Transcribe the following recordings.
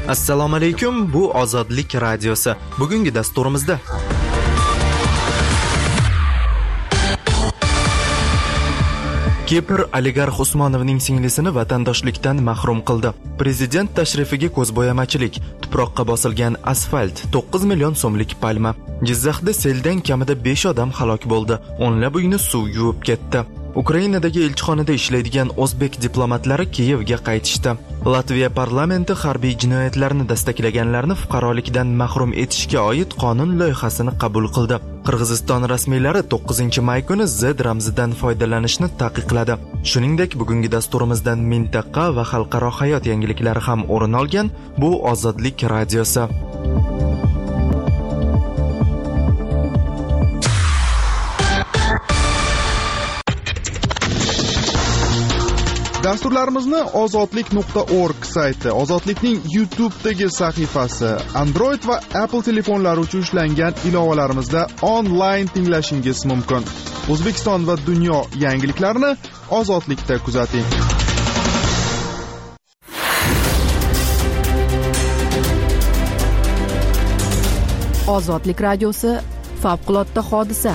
Assalomu alaykum, bu Ozodlik radiosi. Bugungi dasturimizda Kipr oligarx Usmonovning singlisini vatandoshlikdan mahrum qildi. Prezident tashrifiga ko'zbo'yamachilik, tuproqqa bosilgan asfalt, 9 million so'mlik palma. Jizzaxda seldan kamida 5 odam halok bo'ldi. O'nlab uyni suv yuvib ketdi. Ukrainadagi elchixonada ishlaydigan o'zbek diplomatlari Kiyevga qaytishdi. Latviya parlamenti harbiy jinoyatlarni dastaklaganlarni fuqarolikdan mahrum etishga oid qonun loyihasini qabul qildi. Qirg'iziston rasmiylari 9-may kuni Z ramzidan foydalanishni taqiqladi. Shuningdek, bugungi dasturimizdan mintaqa va xalqaro hayot yangiliklari ham o'rin olgan. Bu Ozodlik radiosi. Dasturlarimizni ozodlik.org sayti, Ozodlikning YouTube'dagi sahifasi, Android va Apple telefonlari uchun ishlangan ilovalarimizda onlayn tinglashingiz mumkin. O'zbekiston va dunyo yangiliklarini Ozodlikda kuzating. Ozodlik radiosi favqulodda hodisa.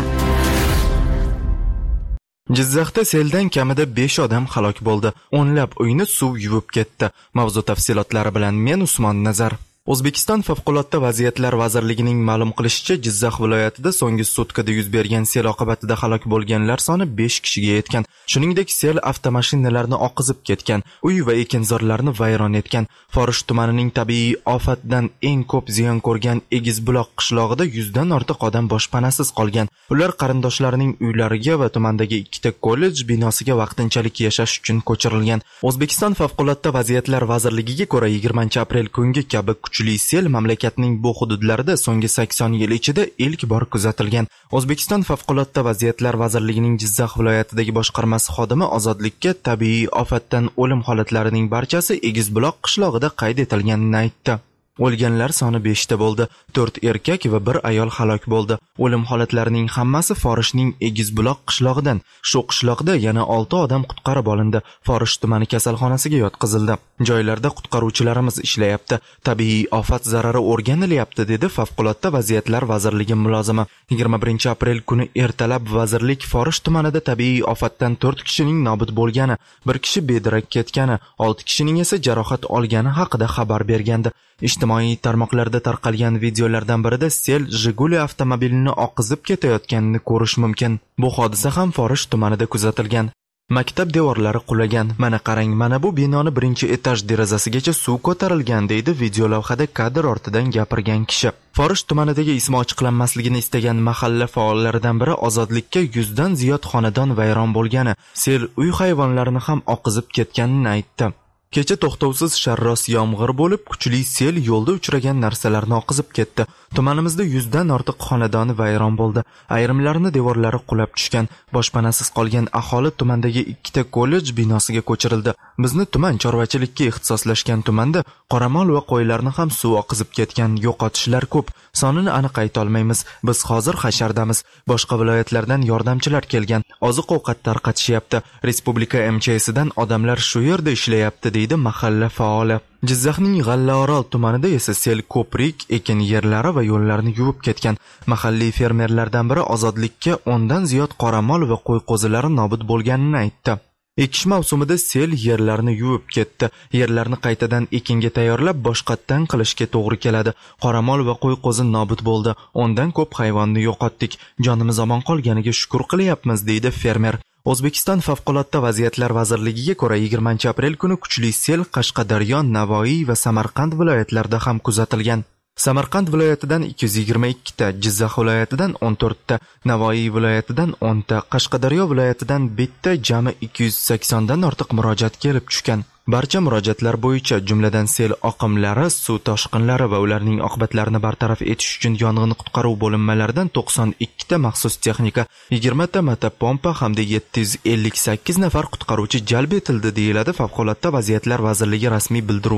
Jizzaxda seldan kamida 5 odam halok bo'ldi. O'nlab uyni suv yuvib ketdi. Mavzu tafsilotlari bilan men Usmon Nazar. O'zbekiston favqulodda vaziyatlar vazirligining ma'lum qilishicha, Jizzax viloyatida so'nggi sutkada yuz bergan sel oqibatida halok bo'lganlar soni 5 kishiga yetgan. Shuningdek, sel avtomashinalarni oqizib ketgan, uy va ekinzorlarni vayron etgan. Forish tumanining tabiiy ofatdan eng ko'p ziyon ko'rgan Egizbuloq qishlog'ida 100 dan ortiq odam boshpanasiz qolgan. Ular qarindoshlarining uylariga va tumandagi 2 kollej binosiga vaqtinchalik yashash uchun ko'chirilgan. O'zbekiston favqulodda vaziyatlar vazirligiga ko'ra 20-aprel kungi kabi kuchli sel mamlakatning bu hududlarida so'nggi 80 yil ichida ilk bor kuzatilgan. O'zbekiston favqulodda vaziyatlar vazirligining Jizzax viloyatidagi boshqarmasi xodimi Ozodlikka tabiiy ofatdan o'lim holatlarining barchasi Egizbuloq qishlog'ida qayd etilganini aytdi. O'lganlar soni 5 ta bo'ldi. 4 erkak va 1 ayol halok bo'ldi. O'lim holatlarining hammasi Forishning Egizbuloq qishlog'idan. Shu qishloqda yana 6 odam qutqarib olindi. Forish tumani kasalxonasiga yotqizildi. Joylarda qutqaruvchilarimiz ishlayapti. Tabiiy ofat zarari o'rganilyapti, dedi Favqulodda vaziyatlar vazirligi mulozimi. 21-aprel kuni ertalab vazirlik Forish tumanida tabiiy ofatdan 4 kishining nobud bo'lgani, 1 kishi bedarak ketgani, 6 kishining esa jarohat olgani haqida xabar bergandi. Ijtimoiy tarmoqlarda tarqalgan videolardan birida sel Jiguli avtomobilini oqizib ketayotganini ko'rish mumkin. Bu hodisa ham Forish tumanida kuzatilgan. Maktab devorlari qulagan. Mana qarang, mana bu binoni 1-etaj derazasigacha suv ko'tarilgan, deydi video lavhada kadr ortidan gapirgan kishi. Forish tumanidagi ismi ochiqlanmasligini istagan mahalla faollaridan biri Ozodlikka 100 dan ziyod xonadon vayron bo'lgani, sel uy hayvonlarini ham oqizib ketganini aytdi. Kecha to'xtovsiz sharros yomg'ir bo'lib, kuchli sel yo'lda uchragan narsalarni oqizib ketdi. Tumanimizda 100 dan ortiq xonadoni vayron bo'ldi. Ayrimlarini devorlari qulab tushgan. Boshpanasiz qolgan aholi tumandagi 2 kollej binosiga ko'chirildi. Bizni tuman chorvachilikka ixtisoslashgan tumanda qoramol va qo'ylarni ham suv oqizib ketgan. Yo'qotishlar ko'p. Sonini aniq ayta olmaymiz. Biz hozir hashardamiz. Boshqa viloyatlardan yordamchilar kelgan. Oziq-ovqat tarqatishyapti. Respublika MCH'sidan odamlar shu yerda ishlayapti, deydi mahalla faoli. Jizzaxning G'allaorol tumanida esa sel ko'prik, ekin yerlari va yo'llarni yuvib ketgan. Mahalliy fermerlardan biri Ozodlikka 10 dan ziyod qoramol va qo'y-qo'zilari nobud bo'lganini aytdi. Ekish mavsumida sel yerlarni yuvib ketdi. Yerlarni qaytadan ekinga tayyorlab boshqatdan qilishga to'g'ri keladi. Qoramol va qo'y-qo'zi nobud bo'ldi. 10 dan ko'p hayvonni yo'qotdik. Jonimiz omon qolganiga shukr qilyapmiz, deydi fermer. O'zbekiston favqulodda vaziyatlar vazirligiga ko'ra 20-aprel kuni kuchli sel Qashqadaryo, Navoiy va Samarqand viloyatlarida ham kuzatilgan. Samarqand viloyatidan 222 ta, Jizzax viloyatidan 14 ta, Navoiy viloyatidan 10 ta, Qashqadaryo viloyatidan bitta, jami 280 dan ortiq murojaat kelib tushgan. Barcha murojaatlar bo'yicha, jumladan sel oqimlari, suv toshqinlari va ularning oqibatlarini bartaraf etish uchun yong'in qutqaruv bo'linmalaridan 92 ta maxsus texnika, 20 ta motopompa hamda 758 nafar qutqaruvchi jalb etildi, deyiladi Favqulodda vaziyatlar vazirligi rasmiy bildiruvida.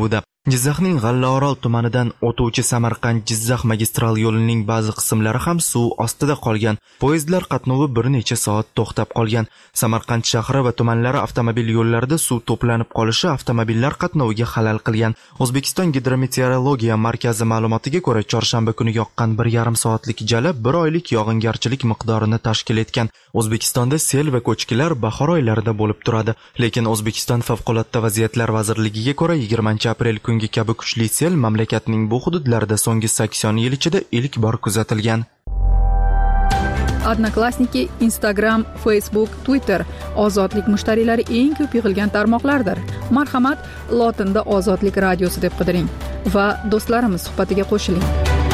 Jizzaxning G'allaorol tumanidan o'tuvchi Samarqand-Jizzax magistral yo'lining ba'zi qismlari ham suv ostida qolgan. Poyezdlar qatnovi bir necha soat to'xtab qolgan. Samarqand shahri va tumanlari avtomobil yo'llarida suv to'planib qolishi avtomobillar qatnoviga xalal qilgan. O'zbekiston Gidrometeorologiya markazi ma'lumotiga ko'ra, chorshanba kuni yoqqan 1,5 soatlik jala 1 oylik yog'ingarchilik miqdorini tashkil etgan. O'zbekistonda sel va ko'chkilar bahor oylarida bo'lib turadi, lekin O'zbekiston Favqulodda vaziyatlar vazirligiga ko'ra 20-aprel kungi kabi kuchli sel mamlakatning bu hududlarida so'nggi 80 yil ichida ilk bor kuzatilgan. Odnoklassniki, Instagram, Facebook, Twitter ozodlik mushtariylari eng ko'p yig'ilgan tarmoqlardir. Marhamat, lotinda Ozodlik radiosi deb qidiring va do'stlarimiz suhbatiga qo'shiling.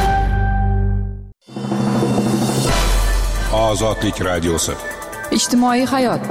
Ozodlik radiosi. Ijtimoiy hayot.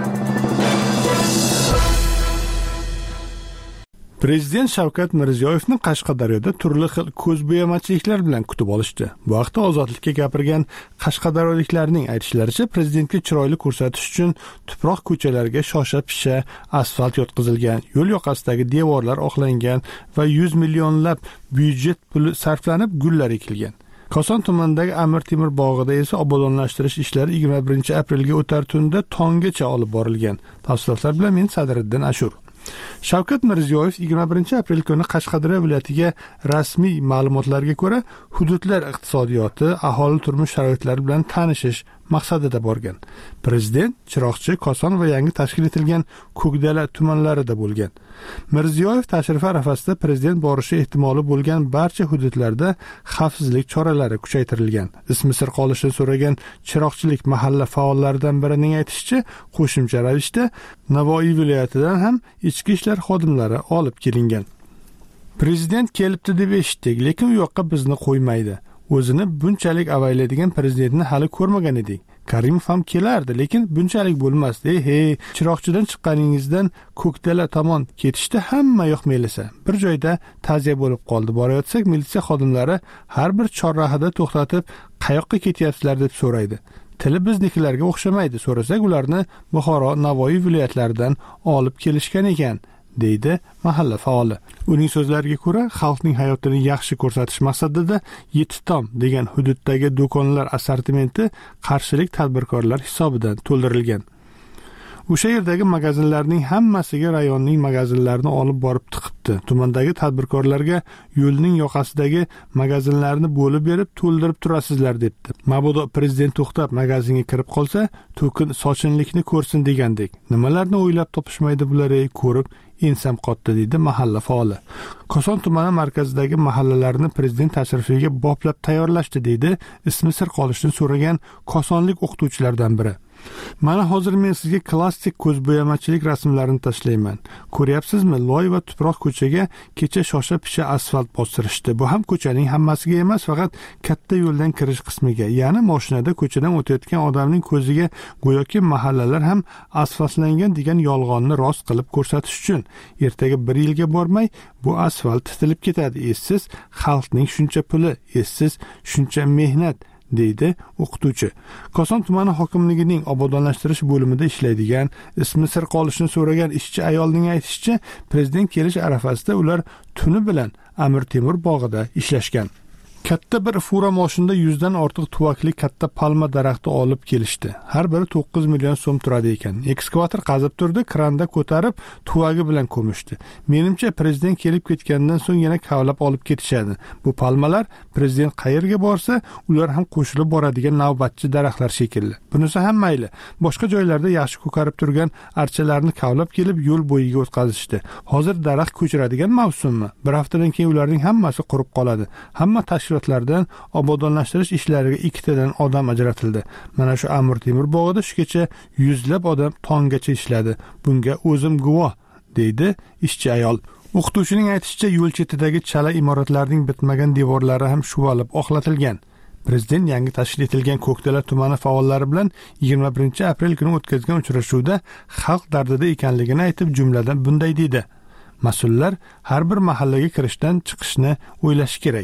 Prezident Shavkat Mirziyoyevni Qashqadaryoda turli xil ko'zbo'yamachiliklar bilan kutib olishdi. Bu vaqtda Ozodlikka gapirgan qashqadaryoliklarning aytishlaricha, prezidentga chiroyli ko'rsatish uchun tuproq ko'chalarga shosha-pisha asfalt yotqizilgan, yo'l yoqasidagi devorlar oqlangan va 100 millionlab byudjet puli sarflanib gullar ekilgan. Koson tumanidagi Amir Temur bog'ida esa obodonlashtirish ishlari 21-aprelga o'tar tunda tonggacha olib borilgan. Tafsilotlar bilan men Sadriddin Ashur. Shavkat Mirziyoyev 21-aprel kuni Qashqadaryo viloyatiga rasmiy ma'lumotlarga ko'ra hududlar iqtisodiyoti, aholi turmush sharoitlari bilan tanishish maqsadida borgan. Prezident Chiroqchi, Koson va yangi tashkil etilgan Ko'kdala tumanlarida bo'lgan. Mirziyoyev tashrifi arafasida prezident borishi ehtimoli bo'lgan barcha hududlarda xavfsizlik choralari kuchaytirilgan. Ismi sir qolishini so'ragan Chiroqchilik mahalla faollaridan birining aytishicha, qo'shimcha ravishda Navoiy viloyatidan ham ichki ishlar xodimlari olib kelingan. Prezident kelibdi deb eshitdik, lekin u yoqqa bizni qo'ymaydi. O'zini bunchalik avaylaydigan prezidentni hali ko'rmagan edik. Karimov ham kelardi, lekin bunchalik bo'lmasdi. Chiroqchidan chiqqaningizdan Ko'kdala tomon ketishda hamma yoq melisa. Bir joyda ta'ziya bo'lib qoldi. Borayotsak, militsiya xodimlari har bir chorrahada to'xtatib, qayoqqa ketyapsizlar deb so'raydi. Tili biznikilarga o'xshamaydi. So'rasak, ularni Buxoro, Navoiy viloyatlaridan olib kelishgan ekan, deydi mahalla faoli. Uning so'zlariga ko'ra, xalqning hayotini yaxshi ko'rsatish maqsadida Yetitom degan hududdagi do'konlar assortimenti qarshilik tadbirkorlar hisobidan to'ldirilgan. O'sha yerdagi magazinlarning hammasiga rayonning magazinlarini olib borib tiqibdi. Tumandagi tadbirkorlarga yo'lning yoqasidagi magazinlarni bo'lib berib to'ldirib turasizlar debdi. Mabodo prezident to'xtab magazinga kirib qolsa, to'kin sochinlikni ko'rsin degandek. Nimalarni o'ylab topishmaydi bular, ko'rib ensam qotdi, deydi mahalla faoli. Koson tumani markazidagi mahallalarni prezident tashrifiga boplab tayyorlashdi, deydi ismi sir qolishini so'ragan kosonlik o'qituvchilardan biri. Mana hozir men sizga klassik ko'zbo'yamachilik rasmlarini tashlayman. Ko'ryapsizmi? Loy va tuproq ko'chaga kecha shosha-pisha asfalt bostirishdi. Bu ham ko'chaning hammasiga emas, faqat katta yo'ldan kirish qismiga, ya'ni mashinada ko'chadan o'tayotgan odamning ko'ziga go'yoki mahallalar ham asfaltlangan degan yolg'onni rost qilib ko'rsatish uchun. Ertaga 1 yilga bormay bu asfalt titilib ketadi. Essiz xalqning shuncha puli, essiz shuncha mehnat, deydi o'qituvchi. Koson tumani hokimligining obodonlashtirish bo'limida ishlaydigan, ismi sir qolishini so'ragan ishchi ayolning aytishicha, prezident kelish arafasida ular tuni bilan Amir Temur bog'ida ishlashgan. Katta bir fura mashinada 100 dan ortiq tuvakli katta palma daraxti olib kelishdi. Har biri 9 million so'm turadi ekan. Ekskavator qazib turdi, kranda ko'tarib tuvagi bilan ko'mishdi. Menimcha prezident kelib ketgandan so'ng yana kavlab olib ketishadi. Bu palmalar prezident qayerga borsa, ular ham qo'shilib boradigan navbatchi daraxtlar shekilli. Bunisi ham mayli. Boshqa joylarda yaxshi ko'karib turgan archalarni kavlab kelib yo'l bo'yiga o'tkazishdi. Hozir daraxt ko'chiradigan mavsummi? Bir haftadan keyin ularning hammasi qurib qoladi. Hamma tashkilotlardan obodonlashtirish ishlariga 2 tadan odam ajratildi. Mana shu Amir Temur bog'ida shu kecha 100 lab odam tonggacha ishladi. Bunga o'zim guvoh, deydi ishchi ayol. O'qituvchining aytishicha, yo'l chetidagi chala imoratlarning bitmagan devorlari ham shuvalib oqlatilgan. Prezident yangi tashkil etilgan Ko'kdala tumani faollari bilan 21-aprel kuni o'tkazgan uchrashuvda xalq dardida ekanligini aytib, jumladan bunday dedi: Mas'ullar har bir mahallaga kirishdan chiqishni o'ylashi kerak.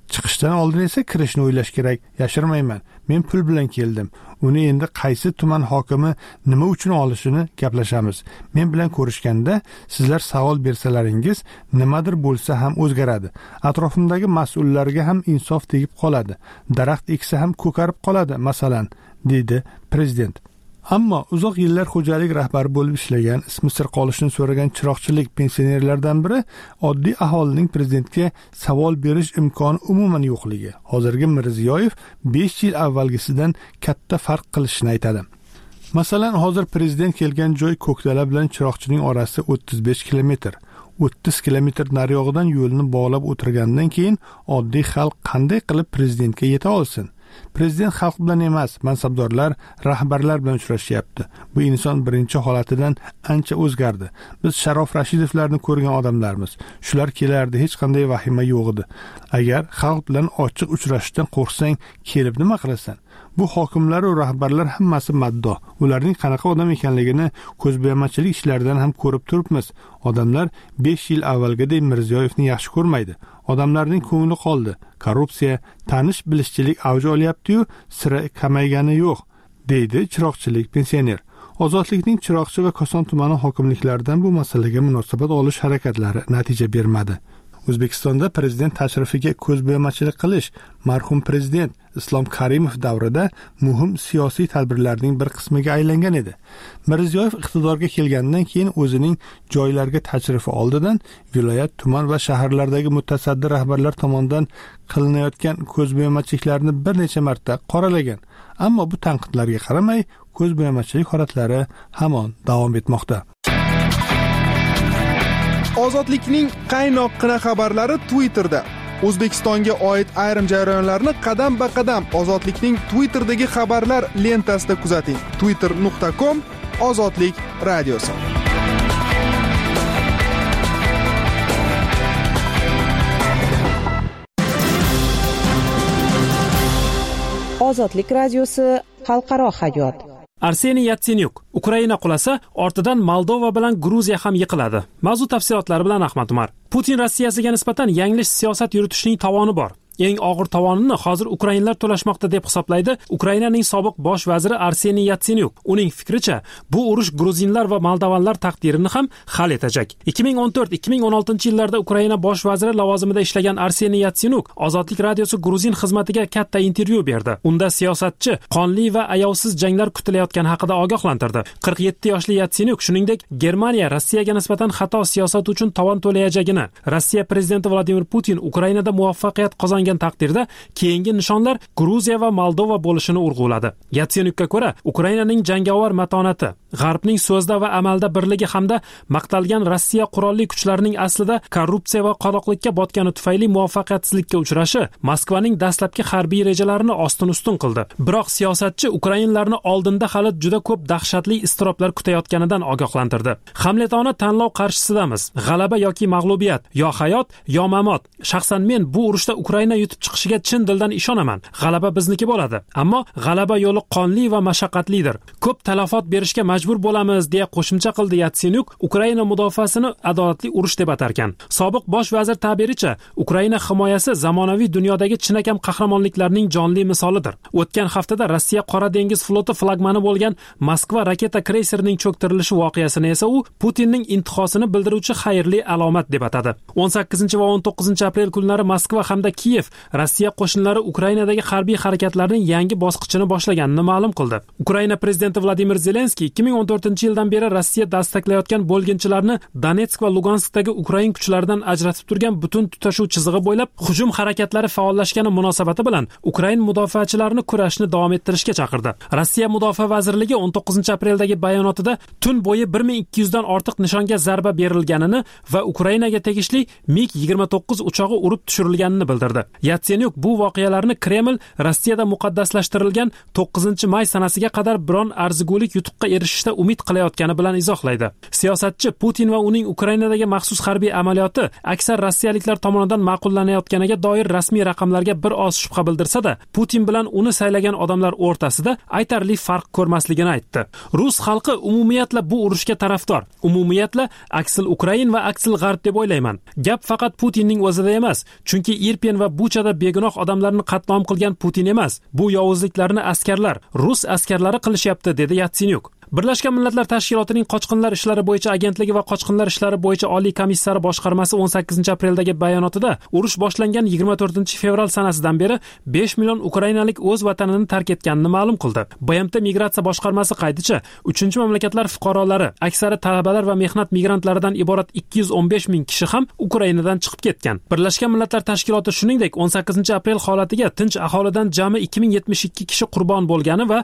Chiqishdan oldin esa kirishni o'ylash kerak. Yashirmayman. Men pul bilan keldim. Uni endi qaysi tuman hokimi nima uchun olishini gaplashamiz. Men bilan ko'rishganda sizlar savol bersalaringiz nimadir bo'lsa ham o'zgaradi. Atrofimdagi mas'ullarga ham insof tegib qoladi. Daraxt eksa ham ko'karib qoladi, masalan, dedi prezident. Ammo uzoq yillar xo'jalik rahbari bo'lib ishlagan, ismi sir qolishini so'ragan chiroqchilik pensionerlardan biri oddiy aholining prezidentga savol berish imkoni umuman yo'qligi. Hozirgi Mirziyoyev 5 yil avvalgisidan katta farq qilishini aytadi. Masalan, hozir prezident kelgan joy Ko'kdala bilan Chiroqchining orasi 35 kilometr. 30 kilometr nariyog'idan yo'lni bog'lab o'tirgandan keyin oddiy xalq qanday qilib prezidentga yeta olsin? Prezident xalq bilan emas, mansabdorlar, rahbarlar bilan uchrashyapti. Bu inson birinchi holatidan ancha o'zgardi. Biz Sharof Rashidovlarni ko'rgan odamlarmiz. Shular kelardi, hech qanday vahima yo'q edi. Agar xalq bilan ochiq uchrashishdan qo'rqsang, kelib nima qilasan? Bu hokimlar va rahbarlar hammasi maddo. Ularning qanaqa odam ekanligini ko'zbo'yamachilik ishlaridan ham ko'rib turibmiz. Odamlar 5 yil avvalgidek Mirziyoyevni yaxshi ko'rmaydi. Odamlarning ko'ngli qoldi. Korrupsiya, tanish-bilishchilik avj olyapti-yu, sira kamaygani yo'q, deydi chiroqchilik pensioner. Ozodlikning Chiroqchi va Koson tumani hokimliklaridan bu masalaga munosabat olish harakatlari natija bermadi. O'zbekistonda prezident tashrifiga ko'zbo'yamachilik qilish marhum prezident Islom Karimov davrida muhim siyosiy tadbirlarning bir qismiga aylangan edi. Mirziyoyev iqtidorga kelgandan keyin o'zining joylarga tashrifi oldidan viloyat, tuman va shaharlardagi mutasaddi rahbarlar tomonidan qilinayotgan ko'zbo'yamachiliklarni bir necha marta qoralagan. Ammo bu tanqidlarga qaramay, ko'zbo'yamachilik holatlari hamon davom etmoqda. Ozodlikning qaynoqqina xabarlari Twitterda. O'zbekistonga oid ayrim jarayonlarni qadam-ba-qadam Ozodlikning Twitterdagi xabarlar lentasida kuzating. twitter.com/ozodlik radiosi. Ozodlik radiosi xalqaro hayot. Arseniy Yatsenyuk Ukraina qulasa, ortidan Moldova bilan Gruziya ham yiqiladi. Mavzu tafsilotlari bilan Ahmad Umar. Putin Rossiyasiga nisbatan yanglish siyosat yuritishning tovoni bor. Eng og'ir tovonini hozir ukrainlar to'lashmoqda deb hisoblaydi Ukrainaning sobiq bosh vaziri Arseniy Yatsenyuk. Uning fikricha, bu urush gruzinlar va moldovanlar taqdirini ham hal etacak. 2014-2016 yillarda Ukraina bosh vaziri lavozimida ishlagan Arseniy Yatsenyuk Ozodlik radiosi Gruzin xizmatiga katta intervyu berdi. Unda siyosatchi qonli va ayovsiz janglar kutilayotgani haqida ogohlantirdi. 47 yoshli Yatsenyuk shuningdek Germaniya Rossiyaga nisbatan xato siyosat uchun tovon to'layajagini, Rossiya prezidenti Vladimir Putin Ukrainada muvaffaqiyat qozongan taqdirda keyingi nishonlar Gruziya va Moldova bo'lishini urg'uladi. Yatsenyukka ko'ra, Ukrainaning jangovar matonati, G'arbning so'zda va amalda birligi hamda maqtalgan Rossiya qurolli kuchlarining aslida korrupsiya va qoloqlikka botgani tufayli muvaffaqiyatsizlikka uchrashi Moskvaning dastlabki harbiy rejalarini ostin-ustun qildi. Biroq siyosatchi ukrainlarni oldinda hali juda ko'p dahshatli iztiroblar kutayotganidan ogohlantirdi. Hamletona tanlov qarshisidamiz. G'alaba yoki mag'lubiyat, yo hayot, yo mamot. Shaxsan men bu urushda Ukraina yutib chiqishiga chin dildan ishonaman. G'alaba bizniki bo'ladi. Ammo g'alaba yo'li qonli va mashaqqatlidir. Ko'p talafot berishga majbur bo'lamiz, deya qo'shimcha qildi Yatsenyuk. Ukraina mudofaasini adolatli urush deb atarkan. Sobiq bosh vazir ta'biricha, Ukraina himoyasi zamonaviy dunyodagi chinakam qahramonliklarning jonli misolidir. O'tgan haftada Rossiya Qora dengiz floti flagmani bo'lgan Moskva raketa kreyserining cho'ktirilishi voqeasini esa u Putinning intihosini bildiruvchi xayrli alomat deb atadi. 18 va 19 aprel kunlari Moskva hamda Kiyev Rossiya qo'shinlari Ukrainadagi harbiy harakatlarning yangi bosqichini boshlaganini ma'lum qildi. Ukraina prezidenti Vladimir Zelenskiy 2014-yildan beri Rossiya dastaklayotgan bo'lginchilarni Donetsk va Luganskdagi Ukrain kuchlaridan ajratib turgan butun tutashuv chizig'i bo'ylab hujum harakatlari faollashgani munosabati bilan Ukrain mudofaachilarini kurashni davom ettirishga chaqirdi. Rossiya mudofaa vazirligi 19 apreldagi bayonotida tun bo'yi 1200 dan ortiq nishonga zarba berilganini va Ukrainaga tegishli MiG-29 uchog'i urib tushirilganini bildirdi. Yatsenyuk bu voqealarni Kreml Rossiyada muqaddaslashtirilgan 9-may sanasiga qadar biron arzigulik yutuqqa erishishda umid qilayotgani bilan izohlaydi. Siyosatchi Putin va uning Ukrainadagi maxsus harbiy amaliyoti aksar rossiyaliklar tomonidan ma'qullanayotganiga doir rasmiy raqamlarga bir oz shubha bildirsa-da, Putin bilan uni saylagan odamlar o'rtasida aytarli farq ko'rmasligini aytdi. Rus xalqi umumiyatla bu urushga tarafdor. Umumiyatla aksil Ukrain va aksil G'arb deb o'ylayman. Gap faqat Putinning o'zida emas, chunki Irpin va Buchada begunoh odamlarni qatl qilgan Putin emas, bu yovuzliklarni askarlar, rus askarlari qilishyapti, dedi Yatsenyuk. Birlashgan Millatlar Tashkilotining qochqinlar ishlari bo'yicha agentligi va qochqinlar ishlari bo'yicha oliy komissari boshqarmasi 18-apreldagi bayonotida urush boshlangan 24-fevral sanasidan beri 5 million ukrainalik o'z vatanini tark etganini ma'lum qildi. BMT migratsiya boshqarmasi qayticha, 3-mamlakatlar fuqarolari, aksari talabalar va mehnat migrantlaridan iborat 215 ming kishi ham Ukrainadan chiqib ketgan. Birlashgan Millatlar Tashkiloti shuningdek 18-aprel holatiga tinch aholidan jami 2072 kishi qurbon bo'lgani va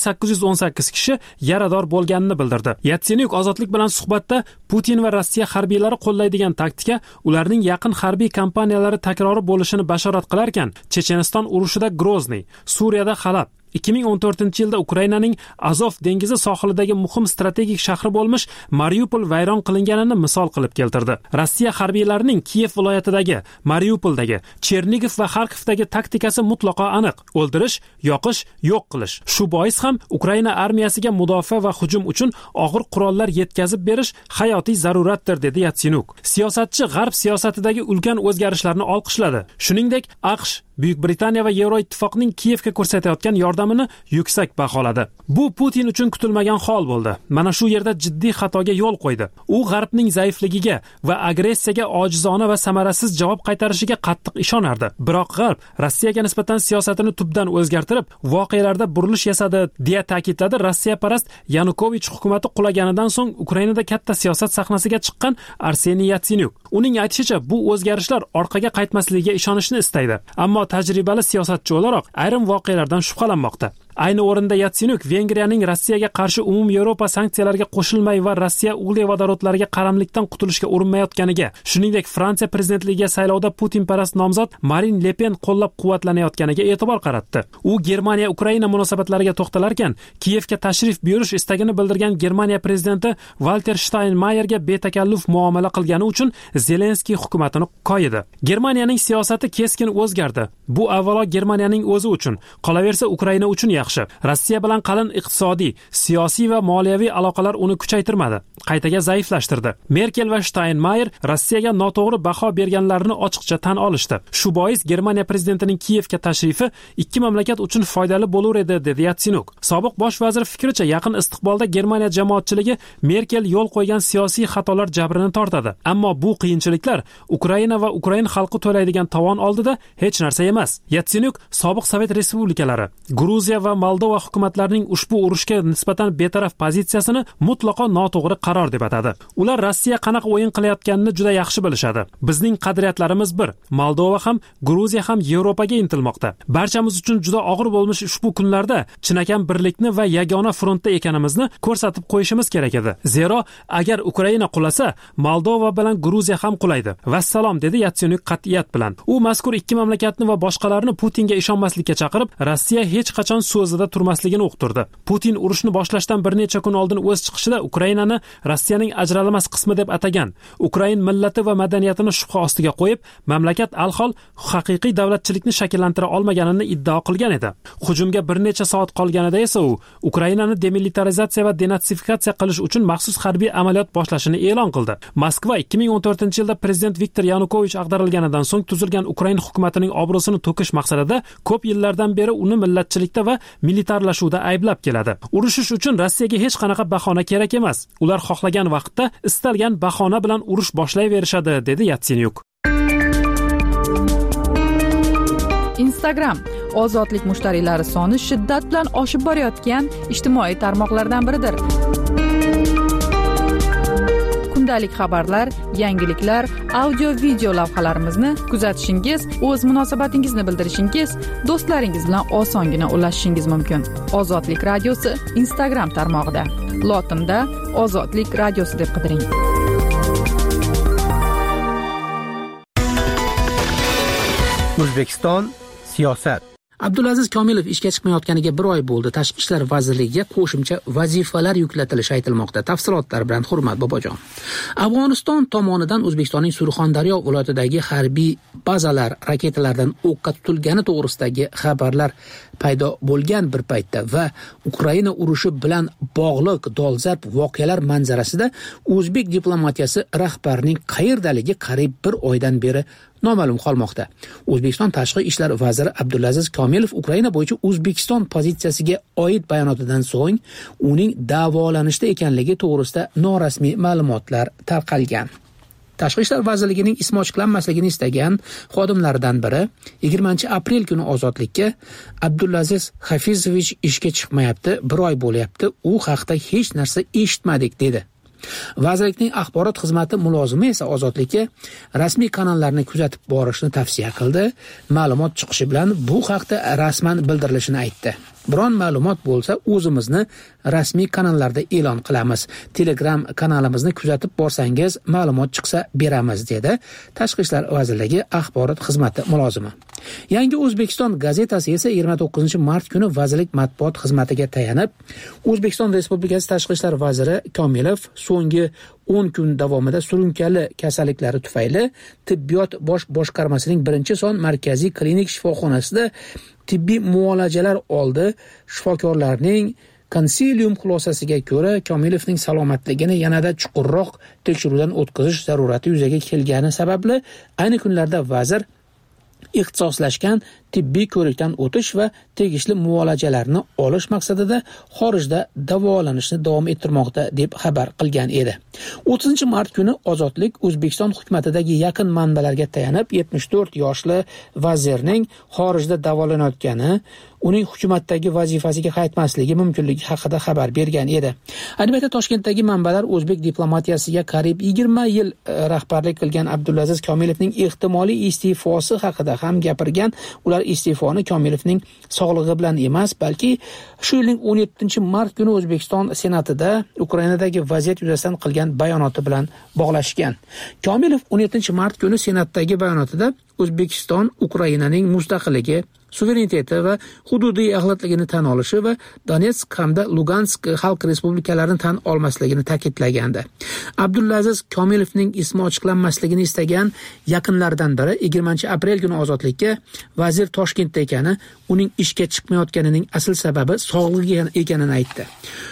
2818 kishi yarador bo'lganini bildirdi. Yatsenyuk ozodlik bilan suhbatda Putin va Rossiya harbiylari qo'llaydigan taktika ularning yaqin harbiy kampaniyalari takrori bo'lishini bashorat qilarkan, Checheniston urushida Grozniy, Suriyada Halab, 2014-yilda Ukrainaning Azov dengizi sohilidagi muhim strategik shahri bo'lmish Mariupol vayron qilinganini misol qilib keltirdi. Rossiya harbiylarining Kiyev viloyatidagi, Mariupoldagi, Chernigov va Xarkovdagi taktikasi mutlaqo aniq: o'ldirish, yoqish, yo'q qilish. Shu bois ham Ukraina armiyasiga mudofaa va hujum uchun og'ir qurollar yetkazib berish hayotiy zaruratdir, dedi Yatsenyuk. Siyosatchi g'arb siyosatidagi ulkan o'zgarishlarni olqishladi. Shuningdek, AQSh, Buyuk Britaniya va Yevroittifoqning Kiyevga ko'rsatayotgan yordamini yuksak baholadi. Bu Putin uchun kutilmagan hol bo'ldi. Mana shu yerda jiddiy xatoga yo'l qo'ydi. U g'arbning zaifligiga va agressiyaga ojizona va samarasiz javob qaytarishiga qattiq ishonardi. Biroq g'arb Rossiyaga nisbatan siyosatini tubdan o'zgartirib, voqealarda burilish yasadi, deya ta'kidladi Rossiyaparast Yanukovich hukumati qulaganidan so'ng Ukrainada katta siyosat sahnasiga chiqqan Arseniy Yatsenyuk. Uning aytishicha, bu o'zgarishlar orqaga qaytmasligiga ishonishni istaydi. Ammo tajribali siyosatchi o'laroq ayrim voqealardan shubhalanmoqda. Ayni o'rinda Yatsenyuk Vengriyaning Rossiyaga qarshi Yevropa sanksiyalarga qo'shilmay va Rossiya uglevodorodlariga qaramlikdan qutulishga urinmayotganiga, shuningdek Fransiya prezidentligiga saylovda Putin parast nomzod Marin Le Pen qo'llab-quvvatlanayotganiga e'tibor qaratdi. U Germaniya-Ukraina munosabatlariga to'xtalarkan, Kiyevga tashrif buyurish istagini bildirgan Germaniya prezidenti Walter Steinmeierga betakalluf muomala qilgani uchun Zelenskiy hukumatini qo'ydi. Germaniyaning siyosati keskin o'zgardi. Bu avvalo Germaniyaning o'zi uchun, qolaversa Ukraina uchun yaxshi. Rossiya bilan qalin iqtisodiy, siyosiy va moliyaviy aloqalar uni kuchaytirmadi, qaytaga zaiflashtirdi. Merkel va Steinmeier Rossiyaga noto'g'ri baho berganlarini ochiqcha tan olishdi. Shu bois Germaniya prezidentining Kiyevga tashrifi ikki mamlakat uchun foydali bo'lar edi, dedi Yatsenyuk. Sobiq bosh vazir fikricha, yaqin istiqbolda Germaniya jamoatchiligi Merkel yo'l qo'ygan siyosiy xatolar jabrini tortadi. Ammo bu qiyinchiliklar Ukraina va Ukrain xalqi to'laydigan tovon oldida hech narsa emas. Yatsenyuk sobiq Sovet respublikalari, Gruziya va Moldova hukumatlarining ushbu urushga nisbatan betaraf pozitsiyasini mutlaqo noto'g'ri qaror deb atadi. Ular Rossiya qanaqa o'yin qilayotganini juda yaxshi bilishadi. Bizning qadriyatlarimiz bir. Moldova ham, Gruziya ham Yevropaga intilmoqda. Barchamiz uchun juda og'ir bo'lmish ushbu kunlarda chinakam birlikni va yagona frontda ekanimizni ko'rsatib qo'yishimiz kerak edi. Zero, agar Ukraina qulasa, Moldova bilan Gruziya ham qulaydi. Vassalom, dedi Yatsenyuk qat'iyat bilan. U mazkur ikki mamlakatni va boshqalarni Putinga ishonmaslikka chaqirib, Rossiya hech qachon so'zida turmasligini uqtirdi. Putin urushni boshlashdan bir necha kun oldin o'z chiqishida Ukrainani Rossiyaning ajralmas qismi deb atagan. Ukrain millati va madaniyatini shubha ostiga qo'yib, mamlakat alhol haqiqiy davlatchilikni shakllantira olmaganini iddao qilgan edi. Hujumga bir necha soat qolganida esa u Ukrainani demilitarizatsiya va denatsifikatsiya qilish uchun maxsus harbiy amaliyot boshlashini e'lon qildi. Moskva 2014-yilda prezident Viktor Yanukovich ag'darilganidan so'ng tuzilgan Ukrain hukumatining obro'sini to'kish maqsadida ko'p yillardan beri uni millatchilikda va militarlashuvda ayblab keladi. Urushish uchun Rossiyaga hech qanaqa bahona kerak emas. Ular xohlagan vaqtda istalgan bahona bilan urush boshlayverishadi, dedi Yatsenyuk. Instagram ozodlik mushtariylari soni shiddat bilan oshib borayotgan ijtimoiy tarmoqlardan biridir. Kundalik xabarlar, yangiliklar, audio-video lavhalarimizni kuzatishingiz, o'z munosabatingizni bildirishingiz, do'stlaringiz bilan osongina ulashishingiz mumkin. Ozodlik radiosi Instagram tarmog'ida. Lotinda Ozodlik radiosi deb qidiring. O'zbekiston siyosat. Abdulaziz Komilov ishga chiqmayotganiga 1 oy bo'ldi. Tashqi ishlar vazirligiga qo'shimcha vazifalar yuklatilishi aytilmoqda. Tafsilotlar bilan Hurmat Bobojon. Afg'oniston tomonidan O'zbekistonning Surxondaryo viloyatidagi harbiy bazalar raketalardan o'qqa tutilgani to'g'risidagi xabarlar paydo bo'lgan bir paytda va Ukraina urushi bilan bog'liq dolzarb voqealar manzarasida o'zbek diplomatiyasi rahbarining qayerdaligi qariyb 1 oydan beri noma'lum qolmoqda. O'zbekiston tashqi ishlar vaziri Abdulaziz Komilov Ukraina bo'yicha O'zbekiston pozitsiyasiga oid bayonotidan so'ng uning davolanishda ekanligi to'g'risida norasmiy ma'lumotlar tarqalgan. Tashqi ishlar vazirligining ismi ochiqlanmasligini istagan xodimlaridan biri 20-aprel kuni Ozodlikka Abdulaziz Hafizovich ishga chiqmayapti, 1 oy bo'lyapti, u haqda hech narsa eshitmadik dedi. Vazirlikning axborot xizmati mulozimi esa Ozodlikka rasmiy kanallarni kuzatib borishni tavsiya qildi. Ma'lumot chiqishi bilan bu haqda rasman bildirilishini aytdi. Biron ma'lumot bo'lsa, o'zimizni rasmiy kanallarda e'lon qilamiz. Telegram kanalimizni kuzatib borsangiz, ma'lumot chiqsa beramiz, dedi Tashqi ishlar vazirligi axborot xizmati mulozimi. Yangi O'zbekiston gazetasi esa 29-mart kuni vazirlik matbuot xizmatiga tayanib, O'zbekiston Respublikasi Tashqi ishlar vaziri Komilov so'nggi 10 kun davomida surunkali kasalliklari tufayli tibbiyot bosh boshqarmasining 1-son markaziy klinik shifoxonasida tibbiy muolajalar oldi. Shifokorlarning konsilium xulosasiga ko'ra, Komilovning salomatligini yanada chuqurroq tekshiruvdan o'tkazish zarurati yuzaga kelgani sababli ayni kunlarda vazir ixtisoslashgan tibbiy ko'rikdan o'tish va tegishli muolajalarni olish maqsadida xorijda davolanishni davom ettirmoqda deb xabar qilgan edi. 30-mart kuni Ozodlik O'zbekiston hukumatidagi yaqin manbalarga tayanib 74 yoshli vazirning xorijda davolanayotgani, uning hukumatdagi vazifasiga qaytmasligi mumkinligi haqida xabar bergan edi. Ayni paytda Toshkentdagi manbalar o'zbek diplomatiyasiga qariyb 20 yil rahbarlik qilgan Abdulaziz Komilovning ehtimoliy iste'fosi haqida ham gapirgan. Ular iste'foni Komilovning sog'lig'i bilan emas, balki shu yilning 17-mart kuni O'zbekiston Senatida Ukrainadagi vaziyat yuzasidan qilgan bayonoti bilan bog'lashgan. Komilov 17-mart kuni Senatdagi bayonotida O'zbekiston Ukrainaning mustaqilligi, suvereniteti va hududiy axlatligini tan olishi va Donetsk hamda Lugansk xalq respublikalarini tan olmasligini ta'kidlagandi. Abdulaziz Komilovning ismi ochiqlanmasligini istagan yaqinlaridan biri 20-aprel kuni Ozodlikka vazir Toshkentda ekani, uning ishga chiqmayotganining asl sababi sog'lig'i ekanini aytdi.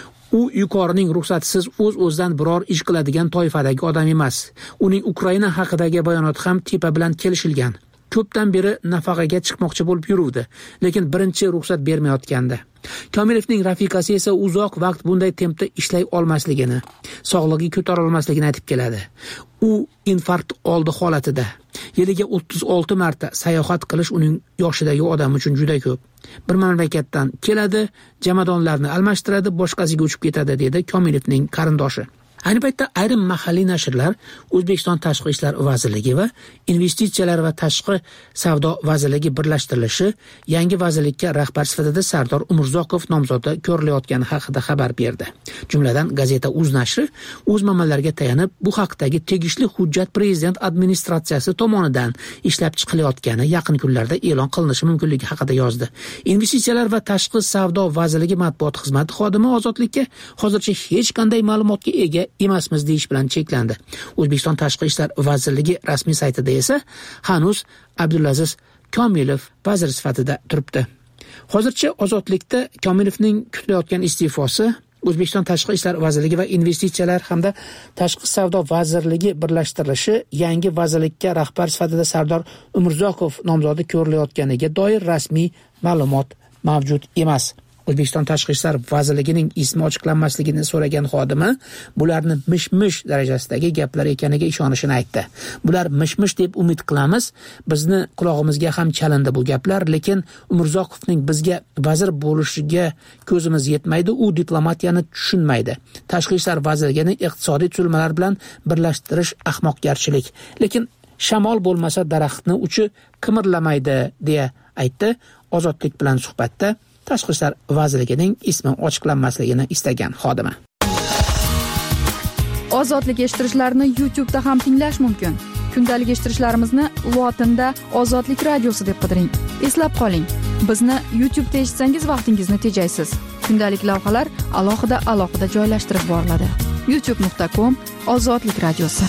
U yuqorining ruxsatisiz o'z-o'zidan biror ish qiladigan toifadagi odam emas. Uning Ukraina haqidagi bayonoti ham tepa bilan kelishilgan. Ko'pdan beri nafaqaga chiqmoqchi bo'lib yuruvdi, lekin birinchi ruxsat bermayotgandi. Komilovning rafiqasi esa uzoq vaqt bunday tempda ishlay olmasligini, sog'lig'i ko'tara olmasligini aytib keladi. U infarkt oldi holatida. Yiliga 36 marta sayohat qilish uning yoshidagi odam uchun juda ko'p. Bir mamlakatdan keladi, jamadonlarni almashtiradi, boshqasiga uchib ketadi, dedi Komilovning qarindoshi. Ayni paytda ayrim mahalliy nashrlar O'zbekiston Tashqi ishlar vazirligi va investitsiyalar va tashqi savdo vazirligi birlashtirilishi, yangi vazirlikka rahbar sifatida Sardor Umurzoqov nomzodi ko'rilayotgani haqida xabar berdi. Jumladan gazeta Uz nashri o'z manbalariga tayanib, bu haqdagi tegishli hujjat prezident administratsiyasi tomonidan ishlab chiqilayotgani yaqin kunlarda e'lon qilinishi mumkinligi haqida yozdi. Investitsiyalar va tashqi savdo vazirligi matbuot xizmati xodimi Ozodlikka hozircha hech qanday ma'lumotga ega emasmiz deyish bilan cheklandi. O'zbekiston Tashqi ishlar vazirligi rasmiy saytida esa hanuz Abdulaziz Komilov vazir sifatida turibdi. Hozircha Ozodlikda Komilovning kutilayotgan iste'fosi O'zbekiston Tashqi ishlar vazirligi va investitsiyalar hamda tashqi savdo vazirligi birlashtirilishi, yangi vazirlikka rahbar sifatida Sardor Umurzoqov nomzodi ko'rilayotganiga doir rasmiy ma'lumot mavjud emas. O'zbekiston Tashqi ishlar vazirligining ismi ochiqlanmasligini so'ragan xodimi bularni mish-mish darajasidagi gaplar ekaniga ishonishini aytdi. Bular mish-mish deb umid qilamiz. Bizni qulog'imizga ham chalindi bu gaplar, lekin Umurzoqovning bizga vazir bo'lishiga ko'zimiz yetmaydi, u diplomatiyani tushunmaydi. Tashqi ishlar vazirligini iqtisodiy tuzilmalar bilan birlashtirish ahmoqgarchilik. Lekin shamol bo'lmasa daraxtni uchi qimirlamaydi, deya aytdi Ozodlik bilan suhbatda Tashqi ishlar vazirligining ismi ochiqlanmasligini istagan xodima. Ozodlik eshittirishlarni YouTube'da ham tinglash mumkin. Kundalik eshittirishlarimizni lotinda Ozodlik radiosi deb qidiring. Eslab qoling, bizni YouTube'da eshitsangiz vaqtingizni tejaysiz. Kundalik lavhalar alohida joylashtirib boriladi. youtube.com/Ozodlik radiosi.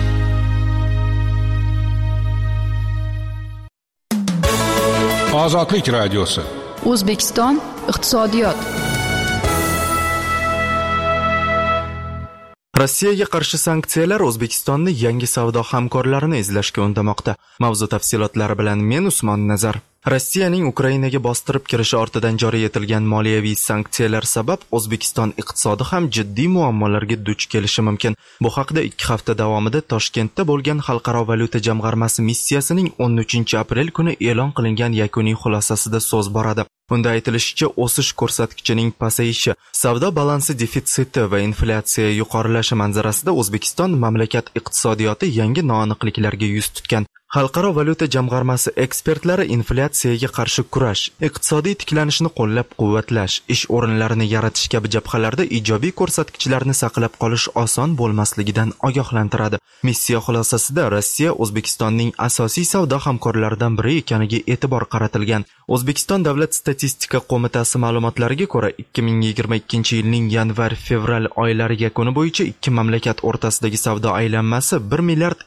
Ozodlik radiosi. O'zbekiston iqtisodiyot. Rossiyaga qarshi sanksiyalar O'zbekistonni yangi savdo hamkorlarini izlashga undamoqda. Mavzu tafsilotlari bilan men Usmon Nazar. Rossiyaning Ukrainaga bostirib kirishi ortidan joriy etilgan moliyaviy sanksiyalar sabab O'zbekiston iqtisodi ham jiddiy muammolarga duch kelishi mumkin. Bu haqda 2 hafta davomida Toshkentda bo'lgan Xalqaro valyuta jamg'armasi missiyasining 13-aprel kuni e'lon qilingan yakuniy xulosasida so'z boradi. Unda aytilishicha, o'sish ko'rsatkichining pasayishi, savdo balansi defitsiti va inflyatsiya yuqorilashi manzarasida O'zbekiston mamlakat iqtisodiyoti yangi noaniqliklarga yuz tutgan. Xalqaro valyuta jamg'armasi ekspertlari inflyatsiyaga qarshi kurash, iqtisodiy tiklanishni qo'llab-quvvatlash, ish o'rinlarini yaratish kabi jabhalarda ijobiy ko'rsatkichlarni saqlab qolish oson bo'lmasligidan ogohlantiradi. Missiya xulosasida Rossiya O'zbekistonning asosiy savdo hamkorlaridan biri ekaniga e'tibor qaratilgan. O'zbekiston Davlat statistika qo'mitasi ma'lumotlariga ko'ra, 2022-yilning yanvar-fevral oylari yakuni bo'yicha ikki mamlakat o'rtasidagi savdo aylanmasi 1 milliard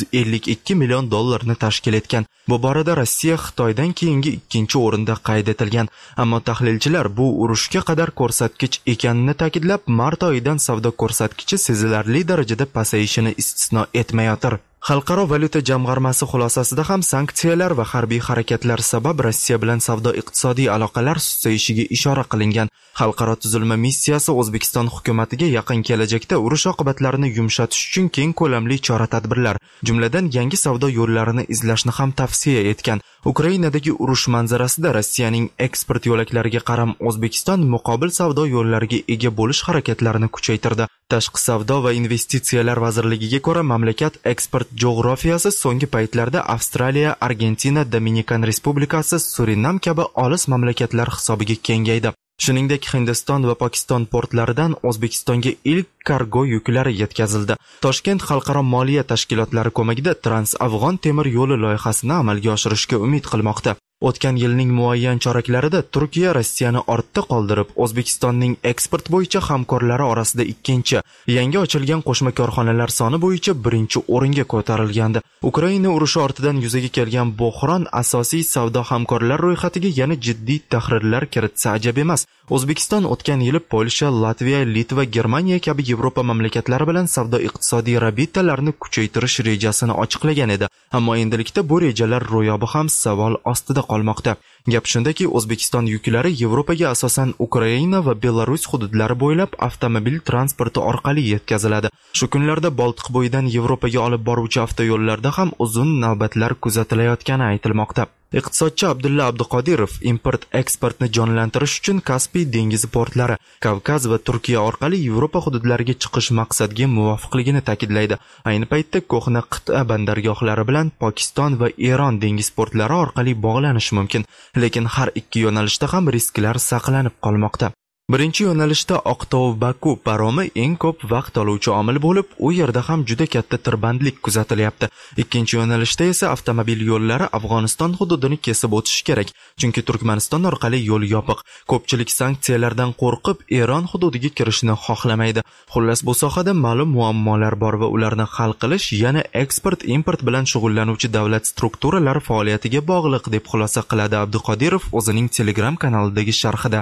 252 million dollarni tashkil etgan. Bu borada Rossiya Xitoydan keyingi ikkinchi o'rinda qayd etilgan. Ammo tahlilchilar bu urushga qadar ko'rsatkich ekanini ta'kidlab, mart oyidan savdo ko'rsatkichi sezilarli darajada pasayishini istisno etmayotir. Xalqaro valyuta jamg'armasi xulosasida ham sanksiyalar va harbiy harakatlar sabab Rossiya bilan savdo-iqtisodiy aloqalar susayishiga ishora qilingan. Xalqaro tuzilma missiyasi O'zbekiston hukumatiga yaqin kelajakda urush oqibatlarini yumshatish uchun keng ko'lamli chora-tadbirlar, jumladan yangi savdo yo'llarini izlashni ham tavsiya etgan. Ukrainadagi urush manzarasida Rossiyaning eksport yo'laklariga qaram O'zbekiston muqobil savdo yo'llariga ega bo'lish harakatlarini kuchaytirdi. Tashqi savdo va investitsiyalar vazirligiga ko'ra, mamlakat eksport geografiyasi so'nggi paytlarda Avstraliya, Argentina, Dominikan Respublikasi, Surinam kabi olis mamlakatlar hisobiga kengaydi. Shuningdek, Hindiston va Pokiston portlaridan O'zbekistonga ilk kargo yuklari yetkazildi. Toshkent xalqaro moliya tashkilotlari ko'magida Trans-Afg'on temir yo'li loyihasini amalga oshirishga umid qilmoqda. O'tgan yilning muayyan choraklarida Turkiya Rossiyani ortda qoldirib, O'zbekistonning eksport bo'yicha hamkorlari orasida ikkinchi, yangi ochilgan qo'shma korxonalar soni bo'yicha birinchi o'ringa ko'tarilgandi. Ukraina urushi ortidan yuzaga kelgan bo'hron asosiy savdo hamkorlar ro'yxatiga yana jiddiy tahrirlar kiritsa ajab emas. O'zbekiston o'tgan yili Polsha, Latviya, Litva, Germaniya kabi Yevropa mamlakatlari bilan savdo-iqtisodiy rabitalarni kuchaytirish rejasini ochiqlagan edi. Ammo endilikda bu rejalar ro'yobi ham savol ostida qolmoqda. Gap shundaki, O'zbekiston yuklari Yevropaga asosan Ukraina va Belarus hududlari bo'ylab avtomobil transporti orqali yetkaziladi. Shu kunlarda Boltiq bo'yidan Yevropaga olib boruvchi avtoyo'llarda ham uzun navbatlar kuzatilayotgani aytilmoqda. Iqtisodchi Abdulla Abduqodirov import-eksportni jonlantirish uchun Kaspiy dengizi portlari, Kavkaz va Turkiya orqali Yevropa hududlariga chiqish maqsadga muvofiqligini ta'kidlaydi. Ayni paytda ko'hna qit'a bandargohlari bilan Pokiston va Eron dengiz portlari orqali bog'lanish mumkin, lekin har ikki yo'nalishda ham risklar saqlanib qolmoqda. Birinchi yo'nalishda Oqtov-Baku paromi eng ko'p vaqt oluvchi omil bo'lib, u yerda ham juda katta tirbandlik kuzatilyapti. Ikkinchi yo'nalishda esa avtomobil yo'llari Afg'oniston hududini kesib o'tishi kerak, chunki Turkmaniston orqali yo'l yopiq. Ko'pchilik sanksiyalardan qo'rqib Eron hududiga kirishni xohlamaydi. Xullas, bu sohada ma'lum muammolar bor va ularni hal qilish yana eksport-import bilan shug'ullanuvchi davlat strukturalari faoliyatiga bog'liq, deb xulosa qiladi Abduqodirov o'zining Telegram kanalidagi sharhida.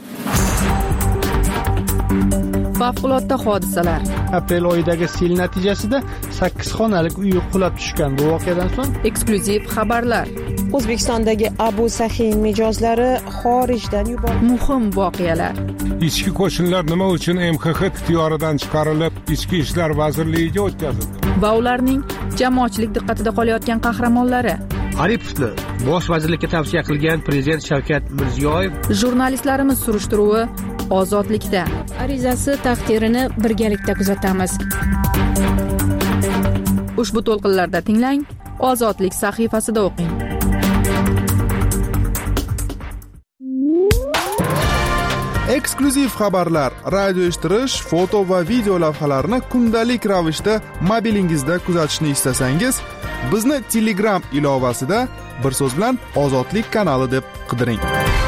Favqulodda hodisalar. Aprel oyidagi sel natijasida 8 xonalik uy qulab tushgan. Bu voqeadan so'ng Eksklyuziv xabarlar. O'zbekistondagi Abu Sahin mijozlari xorijdan yuborildi. Muhim voqealar. Ichki qo'shinlar nima uchun MXX ixtiyoridan chiqarilib, Ichki ishlar vazirligiga o'tkazildi? Va ularning jamoatchilik diqqatida qolayotgan qahramonlari. Aripovni bosh vazirlikka tavsiya qilgan prezident Shavkat Mirziyoyev. Jurnalistlarimiz surishtiruvi Ozodlikda. Arizasi taqdirini birgalikda kuzatamiz. Ushbu to'lqinlarda tinglang, Ozodlik sahifasida o'qing. Eksklyuziv xabarlar, radio eshittirish, foto va video lavhalarni kundalik ravishda mobilingizda kuzatishni istasangiz, bizni Telegram ilovasida bir so'z bilan Ozodlik kanali deb qidiring.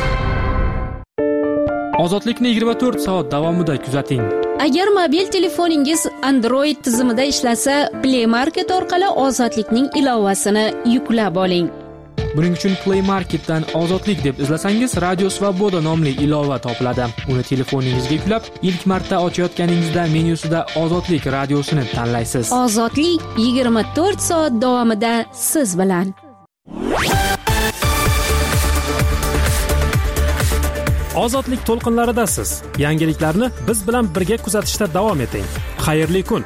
Ozodlikni 24 soat davomida kuzating. Agar mobil telefoningiz Android tizimida ishlasa, Play Market orqali Ozodlikning ilovasini yuklab oling. Buning uchun Play Marketdan Ozodlik deb izlasangiz, Radio Svoboda nomli ilova topiladi. Uni telefoningizga yuklab, ilk marta ochayotganingizda menyusida Ozodlik radiosini tanlaysiz. Ozodlik 24 soat davomida siz bilan. Ozodlik to'lqinlaridasiz. Yangiliklarni biz bilan birga kuzatishda davom eting. Xayrli kun.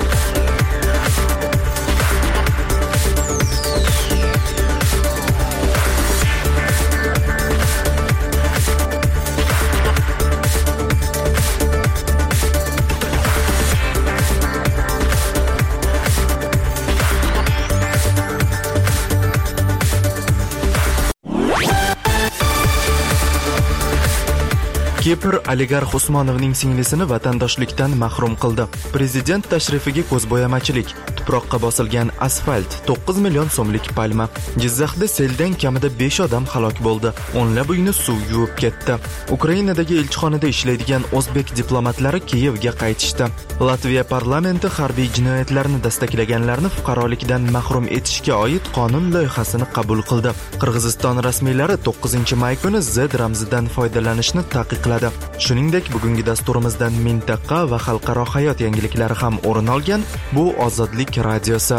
Kipr oligarx Usmonovning singlisini vatandoshlikdan mahrum qildi. Prezident tashrifiga ko'zbo'yamachilik, tuproqqa bosilgan asfalt, 9 million so'mlik palma. Jizzaxda seldan kamida 5 odam halok bo'ldi. O'nlab uyni suv yuvib ketdi. Ukrainadagi elchixonada ishlaydigan o'zbek diplomatlari Kiyevga qaytishdi. Latviya parlamenti harbiy jinoyatlarni dastaklaganlarni fuqarolikdan mahrum etishga oid qonun loyihasini qabul qildi. Qirg'iziston rasmiylari 9-may kuni Z ramzidan foydalanishni taqiqladi. Shuningdek, bugungi dasturimizdan mintaqa va xalqaro hayot yangiliklari ham o'rin olgan. Bu Ozodlik radiosi.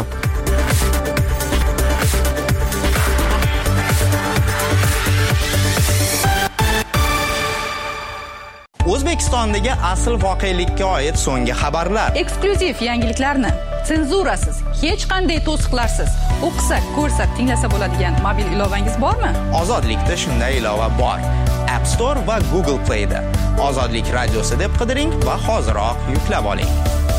O'zbekistondagi asl voqelikka oid so'nggi xabarlar. Eksklyuziv yangiliklarni senzurasiz, hech qanday to'siqlarsiz o'qisak, ko'rsak, tinglasa bo'ladigan mobil ilovangiz bormi? Ozodlikda shunday ilova bor. App Store va Google Play'da Ozodlik radiosi deb qidiring va hoziroq yuklab oling.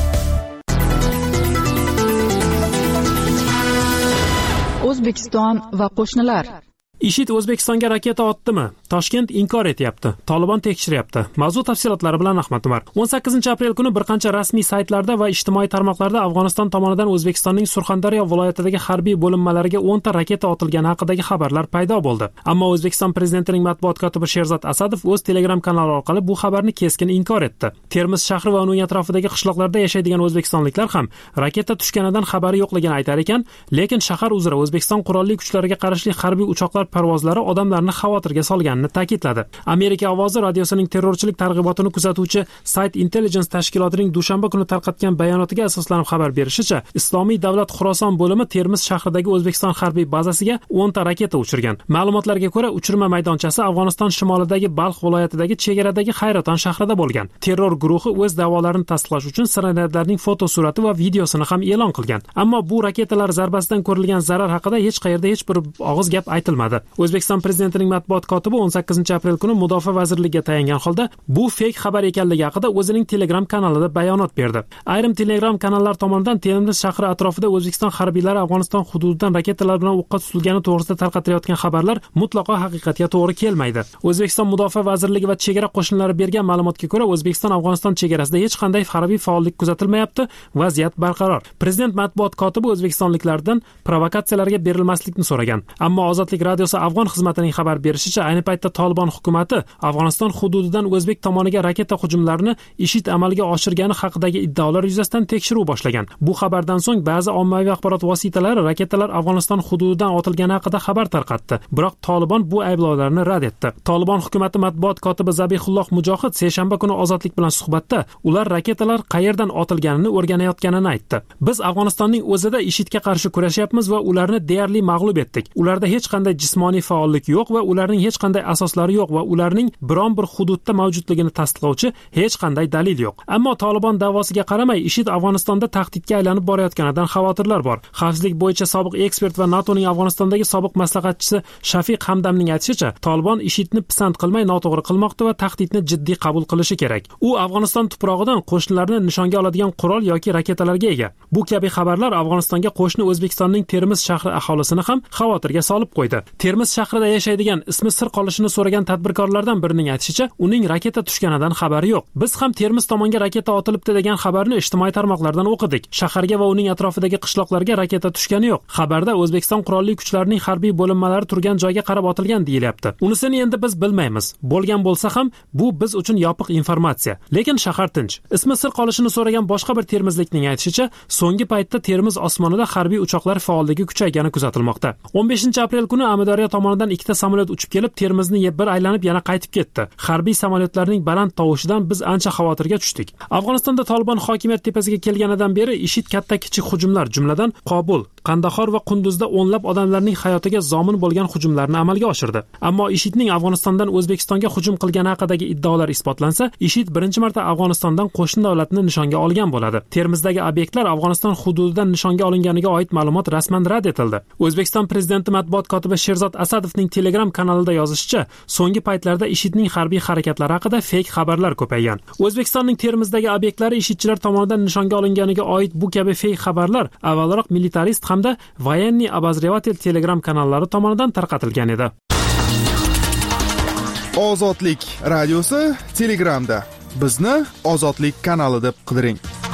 O'zbekiston va qo'shnilar. IShID O'zbekistonga raketa otdimi? Toshkent inkor etyapti. Tolibon tekshiryapti. Mavzu tafsilotlari bilan Ahmad Umar. 18-aprel kuni bir qancha rasmiy saytlarda va ijtimoiy tarmoqlarda Afg'oniston tomonidan O'zbekistonning Surxondaryo viloyatidagi harbiy bo'linmalariga 10 ta raketa otilgani haqidagi xabarlar paydo bo'ldi. Ammo O'zbekiston prezidentining matbuot kotibi Sherzod Asadov o'z Telegram kanali orqali bu xabarni keskin inkor etdi. Termiz shahri va uning atrofidagi qishloqlarda yashaydigan o'zbekistonliklar ham raketa tushganidan xabari yo'qligini aytar ekan, lekin shahar uzra O'zbekiston qurolli kuchlariga qarashli harbiy uchoqlar parvozlari odamlarni xavotirga solganini ta'kidladi. Amerika ovozi radiosining terrorchilik targ'ibotini kuzatuvchi Site Intelligence tashkilotining dushanba kuni tarqatgan bayonotiga asoslanib xabar berishicha, Islomiy davlat Xuroson bo'limi Termiz shahridagi O'zbekiston harbiy bazasiga 10 ta raketa uchirgan. Ma'lumotlarga ko'ra, uchirma maydonchasi Afg'oniston shimolidagi Balx viloyatidagi chegaradagi Hayraton shahrida bo'lgan. Terror guruhi o'z da'volarini tasdiqlash uchun snaryadlarning fotosurati va videosini ham e'lon qilgan. Ammo bu raketalar zarbasidan ko'rilgan zarar haqida hech qayerda hech bir og'iz gap aytilmadi. O'zbekiston prezidentining matbuot kotibi 18-aprel kuni Mudofaa vazirligiga tayangan holda bu fake xabar ekanligi haqida o'zining Telegram kanalida bayonot berdi. Ayrim Telegram kanallar tomonidan Termiz shahri atrofida O'zbekiston harbiylari Afg'oniston hududidan raketalar bilan o'qqa tutilgani to'g'risida tarqatilayotgan xabarlar mutlaqo haqiqatga to'g'ri kelmaydi. O'zbekiston Mudofaa vazirligi va chegara qo'shinlari bergan ma'lumotga ko'ra, O'zbekiston Afg'oniston chegarasida hech qanday harbiy faollik kuzatilmayapti, vaziyat barqaror. Prezident matbuot kotibi o'zbekistonliklardan provokatsiyalarga berilmaslikni so'ragan. Ammo Ozodlik radiosi Afg'on xizmatining xabar berishicha, ayni paytda Tolibon hukumatı Afg'oniston hududidan O'zbek tomoniga raketa hujumlarini IShID amalga oshirgani haqidagi iddaolar yuzasidan tekshiruv boshlagan. Bu xabardan so'ng ba'zi ommaviy axborot vositalari raketalar Afg'oniston hududidan otilgani haqida xabar tarqatdi. Biroq Tolibon bu ayblovlarni rad etdi. Tolibon hukumatı matbuot kotibi Zabihulloh Mujohid seshanba kuni Ozodlik bilan suhbatda ular raketalar qayerdan otilganini o'rganayotganini aytdi. Biz Afg'onistonning o'zida IShIDga qarshi kurashyapmiz va ularni deyarli mag'lub etdik. Ularda hech qanday jismoniy faollik yo'q va ularning hech qanday asoslari yo'q va ularning biron bir hududda mavjudligini tasdiqlovchi hech qanday dalil yo'q. Ammo Tolibon da'vosiga qaramay, IShID Afg'onistonda tahdidga aylanib borayotganidan xavotirlar bor. Xavfsizlik bo'yicha sobiq ekspert va NATOning Afg'onistondagi sobiq maslahatchisi Shafiq Hamdamning aytishicha, Tolibon IShIDni pisand qilmay noto'g'ri qilmoqda va tahdidni jiddiy qabul qilishi kerak. U Afg'oniston tuprog'idan qo'shnilarni nishonga oladigan qurol yoki raketalarga ega. Bu kabi xabarlar Afg'onistonga qo'shni O'zbekistonning Termiz shahri aholisini ham xavotirga solib qo'ydi. Termiz shahrida yashaydigan ismi sir qolishini so'ragan tadbirkorlardan birining aytishicha, uning raketa tushganidan xabari yo'q. Biz ham Termiz tomonga raketa otilibdi degan xabarni ijtimoiy tarmoqlardan o'qidik. Shaharga va uning atrofidagi qishloqlarga raketa tushgani yo'q. Xabarda O'zbekiston qurolli kuchlarining harbiy bo'linmalari turgan joyga qarab otilgan deyilyapti. Unisini endi biz bilmaymiz. Bo'lgan bo'lsa ham bu biz uchun yopiq informatsiya. Lekin shahar tinch. Ismi sir qolishini so'ragan boshqa bir termizlikning aytishicha, so'nggi paytda Termiz osmonida harbiy uchoqlar faolligi kuchaygani kuzatilmoqda. 15-aprel kuni Qashqadaryo tomonidan ikkita samolyot uchib kelib, Termizni bir aylanib yana qaytib ketdi. Harbiy samolyotlarning baland tovushidan biz ancha xavotirga tushdik. Afg'onistonda Tolibon hokimiyat tepasiga kelganidan beri IShID katta-kichik hujumlar, jumladan Qobul, Qandahor va Qunduzda o'nlab odamlarning hayotiga zomin bo'lgan hujumlarni amalga oshirdi. Ammo IShIDning Afg'onistondan O'zbekistonga hujum qilgani haqidagi iddaolar isbotlansa, IShID birinchi marta Afg'onistondan qo'shni davlatni nishonga olgan bo'ladi. Termizdagi obyektlar Afg'oniston hududidan nishonga olinganiga oid ma'lumot rasman rad etildi. O'zbekiston prezidenti matbuot kotibi Sherzod Asadovning Telegram kanalida yozishicha, so'nggi paytlarda IShIDning harbiy harakatlari haqida feyk xabarlar ko'paygan. O'zbekistonning Termizdagi obyektlari IShIDchilar tomonidan nishonga olinganiga oid bu kabi feyk xabarlar avvalroq militarist hamda Voyenniy obozrevatelь Telegram kanallari tomonidan tarqatilgan edi. Ozodlik radiosi Telegramda. Bizni Ozodlik kanali deb qidiring.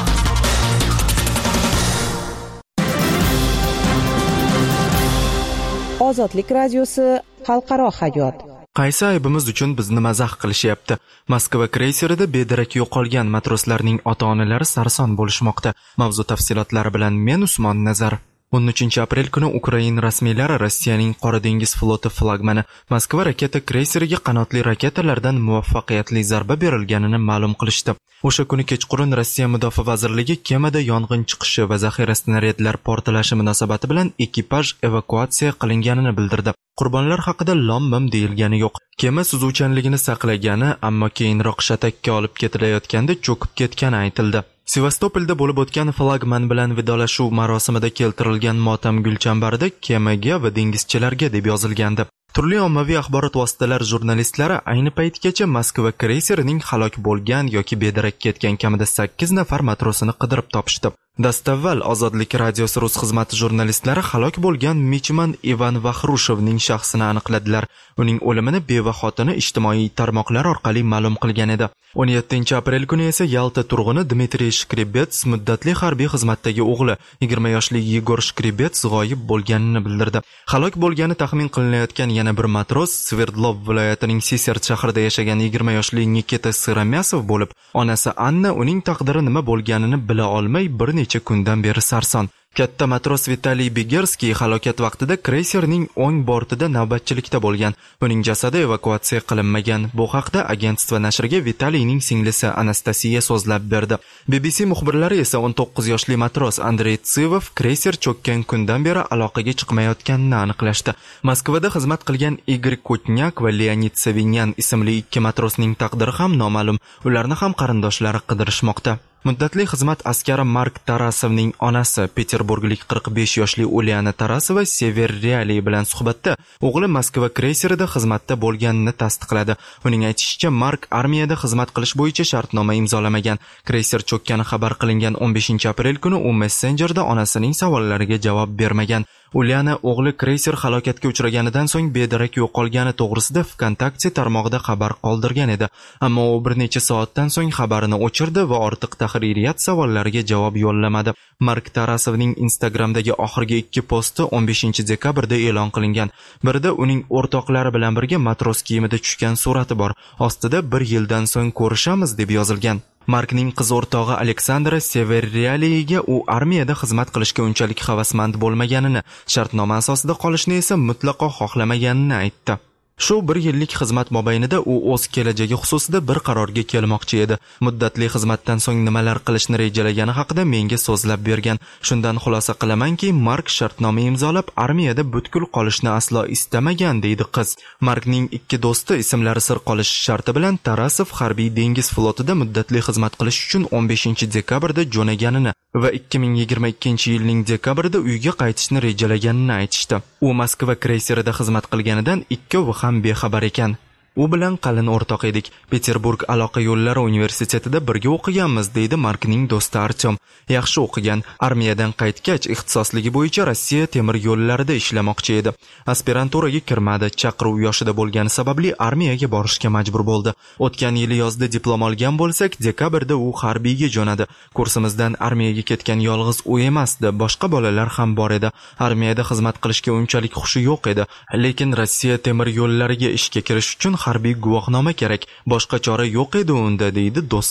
Ozodlik radiosi xalqaro hayot. Qaysi aybimiz uchun bizni mazax qilishyapti? Moskva kreyserida bedarak yo'qolgan matroslarning ota-onalari sarson bo'lishmoqda. Mavzu tafsilotlari bilan men Usmon Nazar. 13 aprel kuni Ukraina rasmiylari Rossiyaning Qora dengiz floti flagmani Moskva raketa kreyseriga qanotli raketalardan muvaffaqiyatli zarba berilganini ma'lum qilishdi. O'sha kuni kechqurun Rossiya Mudofaa vazirligi kemada yong'in chiqishi va zaxira snaryadlar portlashi munosabati bilan ekipaj evakuatsiya qilinganini bildirdi. Qurbonlar haqida lom-mim deyilgani yo'q. Kema suzuvchanligini saqlagani, ammo keyinroq shatakka olib ketilayotganda cho'kib ketgani aytildi. Sevastopolda bo'lib o'tgan flagman bilan vidolashuv marosimida keltirilgan motam gulchambarida kemaga va dengizchilarga deb yozilgandi. Turli ommaviy axborot vositalari jurnalistlari ayni paytgacha Moskva kreyserining halok bo'lgan yoki bedarak ketgan kamida 8 nafar matrosini qidirib topishdi. Dastavval Ozodlik radiosi rus xizmati jurnalistlari halok bo'lgan michman Ivan Vaxrushovning shaxsini aniqladilar. Uning o'limini beva xotini ijtimoiy tarmoqlar orqali ma'lum qilgan edi. 17 aprel kuni esa Yalta turg'uni Dmitriy Shkribets muddatli harbiy xizmatdagi o'g'li 20 yoshli Yegor Shkribets g'oyib bo'lganini bildirdi. Halok bo'lgani taxmin qilinayotgan yana bir matros Sverdlov viloyatining Sisert shahrida yashagan 20 yoshli Nikita Siromyasov bo'lib, onasi Anna uning taqdiri nima bo'lganini bila olmay bir necha kundan beri sarson. Katta matros Vitaliy Begerskiy halokat vaqtida kreyserning o'ng bortida navbatchilikda bo'lgan. Uning jasadi evakuatsiya qilinmagan. Bu haqda agentство nashriga Vitaliyning singlisi Anastasiya so'zlab berdi. BBC muxbirlari esa 19 yoshli matros Andrey Tsivov kreyser cho'kkan kundan beri aloqaga chiqmayotganini aniqlashdi. Moskvada xizmat qilgan Igor Kotnyak va Leonid Savinyan ismli ikki matrosning taqdiri ham noma'lum. Ularni ham qarindoshlari qidirishmoqda. Muddatli xizmat askari Mark Tarasovning onasi Peterburglik 45 yoshli Uliana Tarasova Sever Reali bilan suhbatda o'g'li Moskva kreyserida xizmatda bo'lganini tasdiqladi. Uning aytishicha, Mark armiyada xizmat qilish bo'yicha shartnoma imzolamagan. Kreyser cho'kkani xabar qilingan 15 aprel kuni u messenjerda onasining savollariga javob bermagan. Uliana o'g'li kreyser halokatga uchraganidan so'ng bedarak yo'qolgani to'g'risida VKontakte tarmog'ida xabar qoldirgan edi. Ammo u bir necha soatdan so'ng xabarini o'chirdi va ortiq tahririyat savollariga javob yo'llamadi. Mark Tarasovning Instagramdagi oxirgi 2 posti 15 dekabrda e'lon qilingan. Birida uning o'rtoqlari bilan birga matros kiyimida tushgan surati bor. Ostida 1 yildan so'ng ko'rishamiz deb yozilgan. Markning qiz o'rtog'i Aleksandra Severrealiga u armiyada xizmat qilishga unchalik havasmand bo'lmaganini, shartnoma asosida qolishni esa mutlaqo xohlamaganini aytdi. Shu 1 yillik xizmat mobaynida u o'z kelajagi xususida bir qarorga kelmoqchi edi. Muddatli xizmatdan so'ng nimalar qilishni rejalagani haqida menga so'zlab bergan. Shundan xulosa qilamanki, Mark shartnoma imzolab armiyada butkul qolishni aslo istamagan, deydi qiz. Markning ikki do'sti ismlari sir qolishi sharti bilan Tarasov harbiy dengiz flotida muddatli xizmat qilish uchun 15 dekabrda jo'naganini va 2022 yilning dekabrida uyga qaytishni rejalaganini aytishdi. U Moskva kreyserida xizmat qilganidan ikkovi ham bexabar ekan. U bilan qalin o'rtoq edik. Peterburg aloqa yo'llari universitetida birga o'qiganmiz, deydi Markning do'sti Artyom. Yaxshi o'qigan, armiyadan qaytgach ixtisosligi bo'yicha Rossiya temir yo'llarida ishlamoqchi edi. Aspiranturaga kirmadi, chaqiruv yoshida bo'lgani sababli armiyaga borishga majbur bo'ldi. O'tgan yili yozda diplom olgan bo'lsak, dekabrda u harbiyga jo'nadi. Kursimizdan armiyaga ketgan yolg'iz u emasdi, boshqa bolalar ham bor edi. Armiyada xizmat qilishga unchalik xushi yo'q edi, lekin Rossiya temir yo'llariga ishga kirish uchun harbiy guvohnoma kerak. Boshqa chora yo'q edi unda, deydi do'sti.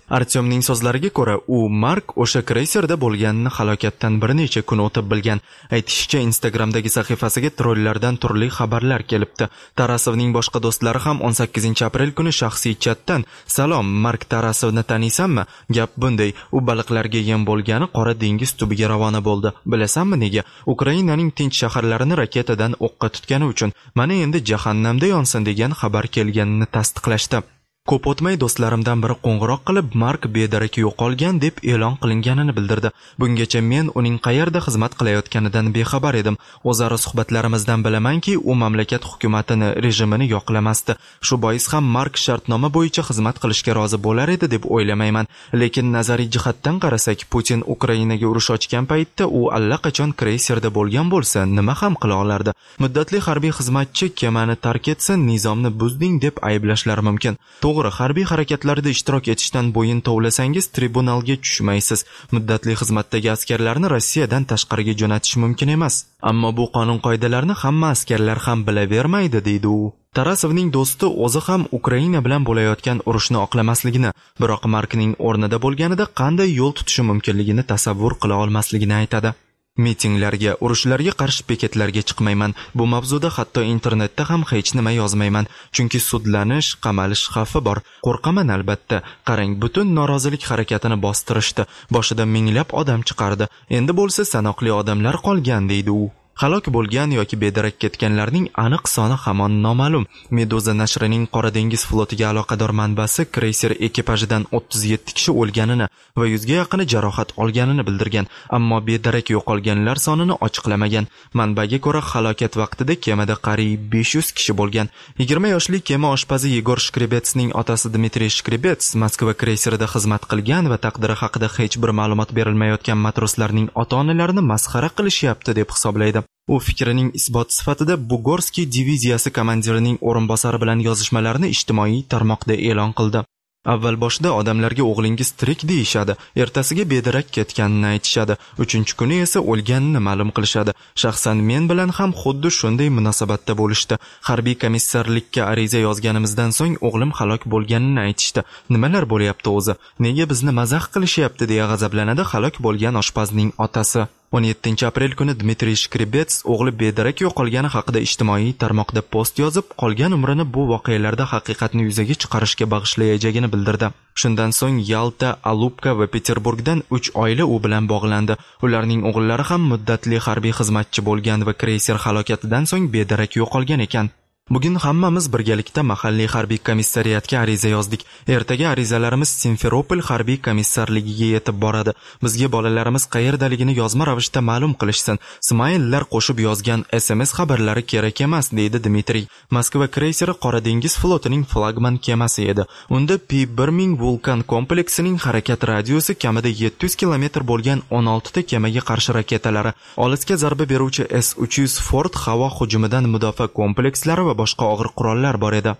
Artyomning so'zlariga ko'ra, u Mark o'sha kreyserda bo'lganini halokatdan bir necha kun o'tib bilgan. Aytishicha, Instagramdagi sahifasiga trollardan turli xabarlar kelibdi. Tarasovning boshqa do'stlari ham 18-aprel kuni shaxsiy chatdan: "Salom, Mark Tarasovni taniysanmi? Gap bunday, u baliqlarga yem bo'lgani Qora dengiz tubiga ravona bo'ldi. Bilasanmi nega? Ukrainaning tinch shaharlarini raketadan o'qqa tutgani uchun. Mana endi jahannamda yonsin" degan xabar kelganini tasdiqlashdi. Ko'p o'tmay do'stlarimdan biri qo'ng'iroq qilib, Mark bedarak yo'qolgan deb e'lon qilinganini bildirdi. Bungacha men uning qayerda xizmat qilayotganidan bexabar edim. O'zaro suhbatlarimizdan bilamanki, u mamlakat hukumatini, rejimini yoqlamasdi. Shu bois ham Mark shartnoma bo'yicha xizmat qilishga rozi bo'lar edi deb o'ylamayman. Lekin nazariy jihatdan qarasak, Putin Ukrainaga urush ochgan paytda u allaqachon kreyserda bo'lgan bo'lsa, nima ham qila olardi? Muddatli harbiy xizmatchi kemani tark etsa, nizomni buzding deb ayblashlari mumkin. To'g'ri, harbiy harakatlarda ishtirok etishdan bo'yin tovlasangiz, tribunalga tushmaysiz. Muddatli xizmatdagi askarlarni Rossiyadan tashqariga jo'natish mumkin emas. Ammo bu qonun qoidalarni hamma askarlar ham bilavermaydi, deydi u. Tarasovning do'sti o'zi ham Ukraina bilan bo'layotgan urushni oqlamasligini, biroq Markning o'rnida bo'lganida qanday yo'l tutishi mumkinligini tasavvur qila olmasligini aytadi. Mitinglarga, urushlarga qarshi bekatlarga chiqmayman. Bu mavzuda hatto internetda ham hech nima yozmayman, chunki sudlanish, qamalish xavfi bor. Qo'rqaman albatta. Qarang, butun norozilik harakatini bostirishdi. Boshida minglab odam chiqardi. Endi bo'lsa sanoqli odamlar qolgan, deydi u. Halok bo'lgan yoki bedarak ketganlarning aniq soni hamon noma'lum. Meduza nashrining Qora dengiz flotiga aloqador manbasi kreyser ekipajidan 37 kishi o'lganini va 100 ga yaqini jarohat olganini bildirgan, ammo bedarak yo'qolganlar sonini ochiqlamagan. Manbaga ko'ra, halokat vaqtida kemada qariyb 500 kishi bo'lgan. 20 yoshli kema oshpazi Yegor Shkrebetsning otasi Dmitriy Shkrebets Moskva kreyserida xizmat qilgan va taqdiri haqida hech bir ma'lumot berilmayotgan matroslarning ota-onalarini masxara qilishyapti deb hisoblaydi. U fikrining isbot sifatida Bugorskiy diviziyasi komandirining o'rinbosari bilan yozishmalarini ijtimoiy tarmoqda e'lon qildi. Avval boshida odamlarga o'g'lingiz tirik deyishadi, ertasiga bedarak ketganini aytishadi, 3-kuni esa o'lganini ma'lum qilishadi. Shaxsan men bilan ham xuddi shunday munosabatda bo'lishdi. Harbiy komissarlikka ariza yozganimizdan so'ng o'g'lim halok bo'lganini aytishdi. Nimalar bo'lyapti o'zi? Nega bizni mazax qilishyapti deya g'azablanadi halok bo'lgan oshpazning otasi. 17-aprel kuni Dmitriy Shkrebets o'g'li bedarak yo'qolgani haqida ijtimoiy tarmoqda post yozib, qolgan umrini bu voqealarda haqiqatni yuzaga chiqarishga bag'ishlayajagini bildirdi. Shundan so'ng Yalta, Alupka va Peterburgdan 3 oila u bilan bog'landi. Ularning o'g'illari ham muddatli harbiy xizmatchi bo'lgan va kreyser halokatidan so'ng bedarak yo'qolgan ekan. Bugun hammamiz birgalikda mahalliy harbiy komissariyatga ariza yozdik. Ertaga arizalarimiz Simferopol harbiy komissarligiga yetib boradi. Bizga bolalarimiz qayerdaligini yozma ravishda ma'lum qilishsin. Smaillar qo'shib yozgan SMS xabarlari kerak emas, deydi Dmitriy. Moskva kreyseri Qora dengiz flotining flagman kemasi edi. Unda P-1000 vulkan kompleksining harakat radiusi kamida 700 km bo'lgan 16 ta kemaga qarshi raketalari, olisga zarba beruvchi S-300 Ford havo hujumidan mudofaa komplekslari va boshqa og'ir qurollar bor edi.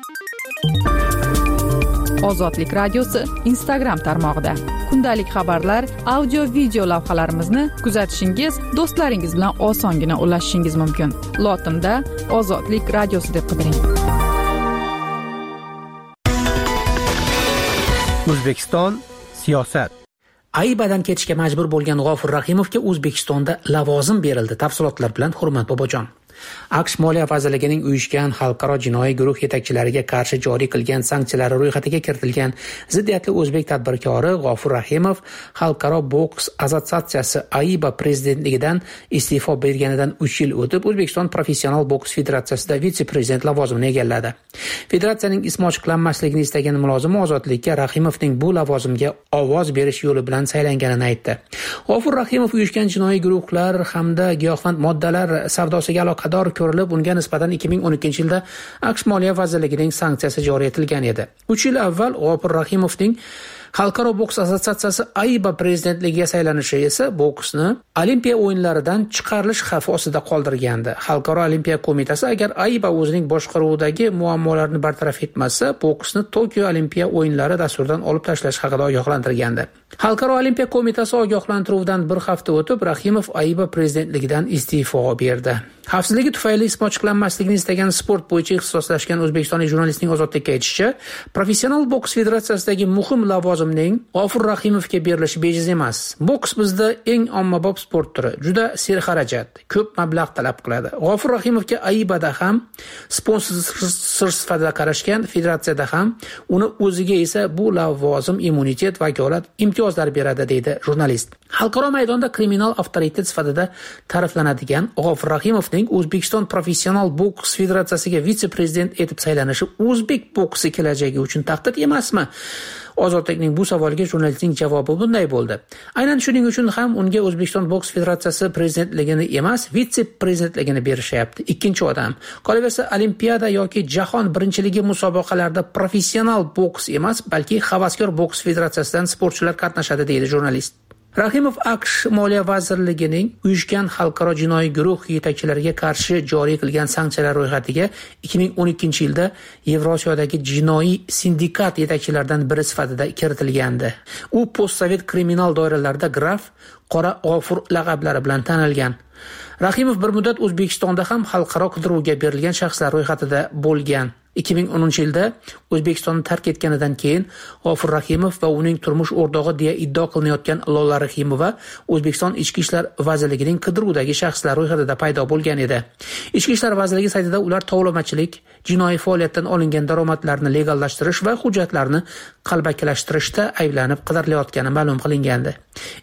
Ozodlik radiosi Instagram tarmog'ida kundalik xabarlar, audio video lavhalarimizni kuzatishingiz, do'stlaringiz bilan osongina ulashishingiz mumkin. Lotinda Ozodlik radiosi deb qidiring. O'zbekiston siyosat. Aybadan ketishga majbur bo'lgan G'ofur Rahimovga O'zbekistonda lavozim berildi. Tafsilotlar bilan Hurmat Bobojon. AQSh Moliya vazirligining uyushgan xalqaro jinoiy guruh yetakchilariga qarshi joriy qilgan sanksiyalari ro'yxatiga kiritilgan ziddiyatli o'zbek tadbirkori G'ofur Rahimov Xalqaro boks assotsiatsiyasi AIBA prezidentligidan iste'fo berganidan 3 yil o'tib O'zbekiston Professional boks federatsiyasida vitse-prezident lavozimini egalladi. Federatsiyaning ismi ochiqlanmasligini istagan mulozimi ozodlikka Rahimovning bu lavozimga ovoz berish yo'li bilan saylanganini aytdi. G'ofur Rahimov uyushgan jinoiy guruhlar hamda giyohvand moddalar savdosiga aloqador ko'rilib, unga nisbatan 2012-yilda AQSh Moliya vazirligining sanksiyasi joriy etilgan edi. 3 yil avval G'ofur Rahimovning Xalqaro boks assotsiatsiyasi AIBA prezidentligiga saylanishi esa boksni Olimpiya o'yinlaridan chiqarilish xavfi ostida qoldirgandi. Xalqaro Olimpiya qo'mitasi agar AIBA o'zining boshqaruvidagi muammolarni bartaraf etmasa, boksni Tokio Olimpiya o'yinlari dasturidan olib tashlash haqida ogohlantirgandi. Xalqaro olimpiya qo'mitasi ogohlantiruvidan bir hafta o'tib, Rahimov AIBA prezidentligidan iste'fo berdi. Xavfsizligi tufayli ismi ochiqlanmasligini istagan sport bo'yicha ixtisoslashgan o'zbekistonlik jurnalistning Ozodlikka aytishicha, professional boks federatsiyasidagi muhim lavozimning G'ofur Rahimovga berilishi bejiz emas. Boks bizda eng ommabop sport turi, juda serxarajat, ko'p mablag' talab qiladi. G'ofur Rahimovga AIBAda ham sponsor sifatida qarashgan, federatsiyada ham uni o'ziga esa bu lavozim immunitet, vakolat, imtiyozlar beradi, deydi jurnalist. Xalqaro maydonda kriminal avtoritet sifatida ta'riflanadigan G'ofur Rahimovning O'zbekiston professional boks federatsiyasiga vitse-prezident etib saylanishi o'zbek boksi kelajagi uchun tahdid emasmi? Ozodlikning bu savoliga jurnalistning javobi bunday bo'ldi. Aynan shuning uchun ham unga O'zbekiston boks federatsiyasi prezidentligini emas, vitse-prezidentligini berishyapti. Ikkinchi odam. Qolaversa, olimpiada yoki jahon birinchiligi musobaqalarida professional boks emas, balki havaskor boks federatsiyasidan sportchilar qatnashadi, deydi jurnalist. Rahimov AQSh Moliya vazirligining uyushgan xalqaro jinoiy guruh yetakchilariga qarshi joriy qilgan sanksiyalar ro'yxatiga 2012-yilda Yevrosiyodagi jinoiy sindikat yetakchilaridan biri sifatida kiritilgandi. U postsovet kriminal doiralarida graf Qora G'ofur laqablari bilan tanilgan. Rahimov bir muddat O'zbekistonda ham xalqaro qidiruvga berilgan shaxslar ro'yxatida bo'lgan. 2010-yilda O'zbekistonni tark etganidan keyin G'ofur Rahimov va uning turmush o'rtog'i deya iddio qilinayotgan Lola Rahimova O'zbekiston Ichki ishlar vazirligining qidiruvdagi shaxslar ro'yxatida paydo bo'lgan edi. Ichki ishlar vazirligi saytida ular tovlamachilik, jinoiy faoliyatdan olingan daromadlarni legallashtirish va hujjatlarni qalbakilashtirishda ayblanib qidirilayotgani ma'lum qilingandi.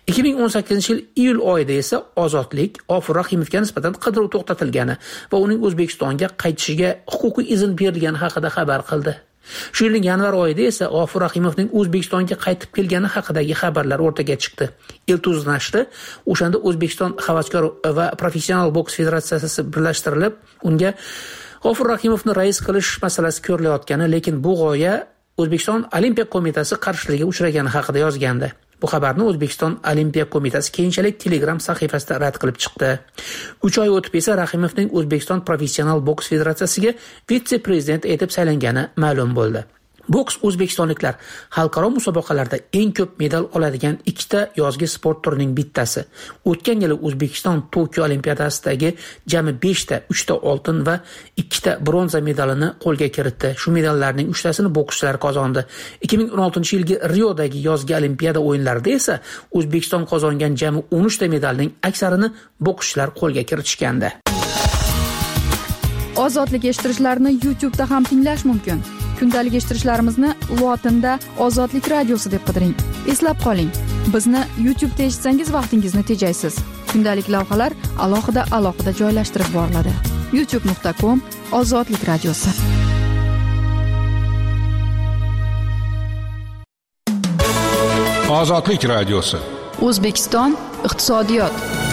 2018-yil iyul oyida esa Ozodlik G'ofur Rahimovga nisbatan qidiruv to'xtatilgani va uning O'zbekistonga qaytishiga huquqiy izn berilgani haqida xabar qildi. Shu yilning yanvar oyida esa G'ofur Rahimovning O'zbekistonga qaytib kelgani haqidagi xabarlar o'rtaga chiqdi. Iltuz nashri o'shanda O'zbekiston havaskor va professional boks federatsiyasi birlashtirilib, unga G'ofur Rahimovni rais qilish masalasi ko'rilayotgani, lekin bu g'oya O'zbekiston Olimpiya qo'mitasi qarshiligiga uchragani haqida yozgandi. Bu xabarni O'zbekiston Olimpiya qo'mitasi keyinchalik Telegram sahifasida rad qilib chiqdi. 3 oy o'tib esa Rahimovning O'zbekiston professional boks federatsiyasiga vitse-prezident etib saylangani ma'lum bo'ldi. Boks o'zbekistonliklar xalqaro musobaqalarda eng ko'p medal oladigan ikkita yozgi sport turining bittasi. O'tgan yili O'zbekiston Tokio olimpiadasidagi jami 5 ta, 3 ta oltin va 2 ta bronza medalini qo'lga kiritdi. Shu medallarning 3 tasini bokschilar qozondi. 2016-yilgi Riodagi yozgi olimpiada o'yinlarida esa O'zbekiston qozongan jami 13 ta medalning aksarini bokschilar qo'lga kiritishgandi. Ozodlik eshittirishlarni YouTube'da ham tinglash mumkin. Kundalik eshittirishlarimizni lotinda Ozodlik radiosi deb qidiring. Eslab qoling, bizni YouTube'da eshitsangiz vaqtingizni tejaysiz. Kundalik lavhalar alohida joylashtirib boriladi. youtube.com/Ozodlik radiosi. Ozodlik radiosi. O'zbekiston iqtisodiyot.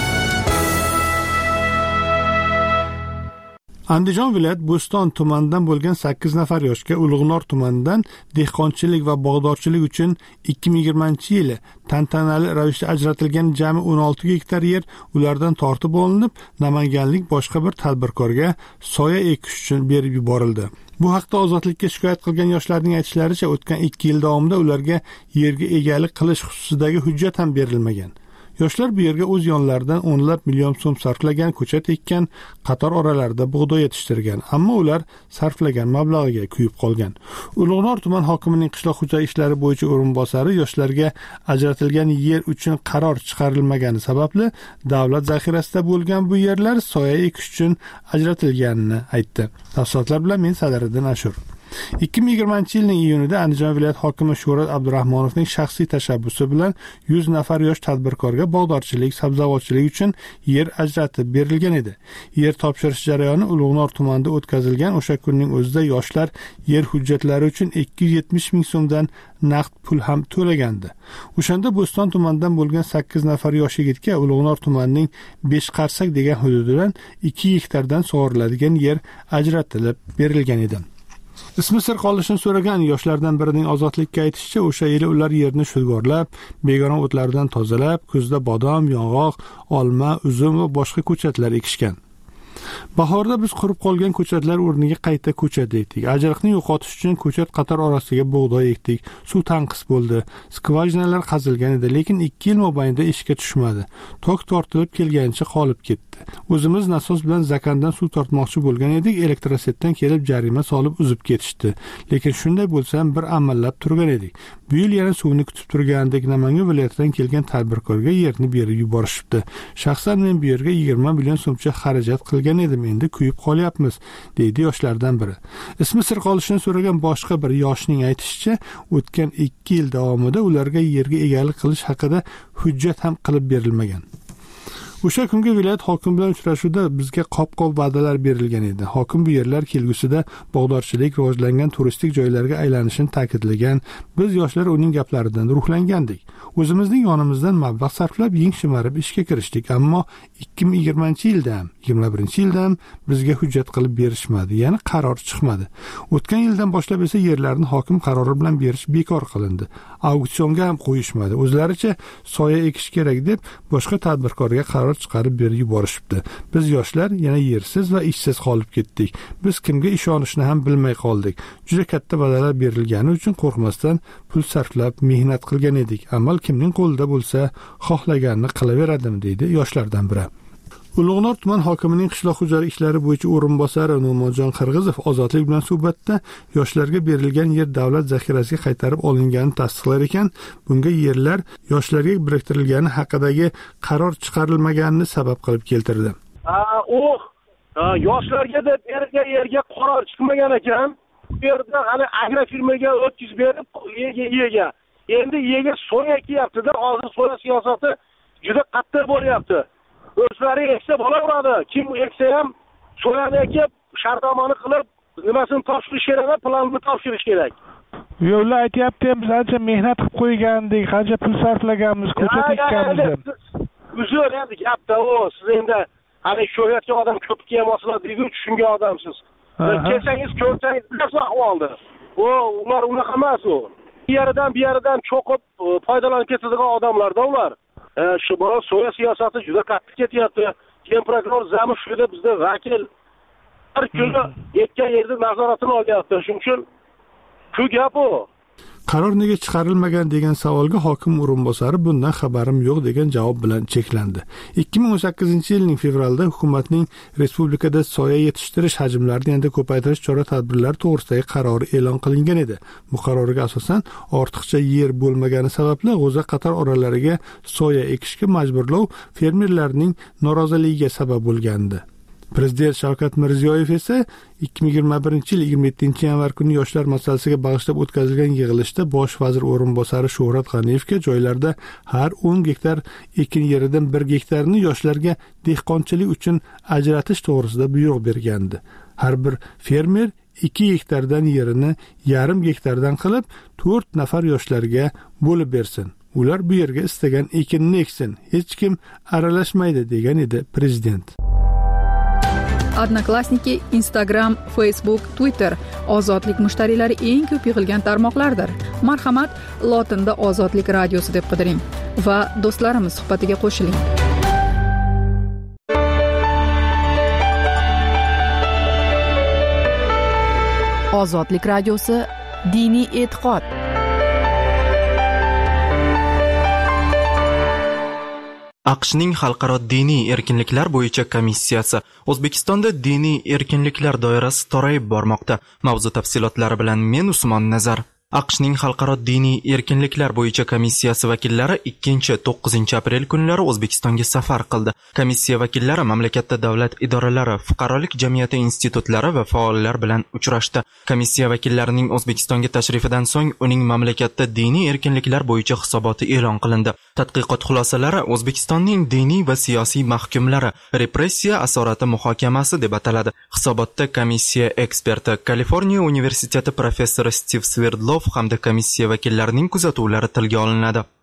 Andijon viloyat Bo'ston tumanidan bo'lgan 8 nafar yoshga Ulug'nor tumanidan dehqonchilik va bog'dorchilik uchun 2020-yili tantanali ravishda ajratilgan jami 16 gektar yer ulardan tortib olinib, namanganlik boshqa bir tadbirkorga soya ekish uchun berib yuborildi. Bu haqda Ozodlikka shikoyat qilgan yoshlarning aytishlaricha, o'tgan 2 yil davomida ularga yerga egalik qilish xususidagi hujjat ham berilmagan. Yoshlar bu yerga o'z yonlaridan o'nlab million so'm sarflagan, ko'chat ekkan, qator oralarda bug'doy yetishtirgan, ammo ular sarflagan mablag'iga kuyib qolgan. Ulug'nor tuman hokimining qishloq xo'jalik ishlari bo'yicha o'rinbosari yoshlarga ajratilgan yer uchun qaror chiqarilmagani sababli davlat zaxirasida bo'lgan bu yerlar soya ekish uchun ajratilganini aytdi. Tafsilotlar bilan men Sadiriddin Ashur. 2020-yilning iyunida Andijon viloyat hokimi Shuhrat Abdurahmonovning shaxsiy tashabbusi bilan 100 nafar yosh tadbirkorga bog'dorchilik, sabzavotchilik uchun yer ajratib berilgan edi. Yer topshirish jarayoni Ulug'nor tumanida o'tkazilgan. O'sha kunning o'zida yoshlar yer hujjatlari uchun 270 ming so'mdan naqd pul ham to'lagandi. O'shanda Bo'ston tumanidan bo'lgan 8 nafar yosh yigitga Ulug'nor tumanining 5 qarsak degan hududidan 2 gektardan sug'oriladigan yer ajratilib berilgan edi. Ismi sir qolishini so'ragan yoshlardan birining Ozodlikka aytishicha, o'sha yili ular yerni shudgorlab, begona o'tlardan tozalab, kuzda bodom, yong'oq, olma, uzum va boshqa ko'chatlar ekishgan. Bahorda biz qurib qolgan ko'chatlar o'rniga qayta ko'chat ekdik. Ajriqni yo'qotish uchun ko'chat qator orasiga bug'doy ekdik. Suv tanqis bo'ldi. Skvajinalar qazilgan edi, lekin 2 yil mobaynida ishga tushmadi. Tok tortilib kelganicha qolib ketdi. O'zimiz nasos bilan zakandan suv tortmoqchi bo'lgan edik, elektrosetdan kelib jarima solib uzib ketishdi. Lekin shunday bo'lsa ham bir amallab turgan edik. Bu yil yana suvni kutib turgandek Namangan viloyatidan kelgan tadbirkorga yerni berib yuborishibdi. Shaxsan men bu yerga 20 million so'mcha xarajat qilgan edim, endi kuyib qolyapmiz, deydi yoshlardan biri. Ismi sir qolishini so'ragan boshqa bir yoshning aytishicha, o'tgan 2 yil davomida ularga yerga egalik qilish haqida hujjat ham qilib berilmagan. O'sha kungi viloyat hokimi bilan uchrashuvda bizga qop-qop va'dalar berilgan edi. Hokim bu yerlar kelgusida bog'dorchilik rivojlangan turistik joylarga aylanishini ta'kidlagan. Biz yoshlar uning gaplaridan ruhlangandik. O'zimizning yonimizdan mablag' sarflab yeng shimarib ishga kirishdik, ammo 2020-yilda ham, 21-yilda ham bizga hujjat qilib berishmadi, ya'ni qaror chiqmadi. O'tgan yildan boshlab esa yerlarni hokim qarori bilan berish bekor qilindi. Auksionga ham qo'yishmadi. O'zlaricha soya ekish kerak deb boshqa tadbirkorga qaror chiqarib berib yuborishibdi. Biz yoshlar yana yersiz va ishsiz qolib ketdik. Biz kimga ishonishni ham bilmay qoldik. Juda katta va'dalar berilgani uchun qo'rqmasdan pul sarflab mehnat qilgan edik. Amal kimning qo'lida bo'lsa, xohlaganini qilaveradimi, deydi yoshlardan biri. Ulug'nor tuman hokimining qishloq xo'jalik ishlari bo'yicha o'rinbosari No'monjon Qirg'izov ozodlik bilan suhbatda yoshlarga berilgan yer davlat zaxirasiga qaytarib olinganini tasdiqlar ekan, bunga yerlar yoshlarga biriktirilgani haqidagi qaror chiqarilmaganini sabab qilib keltirdi. Yoshlarga deb berilgan yerga qaror chiqmagan ekan. Bu yerda hali agrofirmaga o'tkazib berib, ega. Endi ega soya ekyapti-da, hozir soya siyosati juda qattiq bo'lyapti. O'zlari eksa bo'laveradi. Kim eksa ham soyani ekib, shartnomani qilib, nimasini topshirish kerak, planni topshirish kerak. Yo'llar aytayapti, biz ancha mehnat qilib qo'ygandik, qancha pul sarflaganmiz, ko'chat ekkanmiz. Uzr endi gapda siz endi hali sho'yatga odam ko'p kelmaslar deydi, tushungan odamsiz. Kelsangiz ko'rsangiz bilasiz ahvolni. Ular unaqa emas u. Bir yeridan cho'qib foydalanib ketadigan odamlarda ular. Shu bola soya siyosati juda qattiq ketyapti. Keyin prokuror Zamir shuyda bizda vakil bir kuni yetgan yerda nazoratini olyapti. Shuning uchun shu gap u. Qaror nega chiqarilmagan degan savolga hokim o'rinbosari bundan xabarim yo'q degan javob bilan cheklandi. 2018-yilning fevralda hukumatning respublikada soya yetishtirish hajmlarini yanada ko'paytirish chora-tadbirlari to'g'risidagi qarori e'lon qilingan edi. Bu qarorga asosan ortiqcha yer bo'lmagani sababli g'o'za qator oralariga soya ekishga majburlov fermerlarning noroziligiga sabab bo'lgandi. Prezident Shavkat Mirziyoyev esa 2021-yil 27-yanvar kuni yoshlar masalasiga bag'ishlab o'tkazilgan yig'ilishda bosh vazir o'rinbosari Shuhrat G'aniyevga joylarda har 10 gektar ekin yeridan 1 gektarni yoshlarga dehqonchilik uchun ajratish to'g'risida buyruq bergandi. Har bir fermer 2 gektardan yerini yarim gektardan qilib 4 nafar yoshlarga bo'lib bersin. Ular bu yerga istagan ekinni eksin, hech kim aralashmaydi, degan edi prezident. Odnoklassniki, Instagram, Facebook, Twitter ozodlik mushtariylari eng ko'p yig'ilgan tarmoqlardir. Marhamat, lotinda Ozodlik radiosi deb qidiring va do'stlarimiz suhbatiga qo'shiling. Ozodlik radiosi diniy e'tiqod. AQShning xalqaro diniy erkinliklar bo'yicha komissiyasi O'zbekistonda diniy erkinliklar doirasi torayib bormoqda. Mavzu tafsilotlari bilan men Usmon Nazar. AQShning xalqaro diniy erkinliklar bo'yicha komissiyasi vakillari 2-9 aprel kunlari O'zbekistonga safar qildi. Komissiya vakillari mamlakatda davlat idoralari, fuqarolik jamiyati institutlari va faollar bilan uchrashdi. Komissiya vakillarining O'zbekistonga tashrifidan so'ng uning mamlakatda diniy erkinliklar bo'yicha hisoboti e'lon qilindi. Tadqiqot xulosalari O'zbekistonning diniy va siyosiy mahkumlari repressiya asorati muhokamasi deb ataladi. Hisobotda komissiya eksperti, Kaliforniya universiteti professori Stiv Sverdlov hamda komissiya vakillarining kuzatuvlari tilga olinadi.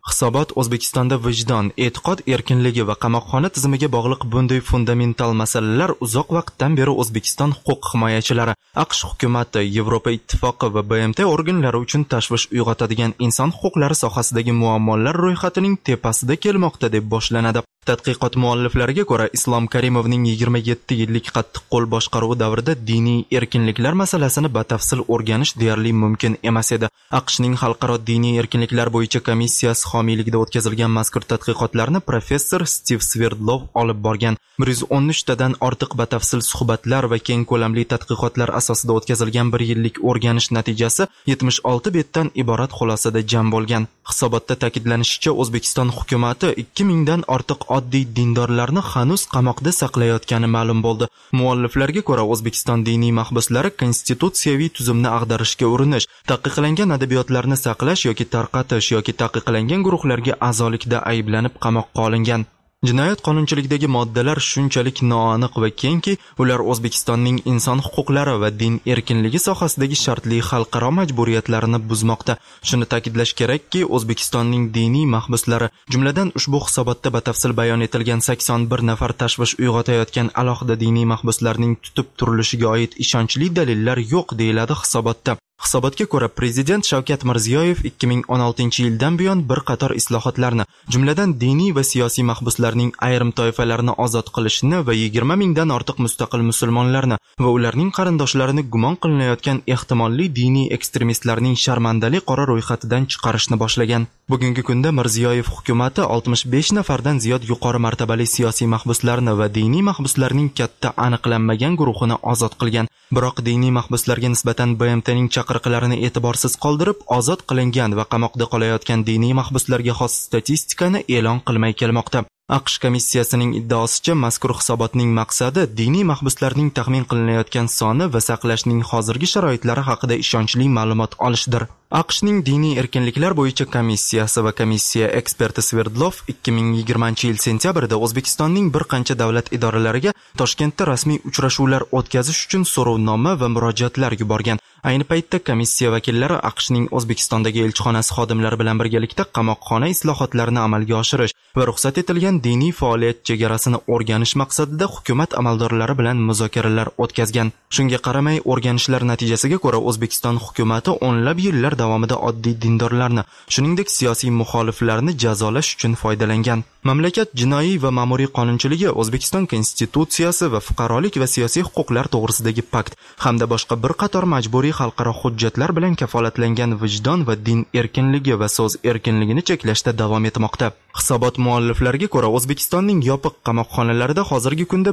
Hisobot O'zbekistonda vijdon, e'tiqod erkinligi va qamoqxona tizimiga bog'liq bunday fundamental masalalar uzoq vaqtdan beri O'zbekiston huquq himoyachilari, AQSh hukumati, Yevropa ittifoqi va BMT organlari uchun tashvish uyg'otadigan inson huquqlari sohasidagi muammolar ro'yxatining tepasida kelmoqda deb boshlanadi. Tadqiqot mualliflariga ko'ra, Islom Karimovning 27 yillik qattiqqo'l boshqaruvi davrida diniy erkinliklar masalasini batafsil o'rganish deyarli mumkin emas edi. AQShning xalqaro diniy erkinliklar bo'yicha komissiyasi homiyligida o'tkazilgan mazkur tadqiqotlarni professor Stiv Sverdlov olib borgan. 113 tadan ortiq batafsil suhbatlar va keng ko'lamli tadqiqotlar asosida o'tkazilgan 1 yillik o'rganish natijasi 76 betdan iborat xulosada jam bo'lgan. Hisobotda ta'kidlanishicha, O'zbekiston hukumati 2000 dan ortiq oddiy dindorlarni hanuz qamoqda saqlayotgani ma'lum bo'ldi. Mualliflarga ko'ra, O'zbekiston diniy mahbuslari konstitutsiyaviy tuzumni ag'darishga urinish, taqiqlangan adabiyotlarni saqlash yoki tarqatish yoki taqiqlangan guruhlarga a'zolikda ayblanib qamoqqa olingan. Jinoyat qonunchiligidagi moddalar shunchalik noaniq va kengki, ular O'zbekistonning inson huquqlari va din erkinligi sohasidagi shartli xalqaro majburiyatlarini buzmoqda. Shuni ta'kidlash kerakki, O'zbekistonning diniy mahbuslari, jumladan ushbu hisobotda batafsil bayon etilgan 81 nafar tashvish uyg'otayotgan alohida diniy mahbuslarning tutib turilishiga oid ishonchli dalillar yo'q, deyiladi hisobotda. Hisobotga ko'ra, Prezident Shavkat Mirziyoyev 2016-yildan buyon bir qator islohotlarni, jumladan diniy va siyosiy mahbuslarning ayrim toifalarini ozod qilishni va 20 mingdan ortiq mustaqil musulmonlarni va ularning qarindoshlarini gumon qilinayotgan ehtimolli diniy ekstremistlarning sharmandali qora ro'yxatidan chiqarishni boshlagan. Bugungi kunda Mirziyoyev hukumati 65 nafardan ziyod yuqori martabali siyosiy mahbuslarni va diniy mahbuslarning katta aniqlanmagan guruhini ozod qilgan. Biroq diniy mahbuslarga nisbatan BMTning chaqiriqlarini e'tiborsiz qoldirib, ozod qilingan va qamoqda qolayotgan diniy mahbuslarga xos statistikani e'lon qilmay kelmoqda. AQSh komissiyasining iddaosicha, mazkur hisobotning maqsadi diniy mahbuslarning taxmin qilinayotgan soni va saqlashning hozirgi sharoitlari haqida ishonchli ma'lumot olishdir. AQShning diniy erkinliklar bo'yicha komissiyasi va komissiya eksperti Sverdlov 2020-yil sentyabrida O'zbekistonning bir qancha davlat idoralariga Toshkentda rasmiy uchrashuvlar o'tkazish uchun so'rovnoma va murojaatlar yuborgan. Ayni paytda komissiya vakillari AQShning O'zbekistondagi elchixonasi xodimlari bilan birgalikda qamoqxona islohotlarini amalga oshirish va ruxsat etilgan diniy faoliyat chegarasini o'rganish maqsadida hukumat amaldorlari bilan muzokaralar o'tkazgan. Shunga qaramay, o'rganishlar natijasiga ko'ra, O'zbekiston hukumati o'nlab yillar davomida oddiy dindorlarni, shuningdek siyosiy muxoliflarni jazolash uchun foydalangan. Mamlakat jinoiy va ma'muriy qonunchiligi, O'zbekiston konstitutsiyasi va fuqarolik va siyosiy huquqlar to'g'risidagi pakt hamda boshqa bir qator majburiy xalqaro hujjatlar bilan kafolatlangan vijdon va din erkinligi va so'z erkinligini cheklashda davom etmoqda. Hisobot mualliflariga ko'ra, O'zbekistonning yopiq qamoqxonalarida hozirgi kunda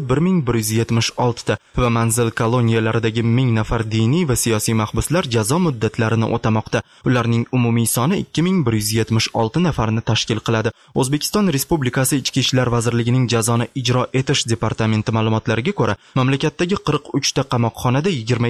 1176 ta va manzil koloniyalaridagi 1000 nafar diniy va siyosiy mahbuslar jazo muddatlarini o'tamoqda. Ularning umumiy soni 2176 nafarni tashkil qiladi. O'zbekiston Respublikasi Ichki ishlar vazirligining jazoni ijro etish departamenti ma'lumotlariga ko'ra, mamlakatdagi 43 ta qamoqxonada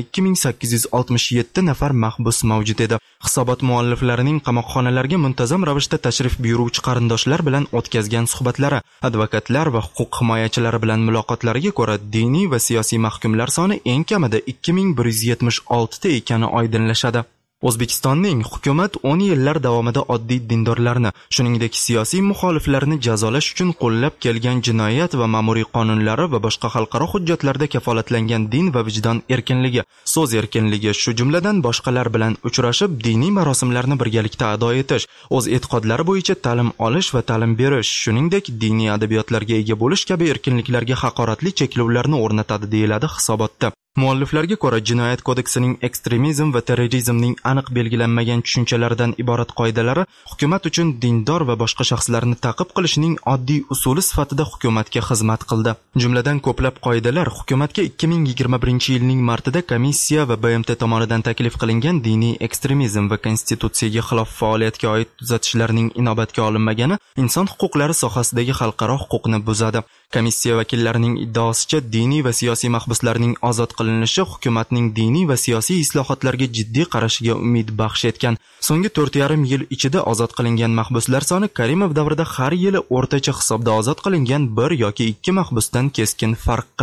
22867 nafar mahbus mavjud edi. Hisobot mualliflarining qamoqxonalarga muntazam ravishda tashrif buyuruvchi qarindoshlar bilan o'tkazgan suhbatlari, advokatlar va huquq himoyachilari bilan muloqotlariga ko'ra, diniy va siyosiy mahkumlar soni eng kamida 2176 ta ekani oydinlashadi. O'zbekistonning hukumat 10 yillar davomida oddiy dindorlarni, shuningdek siyosiy muxoliflarni jazolash uchun qo'llab kelgan jinoyat va ma'muriy qonunlari va boshqa xalqaro hujjatlarda kafolatlangan din va vijdon erkinligi, so'z erkinligi, shu jumladan boshqalar bilan uchrashib, diniy marosimlarni birgalikda ado etish, o'z e'tiqodlari bo'yicha ta'lim olish va ta'lim berish, shuningdek diniy adabiyotlarga ega bo'lish kabi erkinliklarga haqoratli cheklovlarni o'rnatadi, deyiladi hisobotda. Mualliflarga ko'ra, jinoyat kodeksining ekstremizm va terrorizmning aniq belgilanmagan tushunchalaridan iborat qoidalari hukumat uchun dindor va boshqa shaxslarni ta'qib qilishning oddiy usuli sifatida hukumatga xizmat qildi. Jumladan ko'plab qoidalar hukumatga 2021-yilning martida komissiya va BMT tomonidan taklif qilingan diniy ekstremizm va konstitutsiyaga xilof faoliyatga oid tuzatishlarning inobatga olinmagani inson huquqlari sohasidagi xalqaro huquqni buzadi. Komissiya vakillarining iddaosicha, diniy va siyosiy mahbuslarning ozod qilinishi hukumatning diniy va siyosiy islohotlarga jiddiy qarashiga umid baxsh etgan. So'nggi 4,5 yil ichida ozod qilingan mahbuslar soni Karimov davrida har yili o'rtacha hisobda ozod qilingan 1 yoki 2 mahbusdan keskin farq qiladi.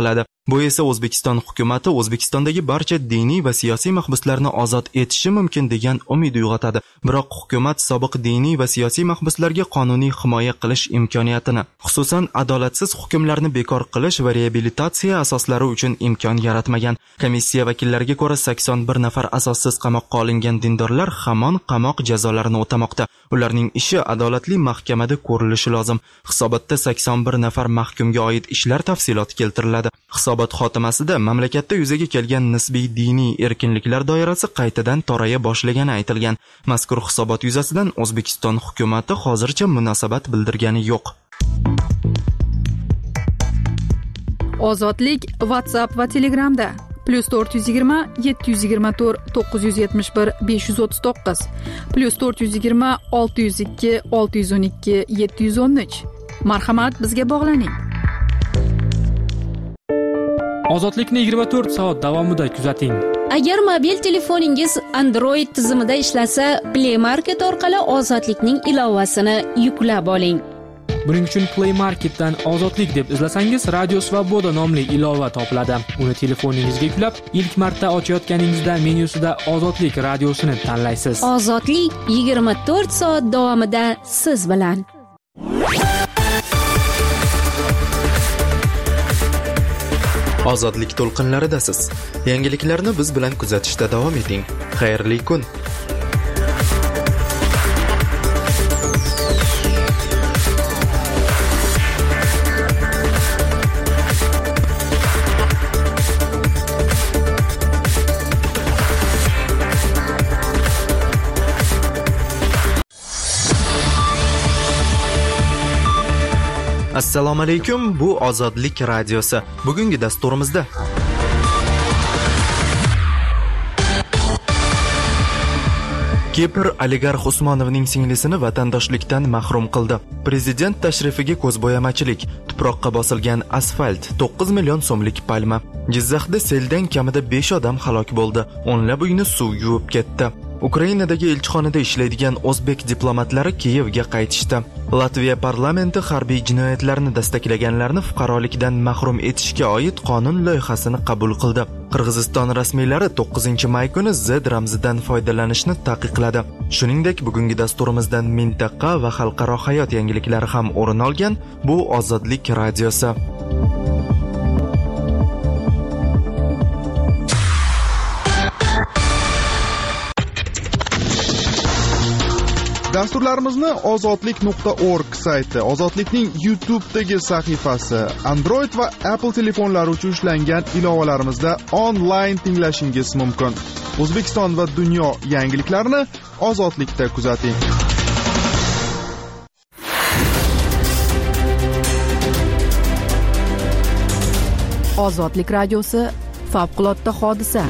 Bu esa O'zbekiston hukumatı O'zbekistondagi barcha diniy va siyosiy mahbuslarni ozod etishi mumkin degan umid uyg'otadi. Biroq hukumat sobiq diniy va siyosiy mahbuslarga qonuniy himoya qilish imkoniyatini, xususan adolatsiz hukmlarni bekor qilish va reabilitatsiya asoslari uchun imkon yaratmagan. Komissiya vakillariga ko'ra 81 nafar asossiz qamoqqa olingan dindorlar hamon qamoq jazolarini o'tamoqda. Ularning ishi adolatli mahkamada ko'rilishi lozim. Hisobotda 81 nafar mahkumga oid ishlar tafsiloti keltiriladi. Hisobot xotimasida mamlakatda yuzaga kelgan nisbiy diniy erkinliklar doirasi qaytadan toraya boshlagani aytilgan. Mazkur hisobot yuzasidan O'zbekiston hukumatı hozircha munosabat bildirgani yo'q. Ozodlik WhatsApp va Telegramda +420 724 971 539 +420 602 612 713. Marhamat, bizga bog'laning. Ozodlikni 24 soat davomida kuzating. Agar mobil telefoningiz Android tizimida ishlasa, Play Market orqali Ozodlikning ilovasini yuklab oling. Buning uchun Play Marketdan Ozodlik deb izlasangiz, Radio Svoboda nomli ilova topiladi. Uni telefoningizga yuklab, ilk marta ochayotganingizda menyusida Ozodlik radiosini tanlaysiz. Ozodlik 24 soat davomida siz bilan. Ozodlik to'lqinlaridasiz. Yangiliklarni biz bilan kuzatishda davom eting. Xayrli kun. Assalomu alaykum, bu Ozodlik radiosi. Bugungi dasturimizda Kipr oligarx Usmonovning singlisini vatandoshlikdan mahrum qildi. Prezident tashrifiga ko'zbo'yamachilik, tuproqqa bosilgan asfalt, 9 million so'mlik palma. Jizzaxda seldan kamida 5 odam halok bo'ldi. O'nlab uyni suv yuvib ketdi. Ukrainadagi elchixonada ishlaydigan o'zbek diplomatlari Kiyevga qaytishdi. Latviya parlamenti harbiy jinoyatlarni dastaklaganlarni fuqarolikdan mahrum etishga oid qonun loyihasini qabul qildi. Qirg'iziston rasmiylari 9-may kuni Z ramzidan foydalanishni taqiqladi. Shuningdek, bugungi dasturimizdan mintaqa va xalqaro hayot yangiliklari ham o'rin olgan. Bu Ozodlik radiosi. Dasturlarimizni ozodlik.org sayti, Ozodlikning YouTube'dagi sahifasi, Android va Apple telefonlari uchun ishlangan ilovalarimizda onlayn tinglashingiz mumkin. O'zbekiston va dunyo yangiliklarini Ozodlikda kuzating. Ozodlik radiosi favqulodda hodisa.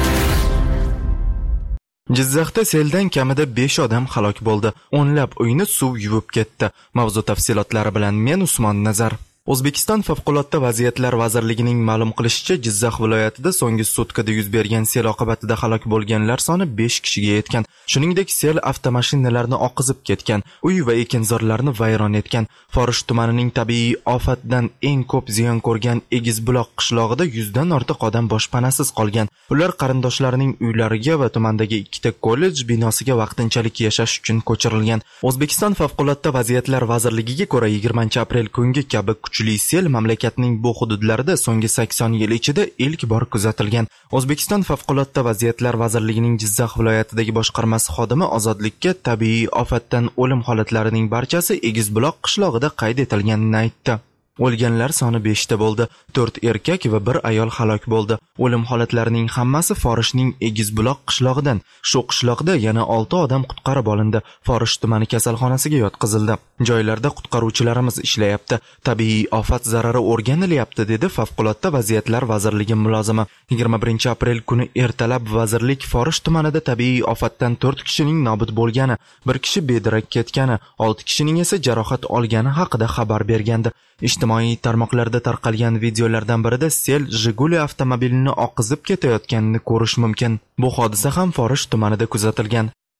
Jizzaxda seldan kamida 5 odam halok bo'ldi. O'nlab uyni suv yuvib ketdi. Mavzu tafsilotlari bilan men Usmon Nazar. O'zbekiston Favqulodda vaziyatlar vazirligining ma'lum qilishicha, Jizzax viloyatida so'nggi sutkada yuz bergan sel oqibatida halok bo'lganlar soni 5 kishiga yetgan. Shuningdek, sel avtomashinalarni oqizib ketgan, uy va ekinzorlarni vayron etgan. Forish tumanining tabiiy ofatdan eng ko'p ziyon ko'rgan Egizbuloq qishlog'ida 100 dan ortiq odam boshpanasiz qolgan. Ular qarindoshlarining uylariga va tumandagi 2 ta kollej binosiga vaqtinchalik yashash uchun ko'chirilgan. O'zbekiston Favqulodda vaziyatlar vazirligiga ko'ra 20-aprel kungi kabi kuchli sel mamlakatning bu hududlarida so'nggi 80 yil ichida ilk bor kuzatilgan. O'zbekiston Favqulodda vaziyatlar vazirligining Jizzax viloyatidagi boshqarmasi xodimi Ozodlikka tabiiy ofatdan o'lim holatlarining barchasi Egizbuloq qishlog'ida qayd etilganini aytdi. O'lganlar soni 5 ta bo'ldi. 4 erkak va 1 ayol halok bo'ldi. O'lim holatlarining hammasi Forishning Egizbuloq qishlog'idan. Shu qishloqda yana 6 odam qutqarib olindi. Forish tumani kasalxonasiga yotqizildi. Joylarda qutqaruvchilarimiz ishlayapti. Tabiiy ofat zarari o'rganilyapti, dedi Favqulodda vaziyatlar vazirligi mulozimi. 21-aprel kuni ertalab vazirlik Forish tumanida tabiiy ofatdan 4 kishining nobud bo'lgani, 1 kishi bedarak ketgani, 6 kishining esa jarohat olgani haqida xabar bergandi. Ijtimoiy tarmoqlarda tarqalgan videolardan birida sel Jiguli avtomobilini oqizib ketayotganini ko'rish mumkin. Bu hodisa ham Forish tumanida kuzatilgan.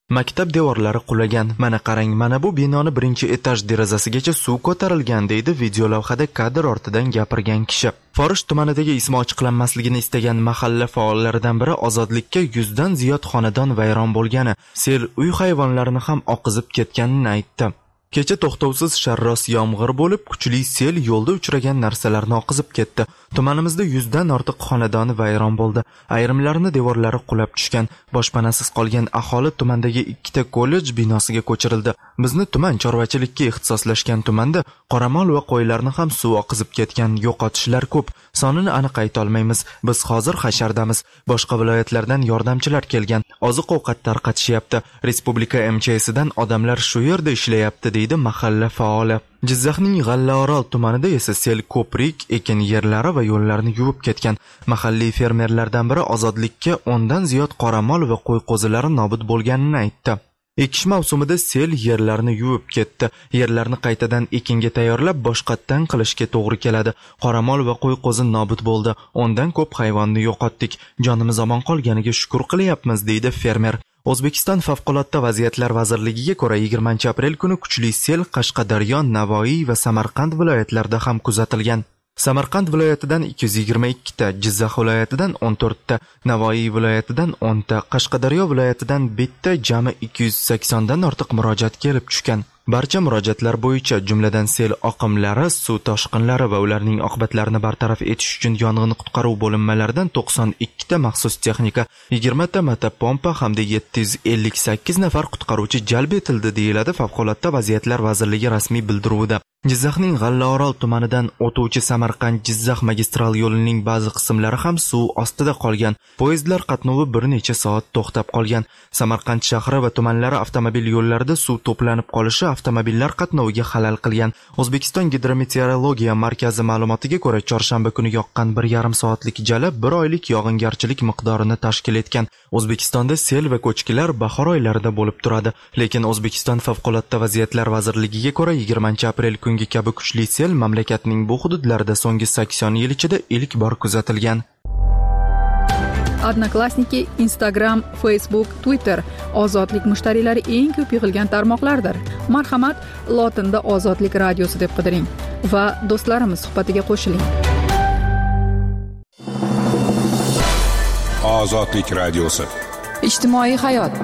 Maktab devorlari qulagan. Mana qarang, mana bu binoni birinchi etaj derazasigacha suv ko'tarilgan, deydi video lavhada kadr ortidan gapirgan kishi. Forish tumanidagi ismi ochiqlanmasligini istagan mahalla faollaridan biri ozodlikka 100 dan ziyod xonadon vayron bo'lgani, sel uy hayvonlarini ham oqizib ketganini aytdi. Kecha to'xtovsiz sharros yomg'ir bo'lib, kuchli sel yo'lda uchragan narsalarni oqizib ketdi. Tumanimizda 100 dan ortiq xonadoni vayron bo'ldi. Ayrimlarini devorlari qulab tushgan. Boshpanasiz qolgan aholi tumandagi 2 ta kollej binosiga ko'chirildi. Bizni tuman chorvachilikka ixtisoslashgan tumanda qoramol va qo'ylarni ham suv oqizib ketgan. Yo'qotishlar ko'p. Sonini aniq ayta olmaymiz. Biz hozir hashardamiz. Boshqa viloyatlardan yordamchilar kelgan. Oziq-ovqat tarqatishyapti. Respublika MCH'dan odamlar shu yerda ishlayapti, deydi mahalla faoli. Jizzaxning G'allaorol tumanida esa sel ko'prik, ekin yerlari va yo'llarni yuvib ketgan. Mahalliy fermerlardan biri ozodlikka 10 dan ziyod qoramol va qo'y-qo'zilari nobud bo'lganini aytdi. Ekish mavsumida sel yerlarni yuvib ketdi. Yerlarni qaytadan ekinga tayyorlab boshqatdan qilishga to'g'ri keladi. Qoramol va qo'y-qo'zi nobud bo'ldi. 10 dan ko'p hayvonni yo'qotdik. Jonimiz omon qolganiga shukr qilyapmiz, deydi fermer. O'zbekiston Favqulodda vaziyatlar vazirligiga ko'ra 20-aprel kuni kuchli sel Qashqadaryo, Navoiy va Samarqand viloyatlarida ham kuzatilgan. Samarqand viloyatidan 222 ta, Jizzax viloyatidan 14 ta, Navoiy viloyatidan 10 ta, Qashqadaryo viloyatidan bitta, jami 280 dan ortiq murojaat kelib tushgan. Barcha murojaatlar bo'yicha, jumladan sel oqimlari, suv toshqinlari va ularning oqibatlarini bartaraf etish uchun yong'in qutqaruv bo'linmalaridan 92 ta maxsus texnika, 20 ta motopompa hamda 758 nafar qutqaruvchi jalb etildi, deyiladi Favqulodda vaziyatlar vazirligi rasmiy bildiruvida. Jizzaxning G'allaorol tumanidan o'tuvchi Samarqand-Jizzax magistral yo'lining ba'zi qismlari ham suv ostida qolgan. Poyezdlar qatnovi bir necha soat to'xtab qolgan. Samarqand shahri va tumanlari avtomobil yo'llarida suv to'planib qolishi avtomobillar qatnoviga xalal qilgan. O'zbekiston gidrometeorologiya markazi ma'lumotiga ko'ra, chorshanba kuni yoqqan 1,5 soatlik jala 1 oylik yog'ingarchilik miqdorini tashkil etgan. O'zbekistonda sel va ko'chkilar bahor oylarida bo'lib turadi, lekin O'zbekiston Favqulodda vaziyatlar vazirligiga ko'ra 20-aprel kungi kabi kuchli sel mamlakatning bu hududlarida so'nggi 80 yil ichida ilk bor kuzatilgan. Odnoklassniki, Instagram, Facebook, Twitter ozodlik mushtariylari eng ko'p yig'ilgan tarmoqlardir. Marhamat, lotinda Ozodlik radiosi deb qidiring va do'stlarimiz suhbatiga qo'shiling. Ozodlik radiosi. Ijtimoiy hayot.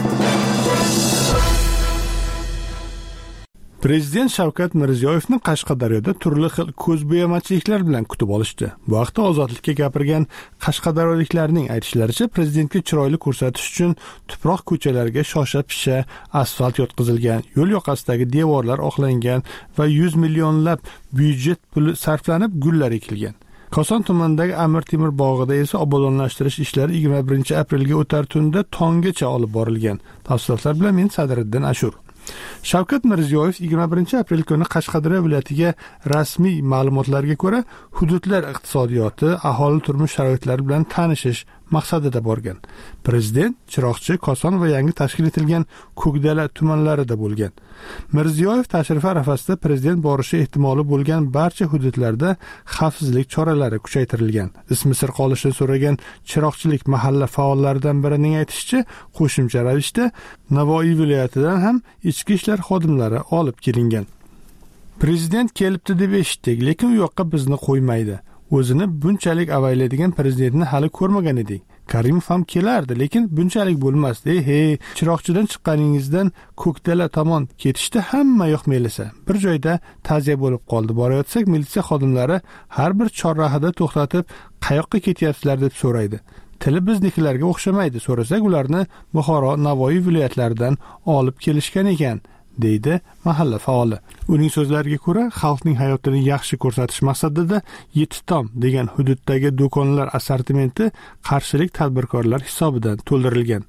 Prezident Shavkat Mirziyoyevni Qashqadaryoda turli xil ko'zbo'yamachiliklar bilan kutib olishdi. Bu vaqtda ozodlikka gapirgan qashqadaryoliklarning aytishlaricha, prezidentga chiroyli ko'rsatish uchun tuproq ko'chalarga shosha-pisha asfalt yotqizilgan, yo'l yoqasidagi devorlar oqlangan va 100 millionlab byudjet puli sarflanib gullar ekilgan. Koson tumanidagi Amir Temur bog'ida esa obodonlashtirish ishlari 21-aprelga o'tar tunda tonggacha olib borilgan. Tafsilotlar bilan men Sadriddin Ashur. Shavkat Mirziyoyev 21-aprel kuni Qashqadaryo viloyatiga rasmiy ma'lumotlarga ko'ra hududlar iqtisodiyoti, aholi turmush sharoitlari bilan tanishish maqsadida borgan. Prezident Chiroqchi, Koson va yangi tashkil etilgan Ko'kdala tumanlarida bo'lgan. Mirziyoyev tashrifi arafasida prezident borishi ehtimoli bo'lgan barcha hududlarda xavfsizlik choralari kuchaytirilgan. Ismi sir qolishini so'ragan chiroqchilik mahalla faollaridan birining aytishicha, qo'shimcha ravishda Navoiy viloyatidan ham ichki ishlar xodimlari olib kelingan. Prezident kelibdi deb eshitdik, lekin u yoqqa bizni qo'ymaydi. O'zini bunchalik avaylaydigan prezidentni hali ko'rmagan edik. Karimov ham kelardi, lekin bunchalik bo'lmasdi. Chiroqchidan chiqqaningizdan Ko'kdala tomon ketishda hamma yoq melisa. Bir joyda ta'ziya bo'lib qoldi. Borayotsak, militsiya xodimlari har bir chorrahada to'xtatib, qayoqqa ketyapsizlar deb so'raydi. Tili biznikilarga o'xshamaydi. So'rasak, ularni Buxoro, Navoiy viloyatlaridan olib kelishgan ekan, deydi mahalla faoli. Uning so'zlariga ko'ra, xalqning hayotini yaxshi ko'rsatish maqsadida 7 tom degan hududdagi do'konlar assortimenti qarshilik tadbirkorlar hisobidan to'ldirilgan.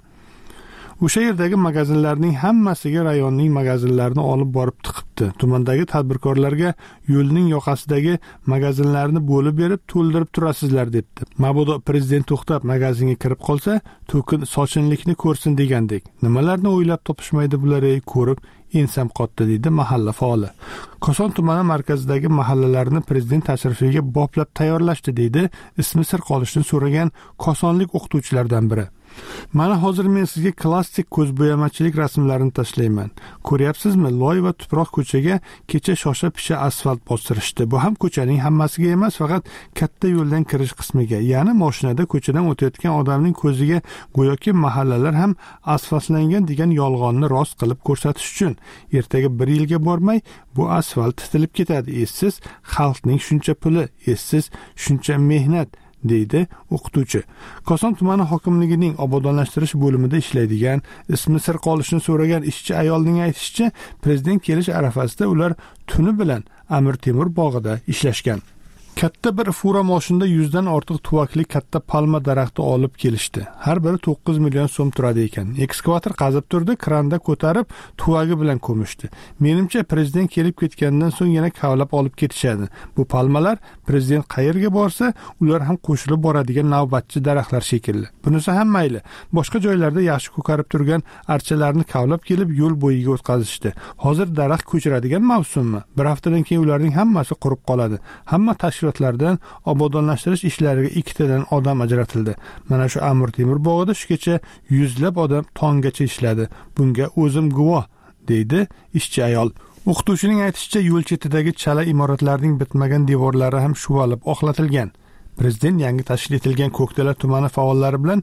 O'sha yerdagi magazinlarning hammasiga rayonning magazinlarini olib borib tiqibdi. Tumandagi tadbirkorlarga yo'lning yoqasidagi magazinlarni bo'lib berib to'ldirib turasizlar debdi. Mabodo prezident to'xtab magazinga kirib qolsa, to'kin sochinlikni ko'rsin degandek. Nimalarni o'ylab topishmaydi bular, ko'rib ensam qotdi, deydi mahalla faoli. Koson tumani markazidagi mahallalarni prezident tashrifiga boplab tayyorlashdi, deydi ismi sir qolishini so'ragan kosonlik o'qituvchilardan biri. Mana hozir men sizga klassik ko'zbo'yamachilik rasmlarini tashlayman. Ko'ryapsizmi? Loy va tuproq ko'chaga kecha shosha-pisha asfalt bostirishdi. Bu ham ko'chaning hammasiga emas, faqat katta yo'ldan kirish qismiga, ya'ni mashinada ko'chadan o'tayotgan odamning ko'ziga go'yoki mahallalar ham asfaltlangan degan yolg'onni rost qilib ko'rsatish uchun. Ertaga 1 yilga bormay bu asfalt titilib ketadi. Essiz xalqning shuncha puli, essiz shuncha mehnat, deydi o'qituvchi. Koson tumani hokimligining obodonlashtirish bo'limida ishlaydigan, ismi sir qolishini so'ragan ishchi ayolning aytishicha, prezident kelish arafasida ular tuni bilan Amir Temur bog'ida ishlashgan. Katta bir fura mashinada 100 dan ortiq tuvakli katta palma daraxti olib kelishdi. Har biri 9 million so'm turadi ekan. Ekskavator qazib turdi, kranda ko'tarib tuvagi bilan ko'mishdi. Menimcha prezident kelib ketgandan so'ng yana kavlab olib ketishadi. Bu palmalar prezident qayerga borsa, ular ham qo'shilib boradigan navbatchi daraxtlar shekilli. Bunisi ham mayli. Boshqa joylarda yaxshi ko'karib turgan archalarni kavlab kelib yo'l bo'yiga o'tkazishdi. Hozir daraxt ko'chiradigan mavsummi? Bir haftadan keyin ularning hammasi qurib qoladi. Hamma tashkilotlardan obodonlashtirish ishlariga 2 tadan odam ajratildi. Mana shu Amir Temur bog'ida shu kecha 100 lab odam tonggacha ishladi. Bunga o'zim guvoh, deydi ishchi ayol. O'qituvchining aytishicha, yo'l chetidagi chala imoratlarning bitmagan devorlari ham shuvalib oqlatilgan. Prezident yangi tashkil etilgan Ko'kdala tumani faollari bilan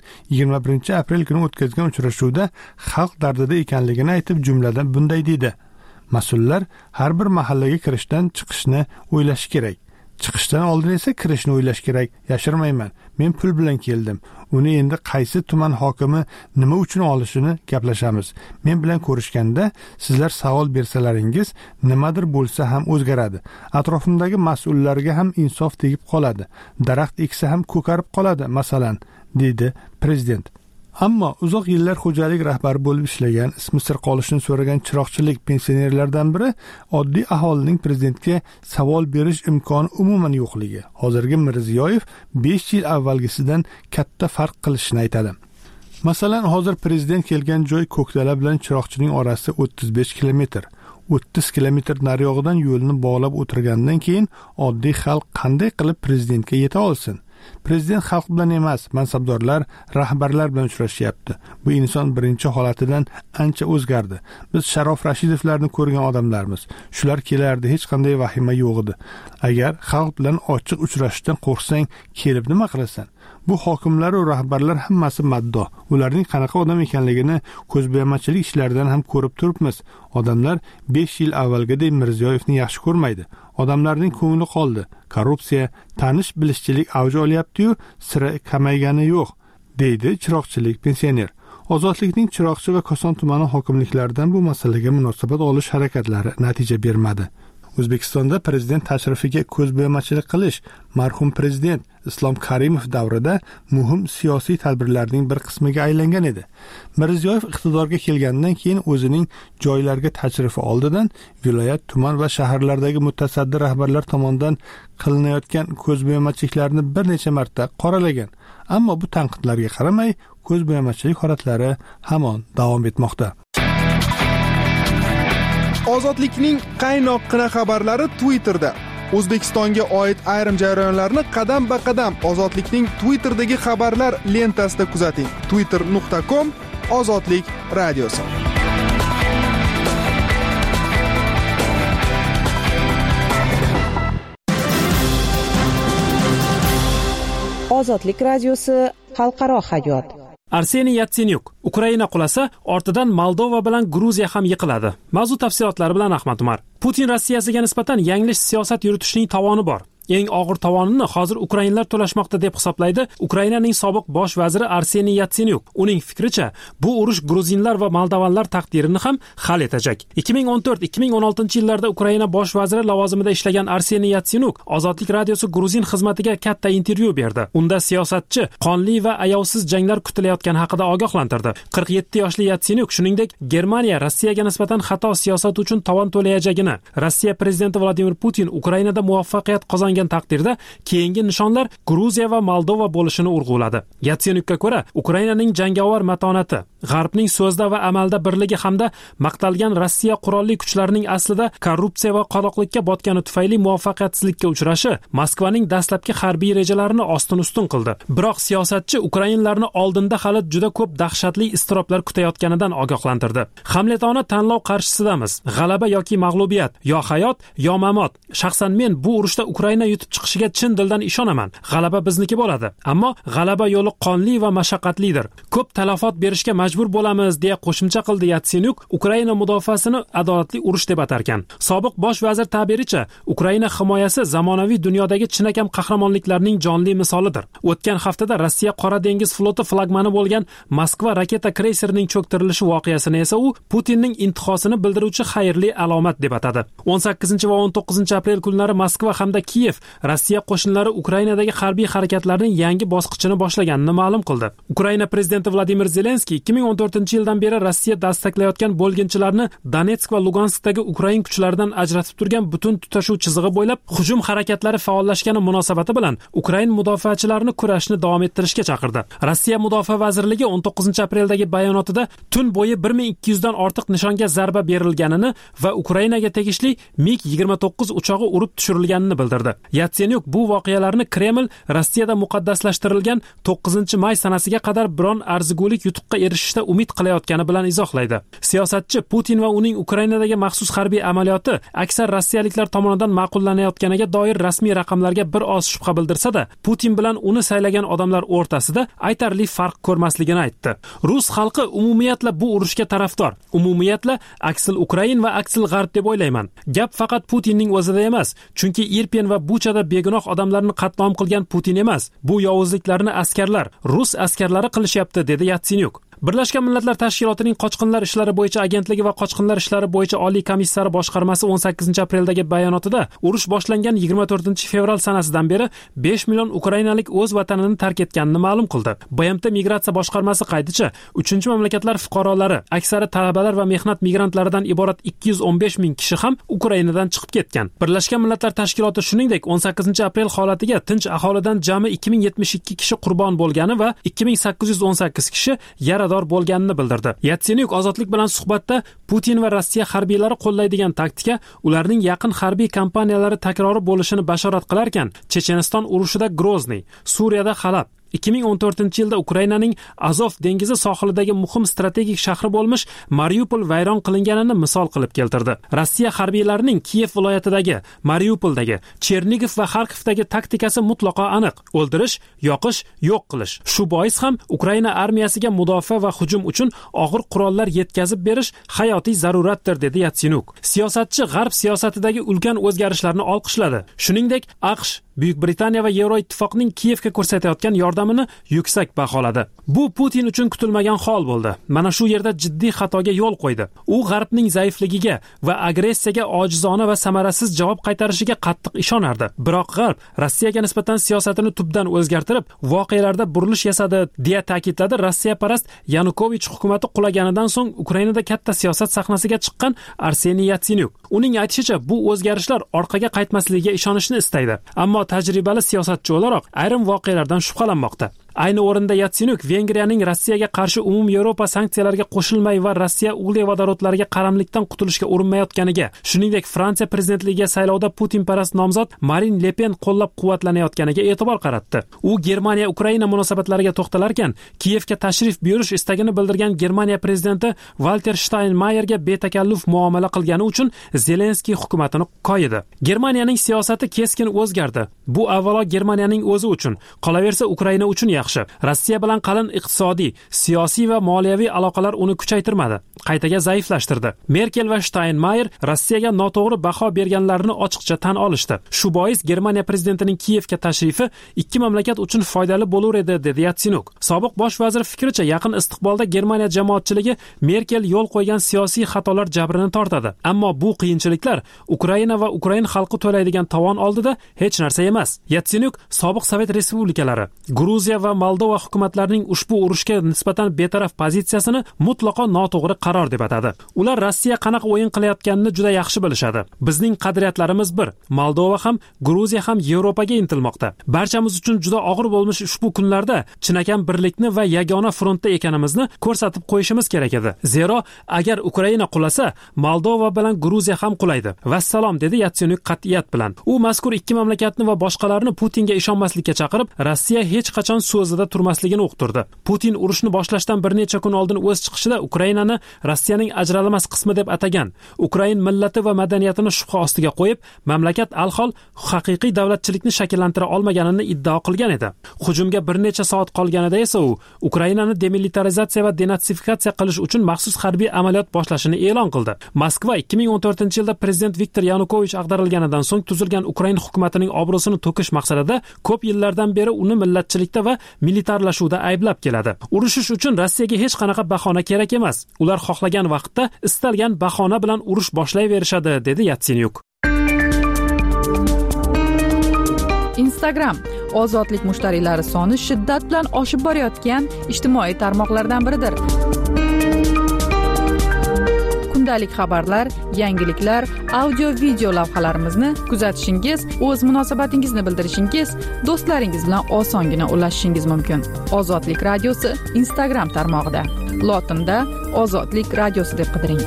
21 aprel kuni o'tkazgan uchrashuvda xalq dardida ekanligini aytib, jumladan bunday dedi: mas'ullar har bir mahallaga kirishdan chiqishni o'ylash kerak. Chiqishdan oldin esa kirishni o'ylash kerak. Yashirmayman. Men pul bilan keldim. Uni endi qaysi tuman hokimi nima uchun olishini gaplashamiz. Men bilan ko'rishganda sizlar savol bersalaringiz nimadir bo'lsa ham o'zgaradi. Atrofimdagi mas'ullarga ham insof tegib qoladi. Daraxt eksa ham ko'karib qoladi, masalan, dedi prezident. Ammo uzoq yillar xo'jalik rahbari bo'lib ishlagan, ismi sir qolishini so'ragan chiroqchilik pensionerlardan biri oddiy aholining prezidentga savol berish imkoni umuman yo'qligi. Hozirgi Mirziyoyev 5 yil avvalgisidan katta farq qilishini aytadi. Masalan, hozir prezident kelgan joy Ko'kdala bilan Chiroqchining orasi 35 kilometr. 30 kilometr nariyog'idan yo'lni bog'lab o'tirgandan keyin oddiy xalq qanday qilib prezidentga yeta olsin? Prezident xalq bilan emas, mansabdorlar, rahbarlar bilan uchrashyapti. Bu inson birinchi holatidan ancha o'zgardi. Biz Sharof Rashidovlarni ko'rgan odamlarmiz. Shular kelardi, hech qanday vahima yo'q edi. Agar xalq bilan ochiq uchrashishdan qo'rqsang, kelib nima qilasan? Bu hokimlar va rahbarlar hammasi maddo. Ularning qanaqa odam ekanligini ko'zbo'yamachilik ishlaridan ham ko'rib turibmiz. Odamlar 5 yil avvalgidek Mirziyoyevni yaxshi ko'rmaydi. Odamlarning ko'ngli qoldi. Korrupsiya, tanish-bilishchilik avj olyapti-yu, sira kamaygani yo'q, deydi chiroqchilik pensioner. Ozodlikning Chiroqchi va Koson tumani hokimliklaridan bu masalaga munosabat olish harakatlari natija bermadi. O'zbekistonda prezident tashrifiga ko'zbo'yamachilik qilish marhum prezident Islom Karimov davrida muhim siyosiy tadbirlarning bir qismiga aylangan edi. Mirziyoyev iqtidorga kelgandan keyin o'zining joylarga tashrifi oldidan viloyat, tuman va shaharlardagi mutasaddi rahbarlar tomonidan qilinayotgan ko'zbo'yamachiliklarni bir necha marta qoralagan. Ammo bu tanqidlarga qaramay, ko'zbo'yamachilik holatlari hamon davom etmoqda. Ozodlikning qaynoqqina xabarlari Twitterda. O'zbekistonga oid ayrim jarayonlarni qadam-ba-qadam Ozodlikning Twitterdagi xabarlar lentasida kuzating. twitter.com/ozodlik radiosi. Ozodlik radiosi xalqaro hayot. Arseniy Yatsenyuk Ukraina qulasa, ortidan Moldova bilan Gruziya ham yiqiladi. Mavzu tafsilotlari bilan Ahmad Umar. Putin Rossiyasiga nisbatan yanglish siyosat yuritishning tovoni bor. Eng og'ir tovonini hozir ukrainlar to'lashmoqda deb hisoblaydi Ukrainaning sobiq bosh vaziri Arseniy Yatsenyuk. Uning fikricha, bu urush gruzinlar va moldavanlar taqdirini ham hal etacak. 2014-2016 yillarda Ukraina bosh vaziri lavozimida ishlagan Arseniy Yatsenyuk Ozodlik radiosi Gruzin xizmatiga katta intervyu berdi. Unda siyosatchi qonli va ayovsiz janglar kutilayotgani haqida ogohlantirdi. 47 yoshli Yatsenyuk shuningdek Germaniya Rossiyaga nisbatan xato siyosat uchun tovon to'layajagini, Rossiya prezidenti Vladimir Putin Ukrainada muvaffaqiyat qozongan boshlangan taqdirda keyingi nishonlar Gruziya va Moldova bo'lishini urg'uladi. Yatsenyukka ko'ra, Ukrainaning jangovar matonati, G'arbning so'zda va amalda birligi hamda maqtalgan Rossiya qurolli kuchlarining aslida korrupsiya va qoloqlikka botgani tufayli muvaffaqiyatsizlikka uchrashi Moskvaning dastlabki harbiy rejalarini ostin-ustun qildi. Biroq siyosatchi ukrainlarni oldinda hali juda ko'p dahshatli iztiroblar kutayotganidan ogohlantirdi. Hamletona tanlov qarshisidamiz. G'alaba yoki mag'lubiyat, yo hayot, yo mamot. Shaxsan men bu urushda Ukraina yutib chiqishiga chin dildan ishonaman. G'alaba bizniki bo'ladi, ammo g'alaba yo'li qonli va mashaqqatlidir. Ko'p talafot berishga majbur bo'lamiz, deya qo'shimcha qildi Yatsenyuk. Ukraina mudofaasini adolatli urush deb atarkan. Sobiq bosh vazir ta'biricha, Ukraina himoyasi zamonaviy dunyodagi chinakam qahramonliklarning jonli misolidir. O'tgan haftada Rossiya Qora dengiz floti flagmani bo'lgan Moskva raketa kreyserining cho'ktirilishi voqeasini esa u Putinning intihosini bildiruvchi xayrli alomat deb atadi. 18 va 19 aprel kunlari Moskva hamda Kiyev Rossiya qo'shinlari Ukrainadagi harbiy harakatlarning yangi bosqichini boshlaganini ma'lum qildi. Ukraina prezidenti Vladimir Zelenskiy 2014-yildan beri Rossiya dastaklayotgan bo'lginchilarni Donetsk va Luganskdagi Ukrain kuchlaridan ajratib turgan butun tutashuv chizig'i bo'ylab hujum harakatlari faollashgani munosabati bilan Ukrain mudofaachilarini kurashni davom ettirishga chaqirdi. Rossiya mudofaa vazirligi 19 apreldagi bayonotida tun bo'yi 1200 dan ortiq nishonga zarba berilganini va Ukrainaga tegishli MiG-29 uchog'i urib tushirilganini bildirdi. Yatsenyuk bu voqealarni Kreml Rossiyada muqaddaslashtirilgan 9-may sanasiga qadar biron arzigulik yutuqqa erishishda umid qilayotgani bilan izohlaydi. Siyosatchi Putin va uning Ukrainadagi maxsus harbiy amaliyoti aksar rossiyaliklar tomonidan ma'qullanayotganiga doir rasmiy raqamlarga bir oz shubha bildirsa-da, Putin bilan uni saylagan odamlar o'rtasida aytarli farq ko'rmasligini aytdi. Rus xalqi umumiyatla bu urushga tarafdor. Umumiyatla aksil Ukrain va aksil G'arb deb o'ylayman. Gap faqat Putinning o'zida emas, chunki Irpin va Buchada begunoh odamlarni qatl qilgan Putin emas. Bu yovuzliklarni askarlar, rus askarlari qilishyapti, dedi Yatsenyuk. Birlashgan Millatlar Tashkilotining qochqinlar ishlari bo'yicha agentligi va qochqinlar ishlari bo'yicha oliy komissari boshqarmasi 18 apreldagi bayonotida urush boshlangan 24 fevral sanasidan beri 5 million ukrainalik o'z vatanini tark etganini ma'lum qildi. BMT migratsiya boshqarmasi qayticha, 3-mamlakatlar fuqarolari, aksari talabalar va mehnat migrantlaridan iborat 215 ming kishi ham Ukrainadan chiqib ketgan. Birlashgan Millatlar Tashkiloti shuningdek 18 aprel holatiga tinch aholidan jami 2072 kishi qurbon bo'lgani va 2818 kishi yarador bo'lganini bildirdi. Yatsenyuk ozodlik bilan suhbatda Putin va Rossiya harbiylari qo'llaydigan taktika ularning yaqin harbiy kampaniyalari takrori bo'lishini bashorat qilarkan, Checheniston urushida Grozniy, Suriyada Halab, 2014-yilda Ukrainaning Azov dengizi sohilidagi muhim strategik shahri bo'lmish Mariupol vayron qilinganini misol qilib keltirdi. Rossiya harbiylarining Kiyev viloyatidagi, Mariupoldagi, Chernigov va Xarkovdagi taktikasi mutlaqo aniq: o'ldirish, yoqish, yo'q qilish. Shu bois ham Ukraina armiyasiga mudofaa va hujum uchun og'ir qurollar yetkazib berish hayotiy zaruratdir, dedi Yatsenyuk. Siyosatchi G'arb siyosatidagi ulkan o'zgarishlarni olqishladi. Shuningdek, AQSh, Buyuk Britaniya va Yevroittifoqning Kiyevga ko'rsatayotgan yordamini yuksak baholadi. Bu Putin uchun kutilmagan hol bo'ldi. Mana shu yerda jiddiy xatoga yo'l qo'ydi. U G'arbning zaifligiga va agressiyaga ojizona va samarasiz javob qaytarishiga qattiq ishonardi. Biroq G'arb Rossiyaga nisbatan siyosatini tubdan o'zgartirib, voqealarda burilish yasadi, deya ta'kidladi Rossiyaparast Yanukovich hukumati qulaganidan so'ng Ukrainada katta siyosat sahnasiga chiqqan Arseniy Yatsenyuk. Uning aytishicha, bu o'zgarishlar orqaga qaytmasligiga ishonishni istaydi. Ammo tajribali siyosatchi o'laroq ayrim voqealardan shubhalanmoqda. Ayni o'rinda Yatsenyuk Vengriyaning Rossiyaga qarshi umum Yevropa sanksiyalariga qo'shilmay va Rossiya uglevodorodlariga qaramlikdan qutulishga urinmayotganiga, shuningdek Fransiya prezidentligiga saylovda Putin parast nomzod Marin Le Pen qo'llab-quvvatlanayotganiga e'tibor qaratdi. U Germaniya-Ukraina munosabatlariga to'xtalarkan, Kiyevga tashrif buyurish istagini bildirgan Germaniya prezidenti Walter Steinmeierga betakalluf muomala qilgani uchun Zelenskiy hukumatini qo'ydi. Germaniyaning siyosati keskin o'zgardi. Bu avvalo Germaniyaning o'zi uchun, qolaversa Ukraina uchun yaxshi. Rossiya bilan qalin iqtisodiy, siyosiy va moliyaviy aloqalar uni kuchaytirmadi, qaytaga zaiflashtirdi. Merkel va Steinmeier Rossiyaga noto'g'ri baho berganlarini ochiqcha tan olishdi. Shu bois Germaniya prezidentining Kiyevga tashrifi ikki mamlakat uchun foydali bo'lar edi, dedi Yatsenyuk. Sobiq bosh vazir fikricha, yaqin istiqbolda Germaniya jamoatchiligi Merkel yo'l qo'ygan siyosiy xatolar jabrini tortadi. Ammo bu qiyinchiliklar Ukraina va Ukrain xalqi to'laydigan tovon oldida hech narsa emas. Yatsenyuk sobiq Sovet respublikalari, Gruziya va va Moldova hukumatlarining ushbu urushga nisbatan betaraf pozitsiyasini mutlaqo noto'g'ri qaror deb atadi. Ular Rossiya qanaqa o'yin qilayotganini juda yaxshi bilishadi. Bizning qadriyatlarimiz bir. Moldova ham, Gruziya ham Yevropaga intilmoqda. Barchamiz uchun juda og'ir bo'lmish ushbu kunlarda chinakam birlikni va yagona frontda ekanimizni ko'rsatib qo'yishimiz kerak edi. Zero, agar Ukraina qulasa, Moldova bilan Gruziya ham qulaydi. Vassalom, dedi Yatsenyuk qat'iyat bilan. U mazkur ikki mamlakatni va boshqalarni Putinga ishonmaslikka chaqirib, Rossiya hech qachon so'zida turmasligini uqtirdi. Putin urushni boshlashdan bir necha kun oldin o'z chiqishida Ukrainani Rossiyaning ajralmas qismi deb atagan. Ukrain millati va madaniyatini shubha ostiga qo'yib, mamlakat alhol haqiqiy davlatchilikni shakllantira olmaganini iddao qilgan edi. Hujumga bir necha soat qolganida esa u Ukrainani demilitarizatsiya va denatsifikatsiya qilish uchun maxsus harbiy amaliyot boshlashini e'lon qildi. Moskva 2014-yilda prezident Viktor Yanukovich ag'darilganidan so'ng tuzilgan Ukraina hukumatining obro'sini to'kish maqsadida ko'p yillardan beri uni millatchilikda va militarlashuvda ayblab keladi. Urushish uchun Rossiyaga hech qanaqa bahona kerak emas. Ular xohlagan vaqtda istalgan bahona bilan urush boshlayverishadi, dedi Yatsenyuk. Instagram ozodlik mushtariylari soni shiddat bilan oshib borayotgan ijtimoiy tarmoqlardan biridir. Kundalik xabarlar, yangiliklar, audio-video lavhalarimizni kuzatishingiz, o'z munosabatingizni bildirishingiz, do'stlaringiz bilan osongina ulashishingiz mumkin. Ozodlik radiosi Instagram tarmog'ida. Lotinda Ozodlik radiosi deb qidiring.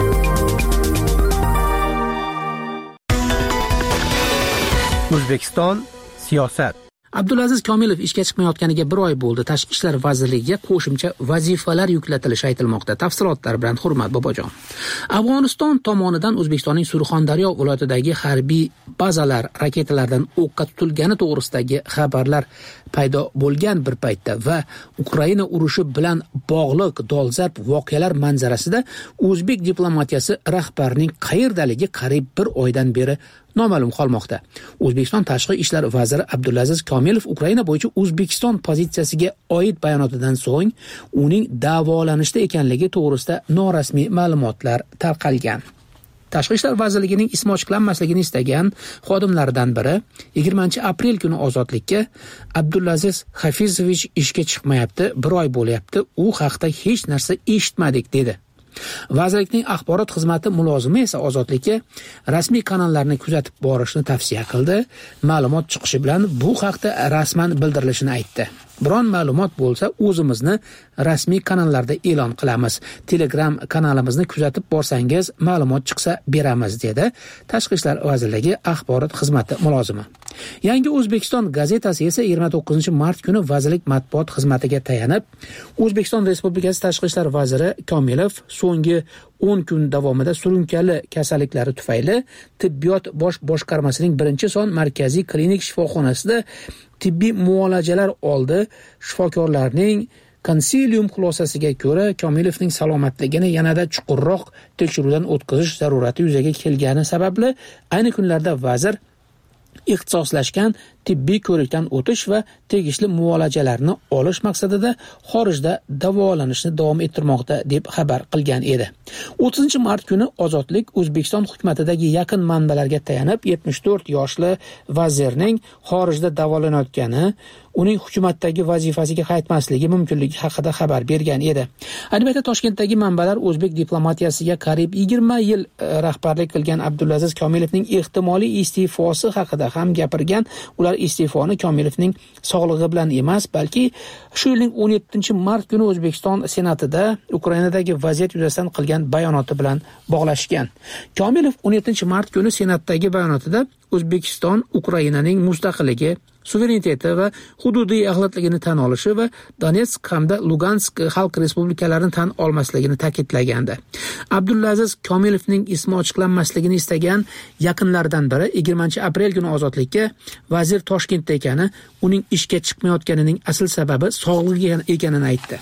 O'zbekiston siyosat. Abdulaziz Komilov ishga chiqmayotganiga 1 oy bo'ldi. Tashqi ishlar vazirligiga qo'shimcha vazifalar yuklatilishi aytilmoqda. Tafsilotlar bilan Hurmat Bobojon. Afg'oniston tomonidan O'zbekistonning Surxondaryo viloyatidagi harbiy bazalar raketalardan o'qqa tutilgani to'g'risidagi xabarlar paydo bo'lgan bir paytda va Ukraina urushi bilan bog'liq dolzarb voqealar manzarasida o'zbek diplomatiyasi rahbarining qayerdaligi qariyb 1 oydan beri noma'lum qolmoqda. O'zbekiston tashqi ishlar vaziri Abdulaziz Komilov Ukraina bo'yicha O'zbekiston pozitsiyasiga oid bayonotidan so'ng uning davolanishda ekanligi to'g'risida norasmiy ma'lumotlar tarqalgan. Tashqi ishlar vazirligining ismi ochiqlanmasligini istagan xodimlaridan biri 20-aprel kuni Ozodlikka Abdulaziz Hafizovich ishga chiqmayapti, 1 oy bo'lyapti, u haqda hech narsa eshitmadik dedi. Vazirlikning axborot xizmati mulozimi esa Ozodlikka rasmiy kanallarni kuzatib borishni tavsiya qildi. Ma'lumot chiqishi bilan bu haqda rasman bildirilishini aytdi. Biron ma'lumot bo'lsa, o'zimizni rasmiy kanallarda e'lon qilamiz. Telegram kanalimizni kuzatib borsangiz, ma'lumot chiqsa beramiz, dedi Tashqi ishlar vazirligi axborot xizmati mulozimi. Yangi O'zbekiston gazetasi esa 29-mart kuni vazirlik matbuot xizmatiga tayanib, O'zbekiston Respublikasi Tashqi ishlar vaziri Komilov so'nggi 10 kun davomida surunkali kasalliklari tufayli tibbiyot bosh boshqarmasining 1-son markaziy klinik shifoxonasida tibbiy muolajalar oldi. Shifokorlarning konsilium xulosasiga ko'ra Komilovning salomatligini yanada chuqurroq tekshiruvdan o'tkazish zarurati yuzaga kelgani sababli ayni kunlarda vazir ixtisoslashgan tibbiy ko'rikdan o'tish va tegishli muolajalarni olish maqsadida xorijda davolanishni davom ettirmoqda deb xabar qilgan edi. 30-mart kuni Ozodlik O'zbekiston hukumatidagi yaqin manbalarga tayanib 74 yoshli vazirning xorijda davolanayotgani, uning hukumatdagi vazifasiga qaytmasligi mumkinligi haqida xabar bergan edi. Albatta Toshkentdagi manbalar o'zbek diplomatiyasiga qariyb 20 yil rahbarlik qilgan Abdulaziz Komilovning ehtimoliy iste'fosi haqida ham gapirgan. Ular iste'foni Komilovning sog'lig'i bilan emas, balki shu yilning 17-mart kuni O'zbekiston Senatida Ukrainadagi vaziyat yuzasidan qilgan bayonoti bilan bog'lashgan. Komilov 17-mart kuni Senatdagi bayonotida O'zbekiston Ukrainaning mustaqilligi, suvereniteti va hududiy axlatligini tan olishi va Donetsk hamda Lugansk xalq respublikalarini tan olmasligini ta'kidlagandi. Abdulaziz Komilovning ismi ochiqlanmasligini istagan yaqinlardan biri 20-aprel kuni Ozodlikka vazir Toshkentda ekani, uning ishga chiqmayotganining asl sababi sog'lig'i ekanini aytdi.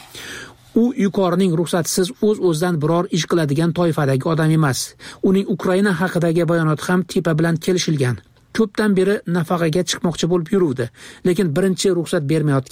U yuqorining ruxsatisiz o'z-o'zidan biror ish qiladigan toifadagi odam emas. Uning Ukraina haqidagi bayonoti ham tepa bilan kelishilgan. Ko'pdan beri nafaqaga chiqmoqchi bo'lib yuruvdi, lekin birinchi ruxsat bermayotgandi.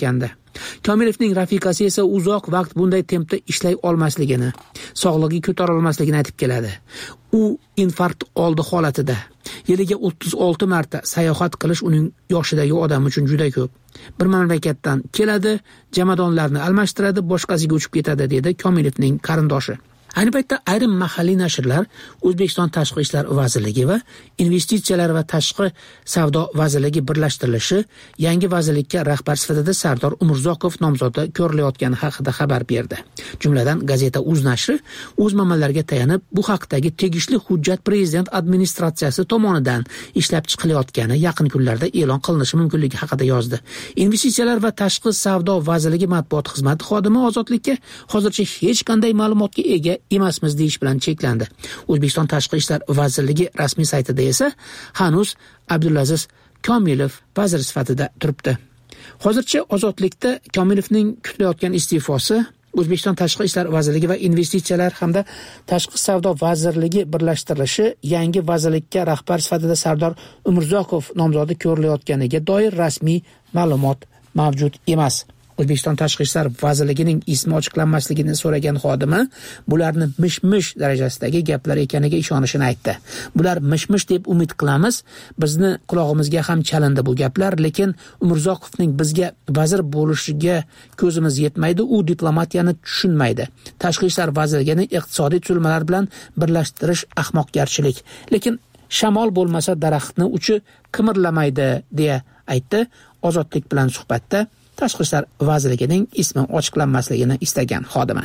Komilovning rafiqasi esa uzoq vaqt bunday tempda ishlay olmasligini, sog'lig'i ko'tara olmasligini aytib keladi. U infarkt oldi holatida. Yiliga 36 marta sayohat qilish uning yoshidagi odam uchun juda ko'p. Bir mamlakatdan keladi, jamadonlarni almashtiradi, boshqasiga uchib ketadi, dedi Komilovning qarindoshi. Ayni paytda ayrim mahalliy nashrlar O'zbekiston Tashqi ishlar vazirligi va investitsiyalar va tashqi savdo vazirligi birlashtirilishi yangi vazirlikka rahbar sifatida Sardor Umurzoqov nomzodi ko'rilayotgani haqida xabar berdi. Jumladan gazeta Uz nashri o'z manbalariga tayanib bu haqdagi tegishli hujjat prezident administratsiyasi tomonidan ishlab chiqilayotgani yaqin kunlarda e'lon qilinishi mumkinligi haqida yozdi. Investitsiyalar va tashqi savdo vazirligi matbuot xizmati xodimi ozodlikka hozircha hech qanday ma'lumotga ega emasmiz deyish bilan cheklandi. O'zbekiston Tashqi ishlar vazirligi rasmiy saytida esa hanuz Abdulaziz Komilov vazir sifatida turibdi. Hozircha ozodlikda Komilovning kutilayotgan iste'fosi O'zbekiston Tashqi ishlar vazirligi va investitsiyalar hamda tashqi savdo vazirligi birlashtirilishi yangi vazirlikka rahbar sifatida Sardor Umurzoqov nomzodi ko'rilayotganiga doir rasmiy ma'lumot mavjud emas. O'zbekiston Tashqi ishlar vazirligining ismi ochiqlanmasligini so'ragan xodimi bularni mish-mish darajasidagi gaplar ekaniga ishonishini aytdi. Bular mish-mish deb umid qilamiz. Bizni qulog'imizga ham chalindi bu gaplar, lekin Umurzoqovning bizga vazir bo'lishiga ko'zimiz yetmaydi, u diplomatiyani tushunmaydi. Tashqi ishlar vazirligini iqtisodiy tuzilmalar bilan birlashtirish ahmoqgarchilik. Lekin shamol bo'lmasa daraxtni uchi qimirlamaydi deya aytdi. Ozodlik bilan suhbatda Tashqi ishlar vazirligining ismi ochiqlanmasligini istagan xodima.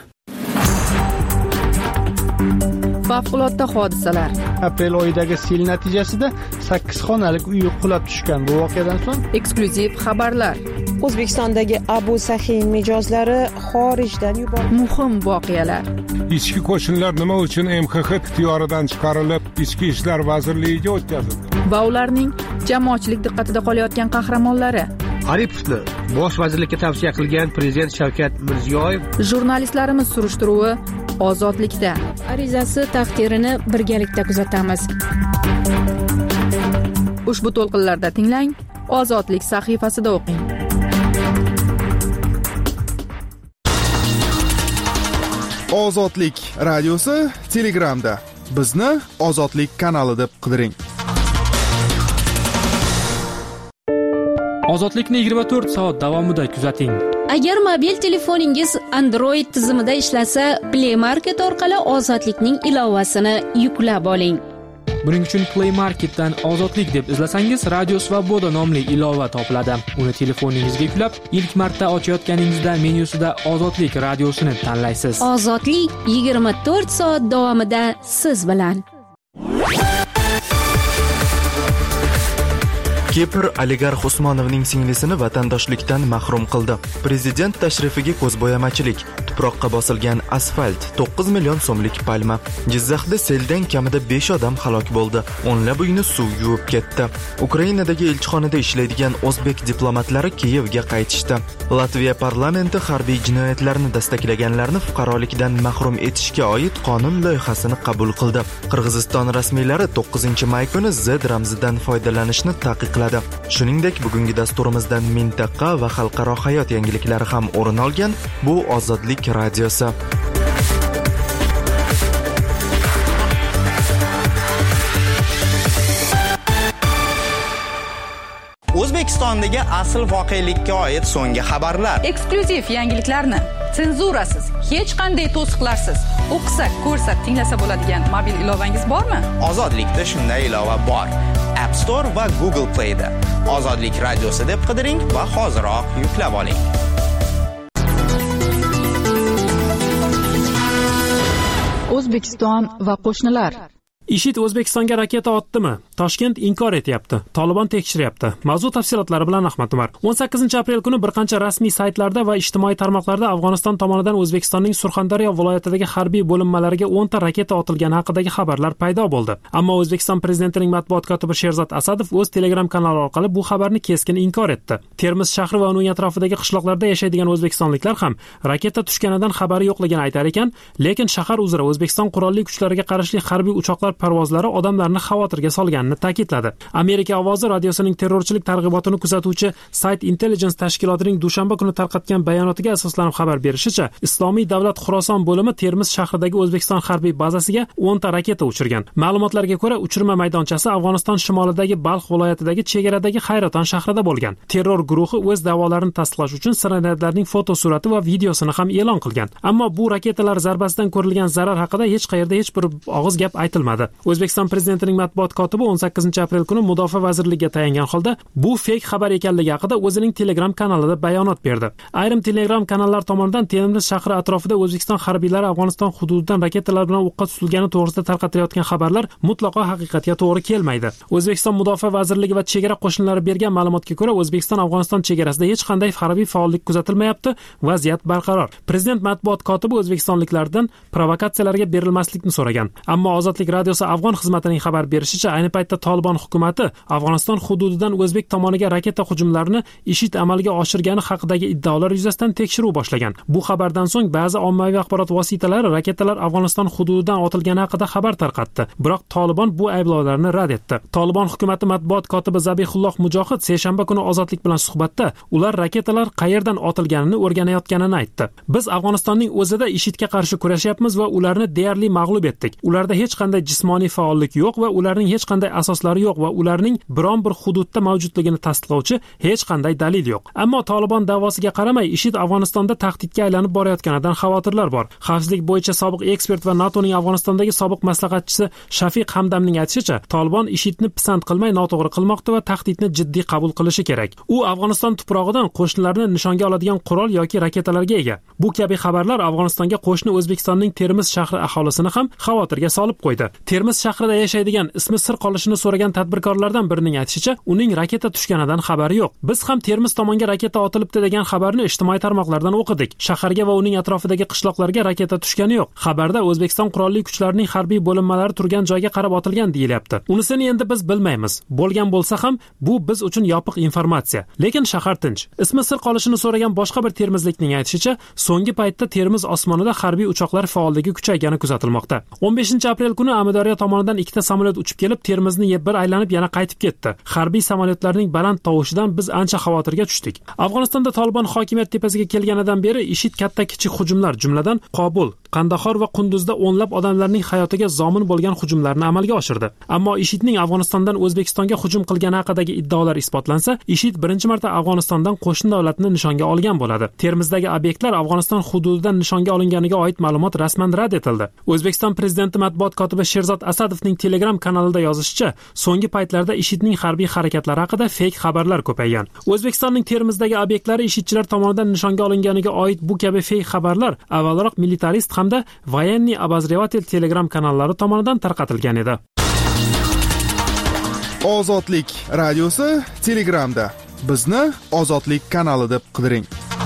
Favqulodda hodisalar. Aprel oyidagi sel natijasida 8 xonalik uy qulab tushgan. Bu voqeadan so'ng eksklyuziv xabarlar. O'zbekistondagi Abu Sahin mijozlari xorijdan yuborildi. Muhim voqealar. Ichki qo'shinlar nima uchun MXX ixtiyoridan chiqarilib, Ichki ishlar vazirligiga o'tkazildi? Va ularning jamoatchilik diqqatida qolayotgan qahramonlari. Aripovni bosh vazirlikka tavsiya qilgan prezident Shavkat Mirziyoyev. Jurnalistlarimiz surishtiruvi Ozodlikda. Arizasi taqdirini birgalikda kuzatamiz. Ushbu to'lqinlarda tinglang, Ozodlik sahifasida o'qing. Ozodlik radiosi Telegramda. Bizni Ozodlik kanali deb qidiring. Ozodlikni 24 soat davomida kuzating. Agar mobil telefoningiz Android tizimida ishlasa, Play Market orqali Ozodlikning ilovasini yuklab oling. Buning uchun Play Marketdan Ozodlik deb izlasangiz, Radio Svoboda nomli ilova topiladi. Uni telefoningizga yuklab, ilk marta ochayotganingizda menyusida Ozodlik radiosini tanlaysiz. Ozodlik 24 soat davomida siz bilan. Kipr oligarx Usmonovning singlisini vatandoshlikdan mahrum qildi. Prezident tashrifiga ko'zbo'yamachilik, tuproqqa bosilgan asfalt, 9 million so'mlik palma. Jizzaxda seldan kamida 5 odam halok bo'ldi. O'nlab uyni suv yuvib ketdi. Ukrainadagi elchixonada ishlaydigan o'zbek diplomatlari Kiyevga qaytishdi. Latviya parlamenti harbiy jinoyatlarni dastaklaganlarni fuqarolikdan mahrum etishga oid qonun loyihasini qabul qildi. Qirg'iziston rasmiylari 9-may kuni Z ramzidan foydalanishni taqiqladi. Shuningdek, bugungi dasturimizdan mintaqa va xalqaro hayot yangiliklari ham o'rin olgan. Bu Ozodlik radiosi. O'zbekistondagi asl voqelikka oid so'nggi xabarlar. Eksklyuziv yangiliklarni senzurasiz, hech qanday to'siqlarsiz o'qisa, ko'rsa, tinglasa bo'ladigan mobil ilovangiz bormi? Ozodlikda shunday ilova bor. App Store va Google Play da. Ozodlik radiosi deb qidiring va hoziroq yuklab oling. O'zbekiston va qo'shnilar. IShID O'zbekistonga raketa otdimi? Toshkent inkor etyapti. Taliban tekshiryapti. Mavzu tafsilotlari bilan Ahmad Umar. 18-aprel kuni bir qancha rasmiy saytlarda va ijtimoiy tarmoqlarda Afg'oniston tomonidan O'zbekistonning Surxondaryo viloyatidagi harbiy bo'linmalariga 10 ta raketa otilgani haqidagi xabarlar paydo bo'ldi. Ammo O'zbekiston prezidentining matbuot kotibi Sherzod Asadov o'z Telegram kanali orqali bu xabarni keskin inkor etdi. Termiz shahri va uning atrofidagi qishloqlarda yashaydigan o'zbekistonliklar ham raketa tushganidan xabari yo'qligini aytar ekan, lekin shahar uzra O'zbekiston qurolli kuchlariga qarashli harbiy uchoqlar parvozlari odamlarni xavotirga solganini qilinganini ta'kidladi. Amerika ovozi radiosining terrorchilik targ'ibotini kuzatuvchi Site Intelligence tashkilotining dushanba kuni tarqatgan bayonotiga asoslanib xabar berishicha, Islomiy davlat Xuroson bo'limi Termiz shahridagi O'zbekiston harbiy bazasiga 10 ta raketa uchirgan. Ma'lumotlarga ko'ra, uchirma maydonchasi Afg'oniston shimolidagi Balx viloyatidagi chegaradagi Hayraton shahrida bo'lgan. Terror guruhi o'z da'volarini tasdiqlash uchun snaryadlarning fotosurati va videosini ham e'lon qilgan. Ammo bu raketalar zarbasidan ko'rilgan zarar haqida hech qayerda hech bir og'iz gap aytilmadi. O'zbekiston prezidentining matbuot kotibi 18-aprel kuni Mudofaa vazirligiga tayangan holda bu fake xabar ekanligi haqida o'zining Telegram kanalida bayonot berdi. Ayrim Telegram kanallar tomonidan Termiz shahri atrofida O'zbekiston harbiylari Afg'oniston hududidan raketalar bilan o'qqa tutilgani to'g'risida tarqatilayotgan xabarlar mutlaqo haqiqatga to'g'ri kelmaydi. O'zbekiston Mudofaa vazirligi va chegara qo'shinlari bergan ma'lumotga ko'ra, O'zbekiston Afg'oniston chegarasida hech qanday harbiy faollik kuzatilmayapti, vaziyat barqaror. Prezident matbuot kotibi o'zbekistonliklardan provokatsiyalarga berilmaslikni so'ragan. Ammo Ozodlik radiosi Afg'on xizmatining xabar berishicha, ayni paytda Tolibon hukumatati Afg'oniston hududidan O'zbek tomoniga raketa hujumlarini IShID amalga oshirgani haqidagi iddaolar yuzasidan tekshiruv boshlagan. Bu xabardan so'ng ba'zi ommaviy axborot vositalari raketalar Afg'oniston hududidan otilgani haqida xabar tarqatdi. Biroq Tolibon bu ayblovlarni rad etdi. Tolibon hukumati matbuot kotibi Zabihulloh Mujohid seshanba kuni Ozodlik bilan suhbatda ular raketalar qayerdan otilganini o'rganayotganini aytdi. Biz Afg'onistonning o'zida IShIDga qarshi kurashyapmiz va ularni deyarli mag'lub etdik. Ularda hech qanday jismoniy faollik yo'q va ularning hech qanday asoslari yo'q va ularning biron bir hududda mavjudligini tasdiqlovchi hech qanday dalil yo'q. Ammo Tolibon da'vosiga qaramay IShID Afg'onistonda tahdidga aylanib borayotganidan xavotirlar bor. Xavfsizlik bo'yicha sobiq ekspert va NATOning Afg'onistondagi sobiq maslahatchisi Shafiq Hamdamning aytishicha, Tolibon IShIDni pisand qilmay noto'g'ri qilmoqda va tahdidni jiddiy qabul qilishi kerak. U Afg'oniston tuprog'idan qo'shinlarni nishonga oladigan qurol yoki raketalarga ega. Bu kabi xabarlar Afg'onistonga qo'shni O'zbekistonning Termiz shahri aholisini ham xavotirga solib qo'ydi. Termiz shahrida yashaydigan ismi sir qolishini so'ragan tadbirkorlardan birining aytishicha, uning raketa tushganidan xabari yo'q. Biz ham Termiz tomonga raketa otilibdi degan xabarni ijtimoiy tarmoqlardan o'qidik. Shaharga va uning atrofidagi qishloqlarga raketa tushgani yo'q. Xabarda O'zbekiston qurolli kuchlarining harbiy bo'linmalari turgan joyga qarab otilgan deyilyapti. Unisini endi biz bilmaymiz. Bo'lgan bo'lsa ham bu biz uchun yopiq informatsiya. Lekin shahar tinch. Ismi sir qolishini so'ragan boshqa bir termizlikning aytishicha, so'nggi paytda Termiz osmonida harbiy uchoqlar faolligi kuchaygani kuzatilmoqda. 15-aprel kuni Amudaryo tomonidan ikkita samolyot uchib kelib Termizni bir aylanib yana qaytib ketdi. Harbiy samolyotlarning baland tovushidan biz ancha xavotirga tushdik. Afg'onistonda Tolibon hokimiyat tepasiga kelganidan beri IShID katta-kichik hujumlar, jumladan Qobul, Qandahor va Qunduzda o'nlab odamlarning hayotiga zomin bo'lgan hujumlarni amalga oshirdi. Ammo IShIDning Afg'onistondan O'zbekistonga hujum qilgani haqidagi iddaolar isbotlansa, IShID birinchi marta Afg'onistondan qo'shni davlatni nishonga olgan bo'ladi. Termizdagi obyektlar Afg'oniston hududidan nishonga olinganiga oid ma'lumot rasman rad etildi. O'zbekiston prezidenti matbuot kotibi Sherzod Asadovning Telegram kanalida yozishicha, so'nggi paytlarda IShIDning harbiy harakatlari haqida fake xabarlar ko'paygan. O'zbekistonning Termizdagi obyektlari IShIDchilar tomonidan nishonga olinganiga oid bu kabi fake xabarlar avvalroq militarist hamda Voyenniy obozrevatelь Telegram kanallari tomonidan tarqatilgan edi. Ozodlik radiosi Telegramda. Bizni Ozodlik kanali deb qidiring.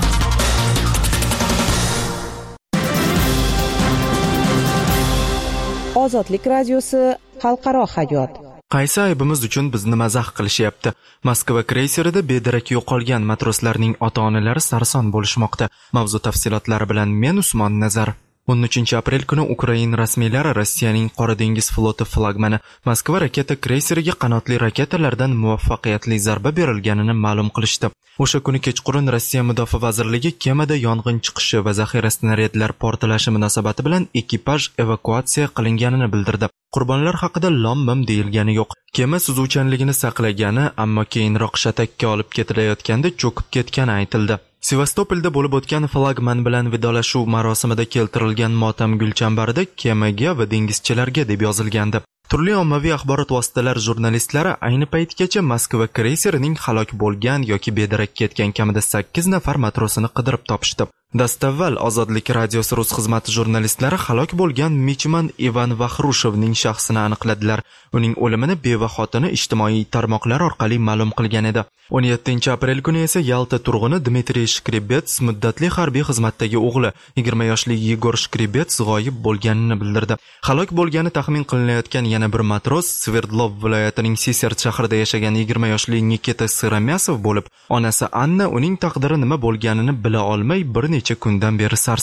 Ozodlik radiosi xalqaro hayot. Qaysi aybimiz uchun bizni mazax qilishyapti? Moskva kreyserida bedarak yo'qolgan matroslarning ota-onalari sarson bo'lishmoqda. Mavzu tafsilotlari bilan men Usmon Nazar. 13-aprel kuni Ukraina rasmiylari Rossiyaning Qora dengiz floti flagmani Moskva raketa kreyseriga qanotli raketalardan muvaffaqiyatli zarba berilganini ma'lum qilishdi. O'sha kuni kechqurun Rossiya Mudofaa vazirligi kemada yong'in chiqishi va zaxira snaryadlar portlashi munosabati bilan ekipaj evakuatsiya qilinganini bildirdi. Qurbonlar haqida lom-mim deyilgani yo'q. Kema suzuvchanligini saqlagani, ammo keyinroq shatakka olib ketilayotganda cho'kib ketgani aytildi. Sevastopolda bo'lib o'tgan flagman bilan vidolashuv marosimida keltirilgan motam gulchambarida kemaga va dengizchilarga deb yozilgandi. Turli ommaviy axborot vositalari jurnalistlari ayni paytgacha Moskva kreyserining halok bo'lgan yoki bedarak ketgan kamida 8 nafar matrosini qidirib topishdi. Dastavval Ozodlik radiosi rus xizmati jurnalistlari halok bo'lgan michman Ivan Vaxrushovning shaxsini aniqladilar. Uning o'limini beva xotini ijtimoiy tarmoqlar orqali ma'lum qilgan edi. 17-aprel kuni esa Yalta turg'uni Dmitriy Shkribets muddatli harbiy xizmatdagi o'g'li 20 yoshli Yegor Shkribets g'oyib bo'lganini bildirdi. Halok bo'lgani taxmin qilinayotgan yana bir matros Sverdlov viloyatining Sisert shahrida yashagan 20 yoshli Nikita Siromyasov bo'lib, onasi Anna uning taqdiri nima bo'lganini bila olmay bir necha kundan beri sarson.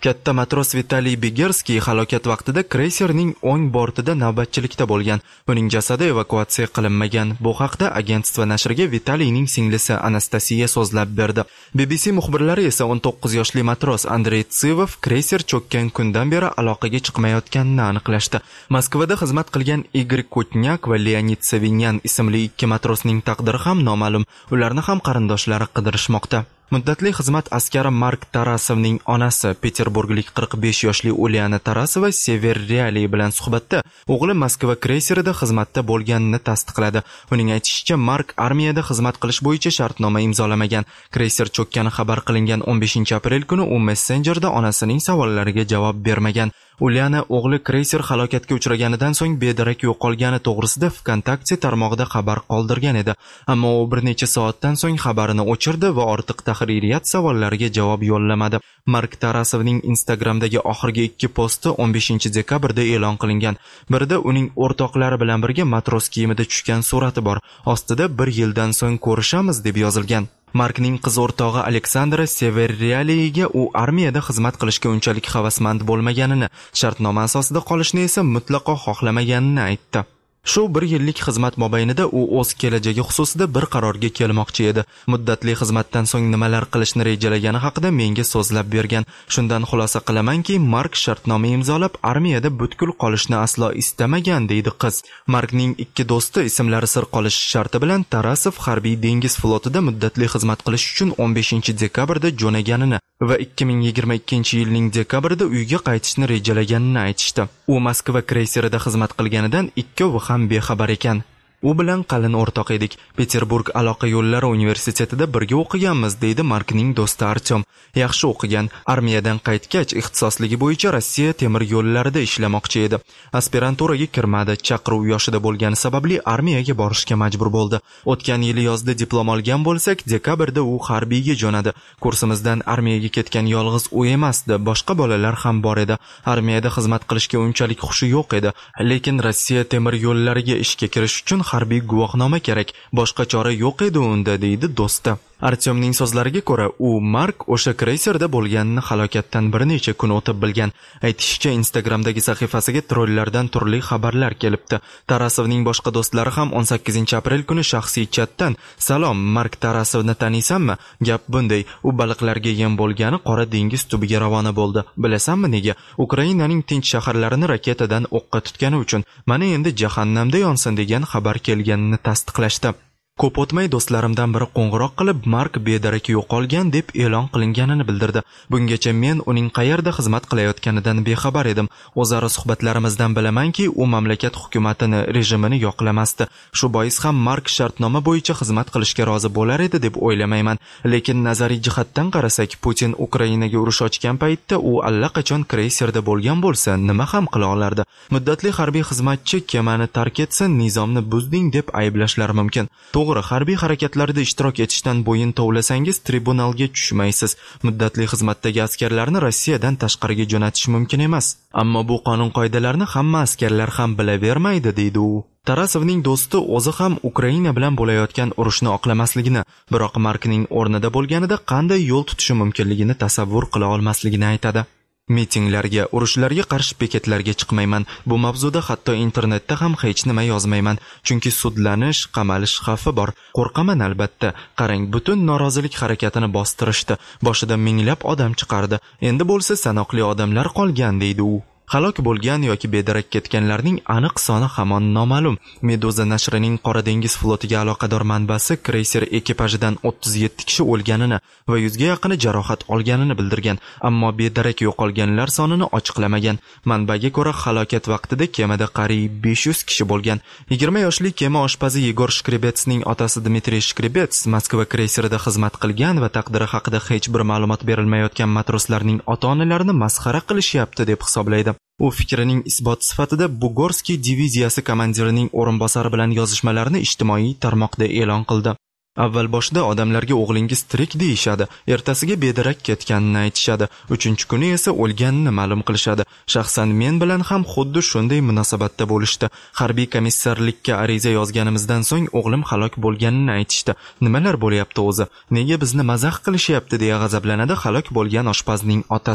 Katta matros Vitaliy Begerskiy halokat vaqtida kreyserning o'ng bortida navbatchilikda bo'lgan. Uning jasadi evakuatsiya qilinmagan. Bu haqda agentство nashriga Vitaliyning singlisi Anastasiya so'zlab berdi. BBC muxbirlari esa 19 yoshli matros Andrey Tsivov kreyser cho'kkan kundan beri aloqaga chiqmayotganini aniqlashdi. Moskvada xizmat qilgan Igor Kutnyak va Leonid Savinyan ismli ikki matrosning taqdiri ham noma'lum. Ularni ham qarindoshlari qidirishmoqda. Muddatli xizmat askari Mark Tarasovning onasi Peterburglik 45 yoshli Uliana Tarasova Sever Realiy bilan suhbatda o'g'li Moskva kreyserida xizmatda bo'lganini tasdiqladi. Uning aytishicha, Mark armiyada xizmat qilish bo'yicha shartnoma imzolamagan. Kreyser cho'kkani xabar qilingan 15-aprel kuni u messenjerda onasining savollariga javob bermagan. Uliana o'g'li kreyser halokatga uchraganidan so'ng bedarak yo'qolgani to'g'risida VKontakte tarmog'ida xabar qoldirgan edi. Ammo u bir necha soatdan so'ng xabarini o'chirdi va ortiq tahririyat savollariga javob yo'llamadi. Mark Tarasovning Instagramdagi oxirgi 2 posti 15-dekabrda e'lon qilingan. Birida uning o'rtoqlari bilan birga matros kiyimida tushgan surati bor. Ostida 1 yildan so'ng ko'rishamiz deb yozilgan. Markning qiz o'rtog'i Aleksandra Severrealiyga u armiyada xizmat qilishga unchalik havasmand bo'lmaganini, shartnoma asosida qolishni esa mutlaqo xohlamaganini aytdi. Shu 1 yillik xizmat mobaynida u o'z kelajagi xususida bir qarorga kelmoqchi edi. Muddatli xizmatdan so'ng nimalar qilishni rejalagani haqida menga so'zlab bergan. Shundan xulosa qilamanki, Mark shartnoma imzolab armiyada butkul qolishni aslo istamagan, deydi qiz. Markning ikki do'sti ismlari sir qolishi sharti bilan Tarasov harbiy dengiz flotida muddatli xizmat qilish uchun 15-dekabrda jo'naganini va 2022-yilning dekabrida uyga qaytishni rejalaganini aytishdi. U Moskva kreyserida xizmat qilganidan ikkovi ham bexabar ekan. U bilan qalin o'rtoq edik. Peterburg aloqa yo'llari universitetida birga o'qiganmiz, deydi Markning do'sti Artyom. Yaxshi o'qigan, armiyadan qaytgach ixtisosligi bo'yicha Rossiya temir yo'llarida ishlamoqchi edi. Aspiranturaga kirmadi, chaqiruv yoshida bo'lgani sababli armiyaga borishga majbur bo'ldi. O'tgan yili yozda diplom olgan bo'lsak, dekabrda u harbiyga jo'nadi. Kursimizdan armiyaga ketgan yolg'iz u emasdi, boshqa bolalar ham bor edi. Armiyada xizmat qilishga unchalik xushi yo'q edi, lekin Rossiya temir yo'llariga ishga kirish uchun harbiy guvohnoma kerak. Boshqa chora yo'q edi unda, deydi do'sti. Artyomning so'zlariga ko'ra, u Mark o'sha kreyserda bo'lganini halokatdan bir necha kun o'tib bilgan. Aytishicha, Instagramdagi sahifasiga trollardan turli xabarlar kelibdi. Tarasovning boshqa do'stlari ham 18-aprel kuni shaxsiy chatdan "Salom, Mark Tarasovni taniysanmi? Gap bunday, u baliqlarga yem bo'lgani Qora dengiz tubiga ravona bo'ldi. Bilasanmi nega? Ukrainaning tinch shaharlarini raketadan o'qqa tutgani uchun. Mana endi jahannamda yonsin" degan xabar kelganini tasdiqlashdi. Ko'p o'tmay do'stlarimdan biri qo'ng'iroq qilib, Mark bedarak yo'qolgan deb e'lon qilinganini bildirdi. Bungacha men uning qayerda xizmat qilayotganidan bexabar edim. O'zaro suhbatlarimizdan bilamanki, u mamlakat hukumatini, rejimini yoqlamasdi. Shu bois ham Mark shartnoma bo'yicha xizmat qilishga rozi bo'lar edi deb o'ylamayman. Lekin nazariy jihatdan qarasak, Putin Ukrainaga urush ochgan paytda u allaqachon kreyserda bo'lgan bo'lsa, nima ham qila olardi? Muddatli harbiy xizmatchi kemani tark etsa, nizomni buzding deb ayblashlari mumkin. To'g'ri, harbiy harakatlarda ishtirok etishdan bo'yin tovlasangiz tribunalga tushmaysiz. Muddatli xizmatdagi askarlarni Rossiyadan tashqariga jo'natish mumkin emas. Ammo bu qonun qoidalarni hamma askarlar ham bilavermaydi, deydi u. Tarasovning do'sti o'zi ham Ukraina bilan bo'layotgan urushni oqlamasligini, biroq Markning o'rnida bo'lganida qanday yo'l tutishi mumkinligini tasavvur qila olmasligini aytadi. Mitinglarga, urushlarga qarshi bekatlarga chiqmayman. Bu mavzuda hatto internetda ham hech nima yozmayman, chunki sudlanish, qamalish xavfi bor. Qo'rqaman albatta. Qarang, butun norozilik harakatini bostirishdi. Boshida minglab odam chiqardi. Endi bo'lsa sanoqli odamlar qolgan, deydi u. Halok bo'lgan yoki bedarak ketganlarning aniq soni hamon noma'lum. Meduza nashrining Qora dengiz flotiga aloqador manbasi kreyser ekipajidan 37 kishi o'lganini va 100 ga yaqini jarohat olganini bildirgan, ammo bedarak yo'qolganlar sonini ochiqlamagan. Manbaga ko'ra, halokat vaqtida kemada qariyb 500 kishi bo'lgan. 20 yoshli kema oshpazi Yegor Shkrebetsning otasi Dmitriy Shkrebets Moskva kreyserida xizmat qilgan va taqdiri haqida hech bir ma'lumot berilmayotgan matroslarning ota-onalarini masxara qilishyapti deb hisoblaydi. U fikrining isbot sifatida Bugorskiy diviziyasi komandirining o'rinbosari bilan yozishmalarini ijtimoiy tarmoqda e'lon qildi. Avval boshida odamlarga o'g'lingiz tirik deyishadi, ertasiga bedarak ketganini aytishadi, 3-kuni esa o'lganini ma'lum qilishadi. Shaxsan men bilan ham xuddi shunday munosabatda bo'lishdi. Harbiy komissarlikka ariza yozganimizdan so'ng o'g'lim halok bo'lganini aytishdi. Nimalar bo'lyapti o'zi? Nega bizni mazax qilishyapti deya g'azablanadi halok bo'lgan oshpazning otasi.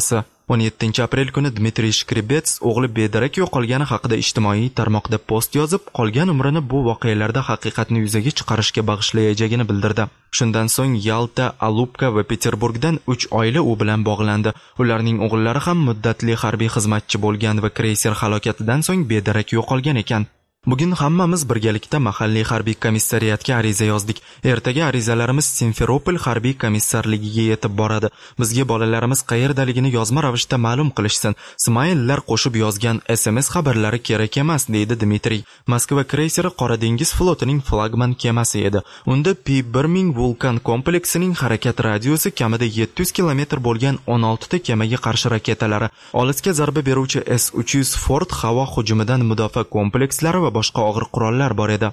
17 aprel kuni Dmitriy Shkribets o'g'li bedarak yo'qolgani haqida ijtimoiy tarmoqda post yozib, qolgan umrini bu voqealarda haqiqatni yuzaga chiqarishga bag'ishlayajagini bildirdi. Shundan so'ng Yalta, Alupka va Peterburgdan 3 oila u bilan bog'landi. Ularning o'g'illari ham muddatli harbiy xizmatchi bo'lgan va kreyser halokatidan so'ng bedarak yo'qolgan ekan. Bugun hammamiz birgalikda mahalliy harbiy komissariyatga ariza yozdik. Ertaga arizalarimiz Simferopol harbiy komissarligiga yetib boradi. Bizga bolalarimiz qayerdaligini yozma ravishda ma'lum qilishsin. Smaillar qo'shib yozgan SMS xabarlari kerak emas, deydi Dmitriy. Moskva kreyseri Qora dengiz flotining flagman kemasi edi. Unda P-1000 vulkan kompleksining harakat radiusi kamida 700 km bo'lgan 16 ta kemaga qarshi raketalari, olisga zarba beruvchi S-300 Ford havo hujumidan mudofaa komplekslari va boshqa og'ir qurollar bor edi.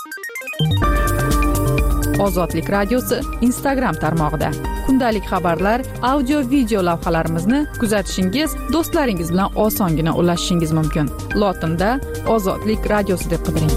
Ozodlik radiosi Instagram tarmog'ida kundalik xabarlar, audio video lavhalarimizni kuzatishingiz, do'stlaringiz bilan osongina ulashishingiz mumkin. Lotinda Ozodlik radiosi deb qidiring.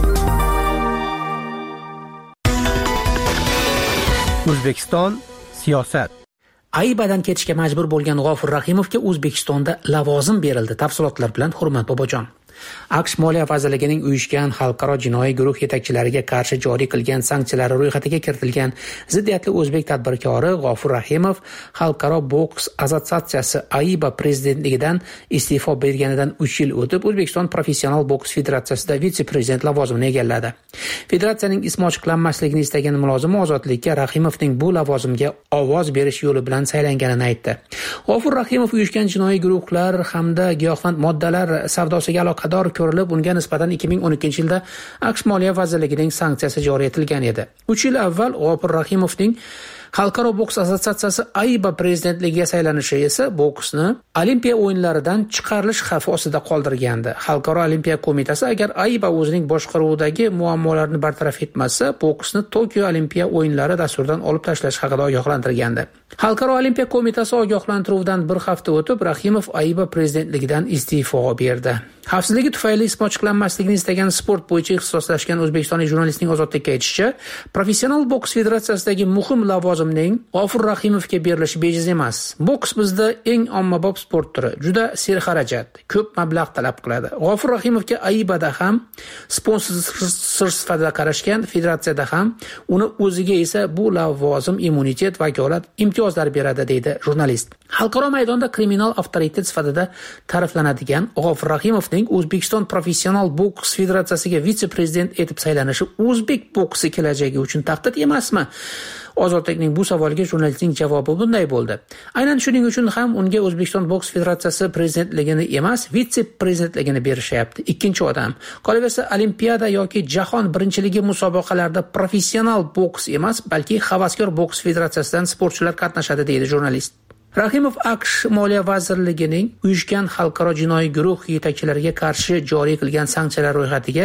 O'zbekiston siyosat. Aybadan ketishga majbur bo'lgan G'ofur Rahimovga O'zbekistonda lavozim berildi. Tafsilotlar bilan Hurmat Bobojon. AQSh Moliya vazirligining uyushgan xalqaro jinoiy guruh yetakchilariga qarshi joriy qilgan sanksiyalar ro'yxatiga kiritilgan ziddiyatli o'zbek tadbirkori G'ofur Rahimov Xalqaro boks assotsiatsiyasi AIBA prezidentligidan iste'fo berganidan 3 yil o'tib O'zbekiston professional boks federatsiyasida vitse-prezident lavozimini egalladi. Federatsiyaning ismi ochiqlanmasligini istagan mulozim Ozodlikka Rahimovning bu lavozimga ovoz berish yo'li bilan saylanganini aytdi. G'ofur Rahimov uyushgan jinoiy guruhlar hamda giyohvand moddalar savdosiga aloqador ko'rilib, unga nisbatan 2012 yilda AQSh Moliya vazirligining sanksiyasi joriy etilgan edi. 3 yil avval G'ofur Rahimovning Xalqaro boks assotsiatsiyasi AIBA prezidentligiga saylanishi esa boksni Olimpiya o'yinlaridan chiqarilish xavfi ostida qoldirgandi. Xalqaro Olimpiya qo'mitasi agar AIBA o'zining boshqaruvidagi muammolarni bartaraf etmasa, boksni Tokio Olimpiya o'yinlari dasturidan olib tashlash haqida ogohlantirgandi. Xalqaro Olimpiya qo'mitasi ogohlantiruvdan bir hafta o'tib Rahimov AIBA prezidentligidan iste'fo berdi. Xavfsizligi tufayli ismi ochiqlanmasligini istagan sport bo'yicha ixtisoslashgan o'zbekistonlik jurnalistning Ozodlikka aytishicha, professional boks federatsiyasidagi muhim lavozimning G'ofur Rahimovga berilishi bejiz emas. Boks bizda eng ommabop sport turi, juda serxarajat, ko'p mablag' talab qiladi. G'ofur Rahimovga AIBAda ham sponsor sifatida qarashgan, federatsiyada ham uni o'ziga esa bu lavozim immunitet, vakolat, imtiyozlar beradi, deydi jurnalist. Xalqaro maydonda kriminal avtoritet sifatida ta'riflanadigan G'ofur Rahimovning O'zbekiston professional boks federatsiyasiga vitse-prezident etib saylanishi o'zbek boksi kelajagi uchun tahdid emasmi? Ozodlikning bu savoliga jurnalistning javobi bunday bo'ldi. Aynan shuning uchun ham unga O'zbekiston boks federatsiyasi prezidentligini emas, vitse-prezidentligini berishyapti. Ikkinchi odam. Qolaversa, Olimpiada yoki jahon birinchiligi musobaqalarida professional boks emas, balki havaskor boks federatsiyasidan sportchilar qatnashadi, deydi jurnalist. Rahimov AQSh Moliya vazirligining uyushgan xalqaro jinoiy guruh yetakchilariga qarshi joriy qilgan sanksiyalar ro'yxatiga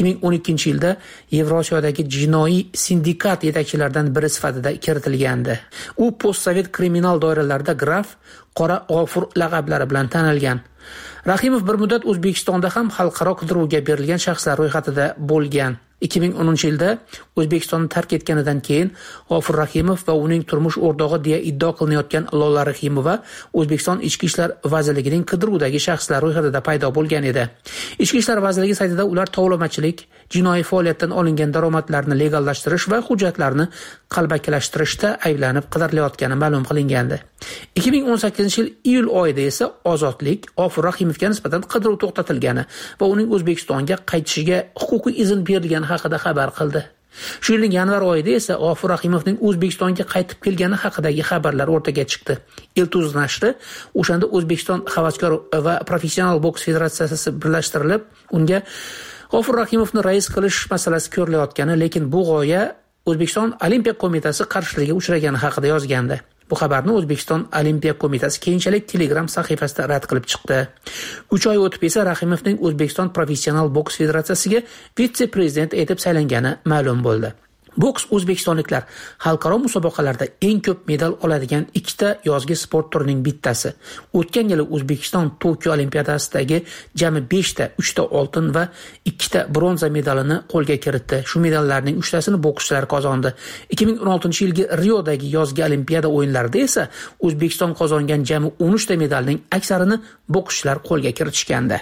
2012 yilda Yevrosiyodagi jinoiy sindikat yetakchilaridan biri sifatida kiritilgandi. U postsovet kriminal doiralarida graf Qora G'ofur laqablari bilan tanilgan. Rahimov bir muddat O'zbekistonda ham xalqaro qidiruvga berilgan shaxslar ro'yxatida bo'lgan. 2010 yilda O'zbekistonni tark etganidan keyin G'ofur Rahimov va uning turmush o'rtog'i deya iddao qilinayotgan Lola Rahimova O'zbekiston Ichki ishlar vazirligining qidiruvdagi shaxslar ro'yxatida paydo bo'lgan edi. Ichki ishlar vazirligi saytida ular tovlamachilik, jinoiy faoliyatdan olingan daromadlarni legallashtirish va hujjatlarni qalbakilashtirishda ayblanib qidirilayotgani ma'lum qilingandi. 2018 yil iyul oyida esa Ozodlik G'ofur Rahimovga nisbatan qidiruv to'xtatilgani va uning O'zbekistonga qaytishiga huquqiy izn berilgani haqida xabar qildi. Shu yilning yanvar oyida esa G'ofur Rahimovning O'zbekistonga qaytib kelgani haqidagi xabarlar o'rtaga chiqdi. Iltuz nashri o'shanda O'zbekiston havaskor va professional boks federatsiyasi birlashtirilib, unga G'ofur Rahimovni rais qilish masalasi ko'rilayotgani, lekin bu g'oya O'zbekiston Olimpiya qo'mitasi qarshiligiga uchragani haqida yozgandi. Bu xabarni O'zbekiston Olimpiya qo'mitasi keyinchalik Telegram sahifasida rad qilib chiqdi. 3 oy o'tib esa Rahimovning O'zbekiston professional boks federatsiyasiga vitse-prezident etib saylangani ma'lum bo'ldi. Boks o'zbekistonliklar xalqaro musobaqalarda eng ko'p medal oladigan ikkita yozgi sport turining bittasi. O'tgan yili O'zbekiston Tokio Olimpiadasidagi jami 5 ta, 3 ta oltin va 2 ta bronza medalini qo'lga kiritdi. Shu medallarning 3 tasini bokschilar qozondi. 2016-yilgi Riodagi yozgi Olimpiada o'yinlarida esa O'zbekiston qozongan jami 13 ta medalning aksarini bokschilar qo'lga kiritishgandi.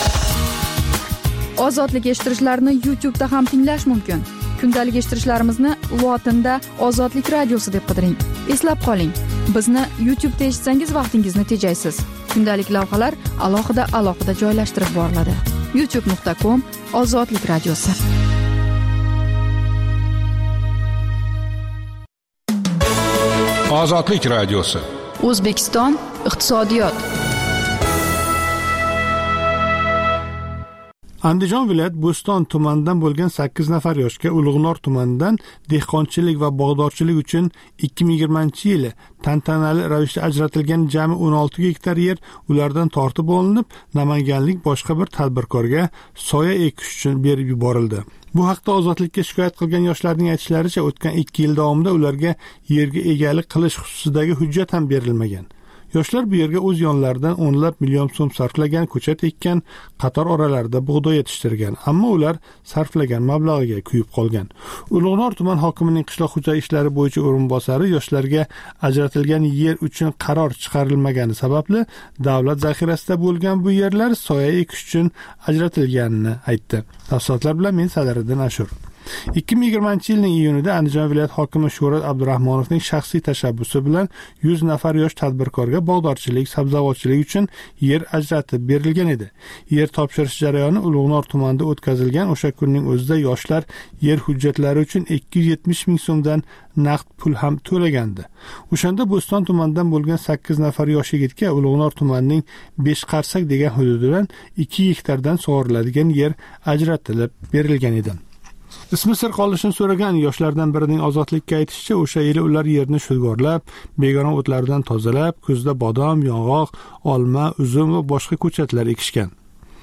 Ozodlik eshittirishlarni YouTube'da ham tinglash mumkin. Kundalik eshittirishlarimizni lotinda Ozodlik radiosi deb qidiring. Eslab qoling, bizni YouTube'da eshitsangiz vaqtingizni tejaysiz. Kundalik lavhalar alohida joylashtirib boriladi. youtube.com/ozodlik radiosi. Ozodlik radiosi. O'zbekiston iqtisodiyot. Andijon viloyat Bo'ston tumanidan bo'lgan 8 nafar yoshga Ulug'nor tumanidan dehqonchilik va bog'dorchilik uchun 2020-yili tantanali ravishda ajratilgan jami 16 gektar yer ulardan tortib olinib, namanganlik boshqa bir tadbirkorga soya ekish uchun berib yuborildi. Bu haqda Ozodlikka shikoyat qilgan yoshlarning aytishlaricha, o'tgan 2 yil davomida ularga yerga egalik qilish xususidagi hujjat ham berilmagan. Yoshlar bu yerga o'z yonlaridan o'nlab million so'm sarflagan, ko'chat ekkan, qator oralarda bug'doy yetishtirgan, ammo ular sarflagan mablag'iga kuyib qolgan. Ulug'nor tuman hokimining qishloq xo'jalik ishlari bo'yicha o'rinbosari yoshlarga ajratilgan yer uchun qaror chiqarilmagani sababli davlat zaxirasida bo'lgan bu yerlar soya ekish uchun ajratilganini aytdi. Tafsilotlar bilan men Sadiriddin Ashur. 2020-yilning iyunida Andijon viloyat hokimi Shuhrat Abdurahmonovning shaxsiy tashabbusi bilan 100 nafar yosh tadbirkorga bog'dorchilik, sabzavotchilik uchun yer ajratib berilgan edi. Yer topshirish jarayoni Ulug'nor tumanida o'tkazilgan. O'sha kunning o'zida yoshlar yer hujjatlari uchun 270 ming so'mdan naqd pul ham to'lagandi. O'shanda Bo'ston tumanidan bo'lgan 8 nafar yosh yigitga Ulug'nor tumanining 5 qarsak degan hududidan 2 gektardan sug'oriladigan yer ajratilib berilgan edi. Ismi sir qolishini so'ragan yoshlardan birining Ozodlikka aytishicha, o'sha yili ular yerni shudgorlab, begona o'tlardan tozalab, kuzda bodom, yong'oq, olma, uzum va boshqa ko'chatlar ekishgan.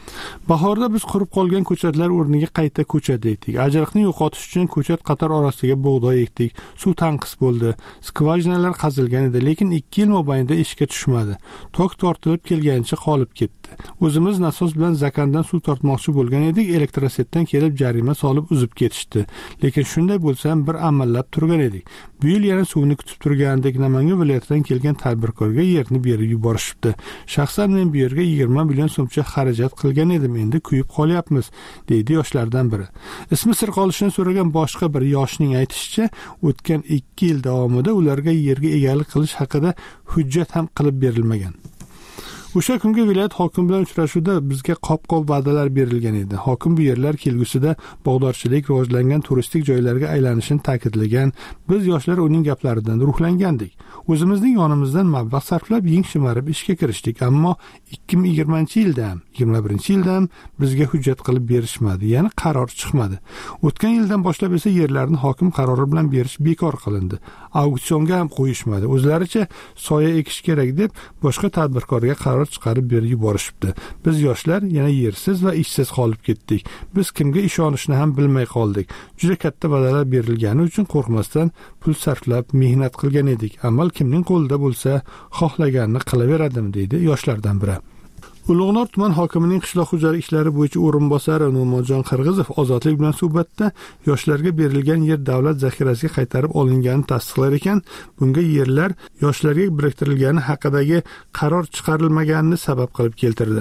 Bahorda biz qurib qolgan ko'chatlar o'rniga qayta ko'chat ekdik. Ajriqni yo'qotish uchun ko'chat qator orasiga bug'doy ekdik. Suv tanqis bo'ldi. Skvajinalar qazilgan edi, lekin 2 yil mobaynida ishga tushmadi. Tok tortilib kelganicha qolib ketdi. O'zimiz nasos bilan zakandan suv tortmoqchi bo'lgan edik, elektrosetdan kelib jarima solib uzib ketishdi. Lekin shunday bo'lsa ham bir amallab turgan edik. Bu yil yana suvni kutib turgandek Namangan viloyatidan kelgan tadbirkorga yerni berib yuborishibdi. Shaxsan men bu yerga 20 million so'mcha xarajat qilgan edim, endi kuyib qolyapmiz, deydi yoshlardan biri. Ismi sir qolishini so'ragan boshqa bir yoshning aytishicha, o'tgan 2 yil davomida ularga yerga egalik qilish haqida hujjat ham qilib berilmagan. O'sha kungi viloyat hokimi bilan uchrashuvda bizga qop-qop va'dalar berilgan edi. Hokim bu yerlar kelgusida bog'dorchilik rivojlangan turistik joylarga aylanishini ta'kidlagan. Biz yoshlar uning gaplaridan ruhlangandik. O'zimizning yonimizdan mablag' sarflab, yeng shimarib ishga kirishdik, ammo 2020-yilda ham, 21-yilda ham bizga hujjat qilib berishmadi, ya'ni qaror chiqmadi. O'tgan yildan boshlab esa yerlarni hokim qarori bilan berish bekor qilindi. Auksionga ham qo'yishmadi. O'zlaricha soya ekish kerak deb boshqa tadbirkorga qaror chiqarib berib yuborishibdi. Biz yoshlar yana yersiz va ishsiz qolib ketdik. Biz kimga ishonishni ham bilmay qoldik. Juda katta va'dalar berilgani uchun qo'rqmasdan pul sarflab mehnat qilgan edik. Amal kimning qo'lida bo'lsa, xohlaganini qilaveradimi, deydi yoshlardan biri. Ulug'nor tuman hokimining qishloq xo'jalik ishlari bo'yicha o'rinbosari No'monjon Qirg'izov Ozodlik bilan suhbatda yoshlarga berilgan yer davlat zaxirasiga qaytarib olinganini tasdiqlar ekan, bunga yerlar yoshlarga biriktirilgani haqidagi qaror chiqarilmaganini sabab qilib keltirdi.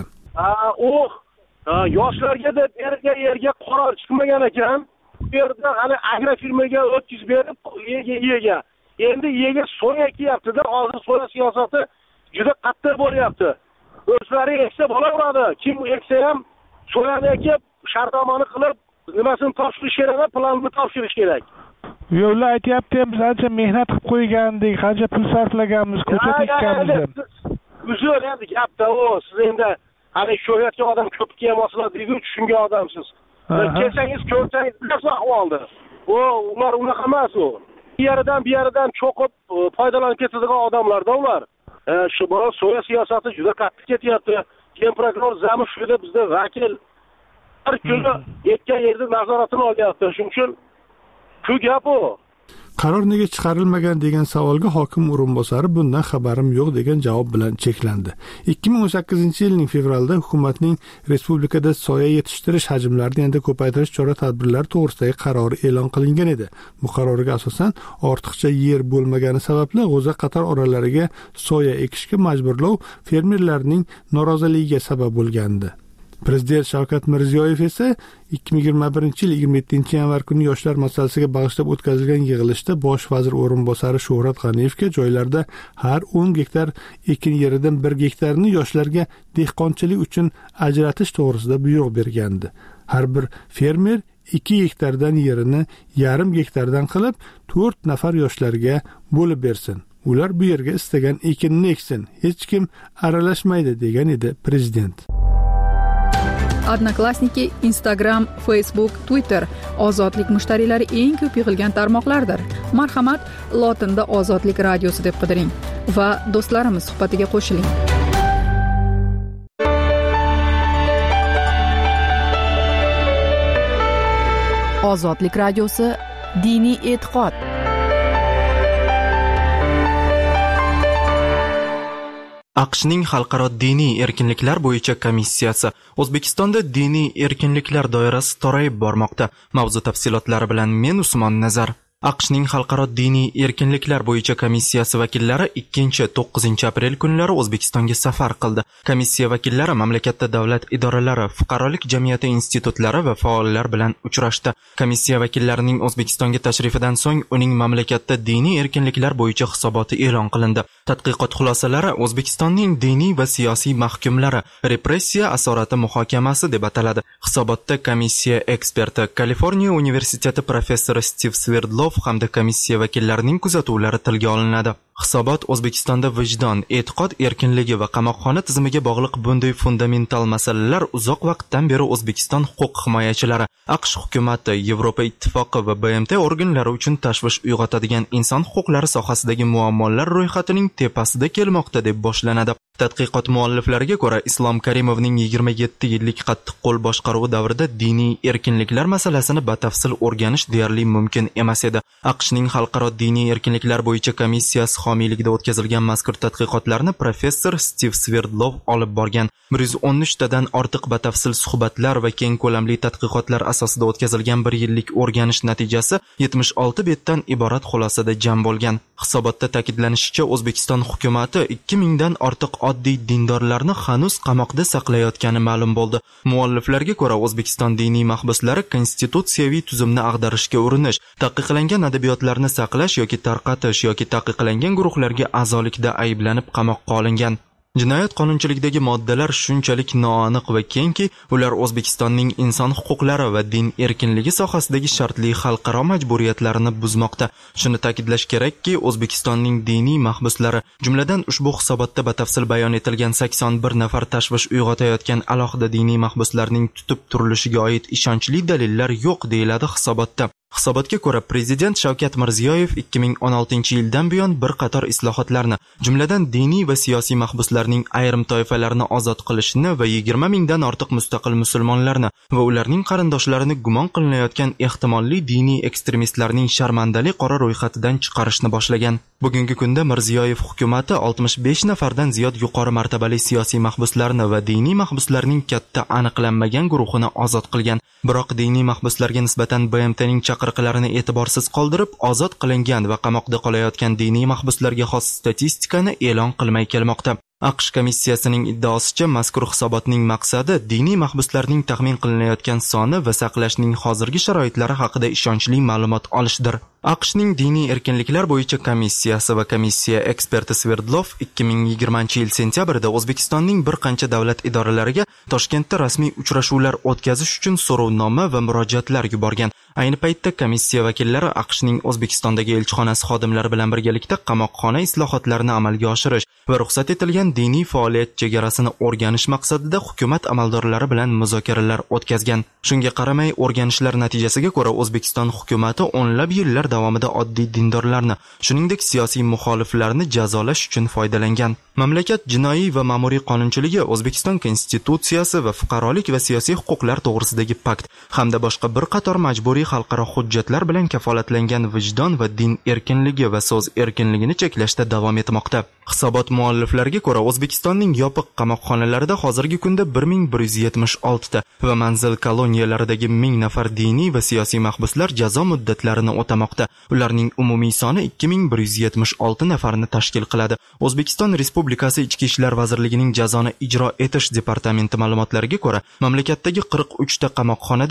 Yoshlarga deb berilgan yerga qaror chiqmagan ekan. Bu yerda hali agrofirmaga o'tkazib berib, ega. Endi ega soya ekyapti-da, hozir soya siyosati juda qattiq bo'lyapti. O'zlari eksa bo'laveradi. Kim eksa ham soyani ekib, shartnomani qilib, nimasini topshirish kerak, planni topshirish kerak. Yo'llar aytyapti, biz ancha mehnat qilib qo'ygandik, qancha pul sarflaganmiz, ko'chat ekkanmiz. Uzr, endi gapda siz endi hali sho'yatga odam ko'p kelmoqchilar deydi, tushungan odamsiz. Kelsangiz ko'rsangiz bilasiz ahvolni. Ular unaqa emas u. Bir yeridan cho'qib foydalanib ketadigan odamlarda ular. Shu bola soya siyosati juda qattiq ketyapti. Keyin prokuror Zamishevda bizda vakil har kuni yetgan yerda nazoratini olyapti. Shuning uchun Shu gap u. Qaror nega chiqarilmagan degan savolga hokim o'rinbosari bundan xabarim yo'q degan javob bilan cheklandi. 2018-yilning fevralida hukumatning respublikada soya yetishtirish hajmlarini yanada ko'paytirish chora-tadbirlari to'g'risidagi qarori e'lon qilingan edi. Bu qarorga asosan ortiqcha yer bo'lmagani sababli g'o'za qator oralariga soya ekishga majburlov fermerlarning noroziligiga sabab bo'lgandi. Prezident Shavkat Mirziyoyev esa 2021-yil 27-yanvar kuni yoshlar masalasiga bag'ishlab o'tkazilgan yig'ilishda bosh vazir o'rinbosari Shuhrat G'aniyevga joylarda har 10 gektar ekin yeridan 1 gektarni yoshlarga dehqonchilik uchun ajratish to'g'risida buyruq bergandi. Har bir fermer 2 gektardan yerini yarim gektardan qilib 4 nafar yoshlarga bo'lib bersin. Ular bu yerga istagan ekinni eksin, hech kim aralashmaydi degan edi prezident. Odnoklassniki, Instagram, Facebook, Twitter ozodlik mushtariylari eng ko'p yig'ilgan tarmoqlardir. Marhamat, lotinda Ozodlik radiosi deb qidiring va do'stlarimiz suhbatiga qo'shiling. Ozodlik radiosi diniy e'tiqod. AQShning xalqaro diniy erkinliklar bo'yicha komissiyasi O'zbekistonda diniy erkinliklar doirasi torayib bormoqda. Mavzu tafsilotlari bilan men Usmon Nazar. AQShning xalqaro diniy erkinliklar bo'yicha komissiyasi vakillari 2-9 aprel kunlari O'zbekistonga safar qildi. Komissiya vakillari mamlakatda davlat idoralari, fuqarolik jamiyati institutlari va faollar bilan uchrashdi. Komissiya vakillarining O'zbekistonga tashrifidan so'ng uning mamlakatda diniy erkinliklar bo'yicha hisoboti e'lon qilindi. Tadqiqot xulosalari O'zbekistonning diniy va siyosiy mahkumlari repressiya asorati muhokamasi deb ataladi. Hisobotda komissiya eksperti, Kaliforniya universiteti professori Stiv Sverdlov hamda komissiya vakillarining kuzatuvlari tilga olinadi. Hisobot O'zbekistonda vijdon, e'tiqod erkinligi va qamoqxona tizimiga bog'liq bunday fundamental masalalar uzoq vaqtdan beri O'zbekiston huquq himoyachilari, AQSh hukumati, Yevropa ittifoqi va BMT organlari uchun tashvish uyg'otadigan inson huquqlari sohasidagi muammolar ro'yxatining tepasida kelmoqda deb boshlanadi. Tadqiqot mualliflariga ko'ra, Islom Karimovning 27 yillik qattiqqo'l boshqaruvi davrida diniy erkinliklar masalasini batafsil o'rganish deyarli mumkin emas edi. AQShning xalqaro diniy erkinliklar bo'yicha komissiyasi homiyligida o'tkazilgan mazkur tadqiqotlarni professor Stiv Sverdlov olib borgan. 113 tadan ortiq batafsil suhbatlar va keng ko'lamli tadqiqotlar asosida o'tkazilgan 1 yillik o'rganish natijasi 76 betdan iborat xulosada jam bo'lgan. Hisobotda ta'kidlanishicha, O'zbekiston hukumati 2000 dan ortiq oddiy dindorlarni hanuz qamoqda saqlayotgani ma'lum bo'ldi. Mualliflarga ko'ra, O'zbekiston diniy mahbuslari konstitutsiyaviy tuzumni ag'darishga urinish, taqiqlangan adabiyotlarni saqlash yoki tarqatish yoki taqiqlangan guruhlarga a'zolikda ayblanib qamoqqa olingan. Jinoyat qonunchiligidagi moddalar shunchalik noaniq va kengki, ular O'zbekistonning inson huquqlari va din erkinligi sohasidagi shartli xalqaro majburiyatlarini buzmoqda. Shuni ta'kidlash kerakki, O'zbekistonning diniy mahbuslari, jumladan ushbu hisobotda batafsil bayon etilgan 81 nafar tashvish uyg'otayotgan alohida diniy mahbuslarning tutib turilishiga oid ishonchli dalillar yo'q deyiladi hisobotda. Hisobotga ko'ra, Prezident Shavkat Mirziyoyev 2016-yildan buyon bir qator islohotlarni, jumladan diniy va siyosiy mahbuslarning ayrim toifalarini ozod qilishni va 20 mingdan ortiq mustaqil musulmonlarni va ularning qarindoshlarini gumon qilinayotgan ehtimolli diniy ekstremistlarning sharmandali qora ro'yxatidan chiqarishni boshlagan. Bugungi kunda Mirziyoyev hukumati 65 nafardan ziyod yuqori martabali siyosiy mahbuslarni va diniy mahbuslarning katta aniqlanmagan guruhini ozod qilgan. Biroq diniy mahbuslarga nisbatan BMTning chaqiriqlarini e'tiborsiz qoldirib, ozod qilingan va qamoqda qolayotgan diniy mahbuslarga xos statistikani e'lon qilmay kelmoqda. AQSh komissiyasining iddaosicha, mazkur hisobotning maqsadi diniy mahbuslarning taxmin qilinayotgan soni va saqlashning hozirgi sharoitlari haqida ishonchli ma'lumot olishdir. AQShning diniy erkinliklar bo'yicha komissiyasi va komissiya eksperti Sverdlov 2020-yil sentyabrida O'zbekistonning bir qancha davlat idoralariga Toshkentda rasmiy uchrashuvlar o'tkazish uchun so'rovnoma va murojaatlar yuborgan. Ayni paytda komissiya vakillari AQShning O'zbekistondagi elchixonasi xodimlari bilan birgalikda qamoqxona islohotlarini amalga oshirish va ruxsat etilgan diniy faoliyat chegarasini o'rganish maqsadida hukumat amaldorlari bilan muzokaralar o'tkazgan. Shunga qaramay, o'rganishlar natijasiga ko'ra, O'zbekiston hukumati o'nlab yillar davomida oddiy dindorlarni, shuningdek siyosiy muxoliflarni jazolash uchun foydalangan. Mamlakat jinoiy va ma'muriy qonunchiligi, O'zbekiston konstitutsiyasi va fuqarolik va siyosiy huquqlar to'g'risidagi pakt hamda boshqa bir qator majburiy xalqaro hujjatlar bilan kafolatlangan vijdon va din erkinligi va so'z erkinligini cheklashda davom etmoqda. Hisobot mualliflariga ko'ra, O'zbekistonning yopiq qamoqxonalarida hozirgi kunda 1176 ta va manzil koloniyalaridagi 1000 nafar diniy va siyosiy mahbuslar jazo muddatlarini o'tamoqda. Ularning umumiy soni 2176 nafarni tashkil qiladi. O'zbekiston Respublikasi Ichki ishlar vazirligining jazoni ijro etish departamenti ma'lumotlariga ko'ra, mamlakatdagi 43 ta qamoqxonada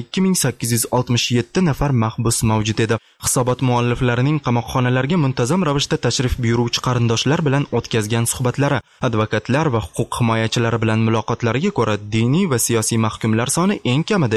22867 nafar mahbus mavjud edi. Hisobot mualliflarining qamoqxonalarga muntazam ravishda tashrif buyuruvchi qarindoshlar bilan o'tkazgan suhbatlari, advokatlar va huquq himoyachilari bilan muloqotlariga ko'ra, diniy va siyosiy mahkumlar soni eng kamida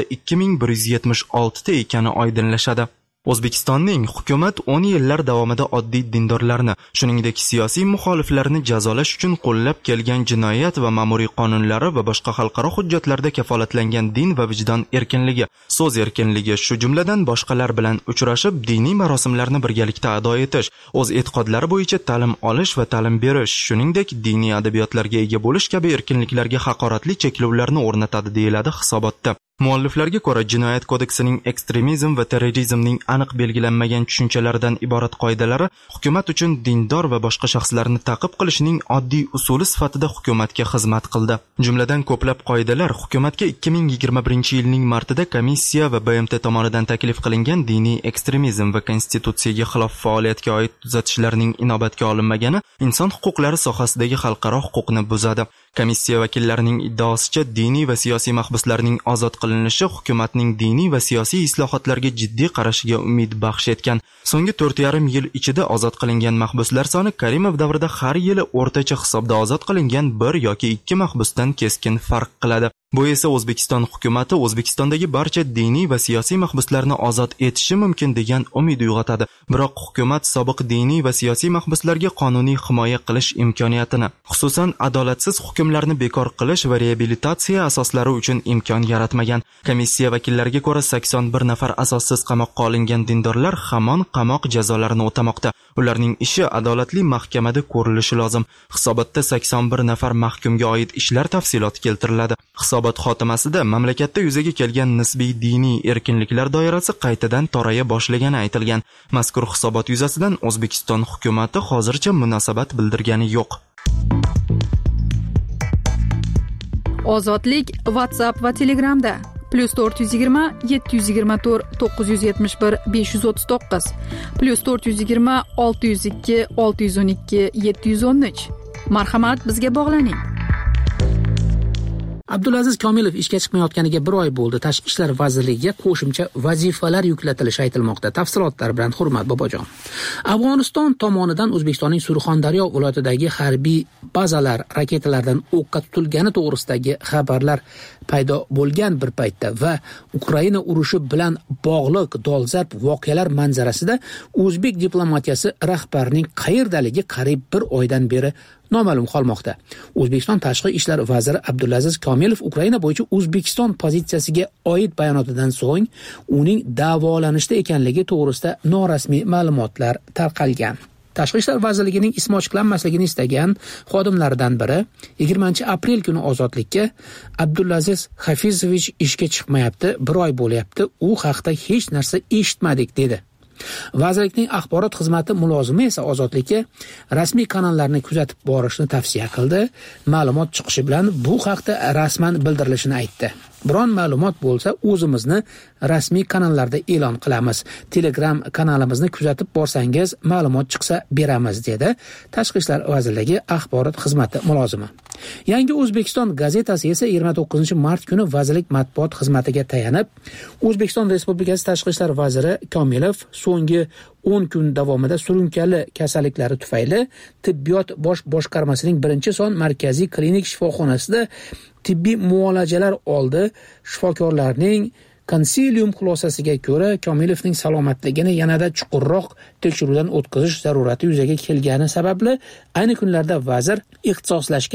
2176 ta ekani oydinlashadi. O'zbekistonning hukumat 10 yillar davomida oddiy dindorlarni, shuningdek siyosiy muxoliflarni jazolash uchun qo'llab kelgan jinoyat va ma'muriy qonunlari va boshqa xalqaro hujjatlarda kafolatlangan din va vijdon erkinligi, so'z erkinligi, shu jumladan boshqalar bilan uchrashib, diniy marosimlarni birgalikda ado etish, o'z e'tiqodlari bo'yicha ta'lim olish va ta'lim berish, shuningdek diniy adabiyotlarga ega bo'lish kabi erkinliklarga haqoratli cheklovlarni o'rnatadi, deyiladi hisobotda. Mualliflarga ko'ra, jinoyat kodeksining ekstremizm va terrorizmning aniq belgilanmagan tushunchalaridan iborat qoidalari hukumat uchun dindor va boshqa shaxslarni ta'qib qilishning oddiy usuli sifatida hukumatga xizmat qildi. Jumladan ko'plab qoidalar hukumatga 2021-yilning martida komissiya va BMT tomonidan taklif qilingan diniy ekstremizm va konstitutsiyaga xilof faoliyatga oid tuzatishlarning inobatga olinmagani inson huquqlari sohasidagi xalqaro huquqni buzadi. Komissiya vakillarining iddaosicha, diniy va siyosiy mahbuslarning ozod qilinishi hukumatning diniy va siyosiy islohotlarga jiddiy qarashiga umid baxsh etgan. So'nggi 4,5 yil ichida ozod qilingan mahbuslar soni Karimov davrida har yili o'rtacha hisobda ozod qilingan 1 yoki 2 mahbusdan keskin farq qiladi. Bu esa O'zbekiston hukumati O'zbekistondagi barcha diniy va siyosiy mahbuslarni ozod etishi mumkin degan umid uyg'otadi. Biroq hukumat sobiq diniy va siyosiy mahbuslarga qonuniy himoya qilish imkoniyatini, xususan adolatsiz hukmlarni bekor qilish va reabilitatsiya asoslari uchun imkon yaratmagan. Komissiya vakillariga ko'ra, 81 nafar asossiz qamoqqa olingan dindorlar hamon qamoq jazolarini o'tamoqda. Ularning ishi adolatli mahkamada ko'rilishi lozim. Hisobotda 81 nafar mahkumga oid ishlar tafsiloti keltiriladi. Hisobot xotimasida mamlakatda yuzaga kelgan nisbiy diniy erkinliklar doirasi qaytadan toraya boshlagani aytilgan. Mazkur hisobot yuzasidan O'zbekiston hukumati hozircha munosabat bildirgani yo'q. Ozodlik WhatsApp va Telegramda +420 724 971 539 +420 602 612 713. Marhamat, bizga bog'laning. Abdulaziz Komilov ishga chiqmayotganiga 1 oy bo'ldi. Tashqi ishlar vazirligiga qo'shimcha vazifalar yuklatilishi aytilmoqda. Tafsilotlar bilan Hurmat Bobojon. Afg'oniston tomonidan O'zbekistonning Surxondaryo viloyatidagi harbiy bazalar raketalardan o'qqa tutilgani to'g'risidagi xabarlar paydo bo'lgan bir paytda va Ukraina urushi bilan bog'liq dolzarb voqealar manzarasida o'zbek diplomatiyasi rahbarining qayerdaligi qariyb 1 oydan beri noma'lum qolmoqda. O'zbekiston Tashqi ishlar vaziri Abdulaziz Komilov Ukraina bo'yicha O'zbekiston pozitsiyasiga oid bayonotidan so'ng uning davolanishda ekanligi to'g'risida norasmiy ma'lumotlar tarqalgan. Tashqi ishlar vazirligining ismi ochiqlanmasligini istagan xodimlaridan biri 20-aprel kuni ozodlikka Abdulaziz Hafizovich ishga chiqmayapti, 1 oy bo'lyapti, u haqda hech narsa eshitmadik dedi. Vazirlikning axborot xizmati mulozimi esa ozodlikka rasmiy kanallarni kuzatib borishni tavsiya qildi. Ma'lumot chiqishi bilan bu haqda rasman bildirilishini aytdi. Biron ma'lumot bo'lsa, o'zimizni rasmiy kanallarda e'lon qilamiz. Telegram kanalimizni kuzatib borsangiz, ma'lumot chiqsa beramiz, dedi Tashqi ishlar vazirligi axborot xizmati mulozimi. Yangi O'zbekiston gazetasi esa 29-mart kuni vazirlik matbuot xizmatiga tayanib, O'zbekiston Respublikasi Tashqi ishlar vaziri Komilov so'nggi 10 kun davomida surunkali kasalliklari tufayli tibbiyot bosh boshqarmasining 1-son markaziy klinik shifoxonasida tibbiy muolajalar oldi. Shifokorlarning konsilium xulosasiga ko'ra, Komilovning salomatligini yanada chuqurroq tekshiruvdan o'tkazish zarurati yuzaga kelgani sababli ayni kunlarda vazir ixtisoslashgan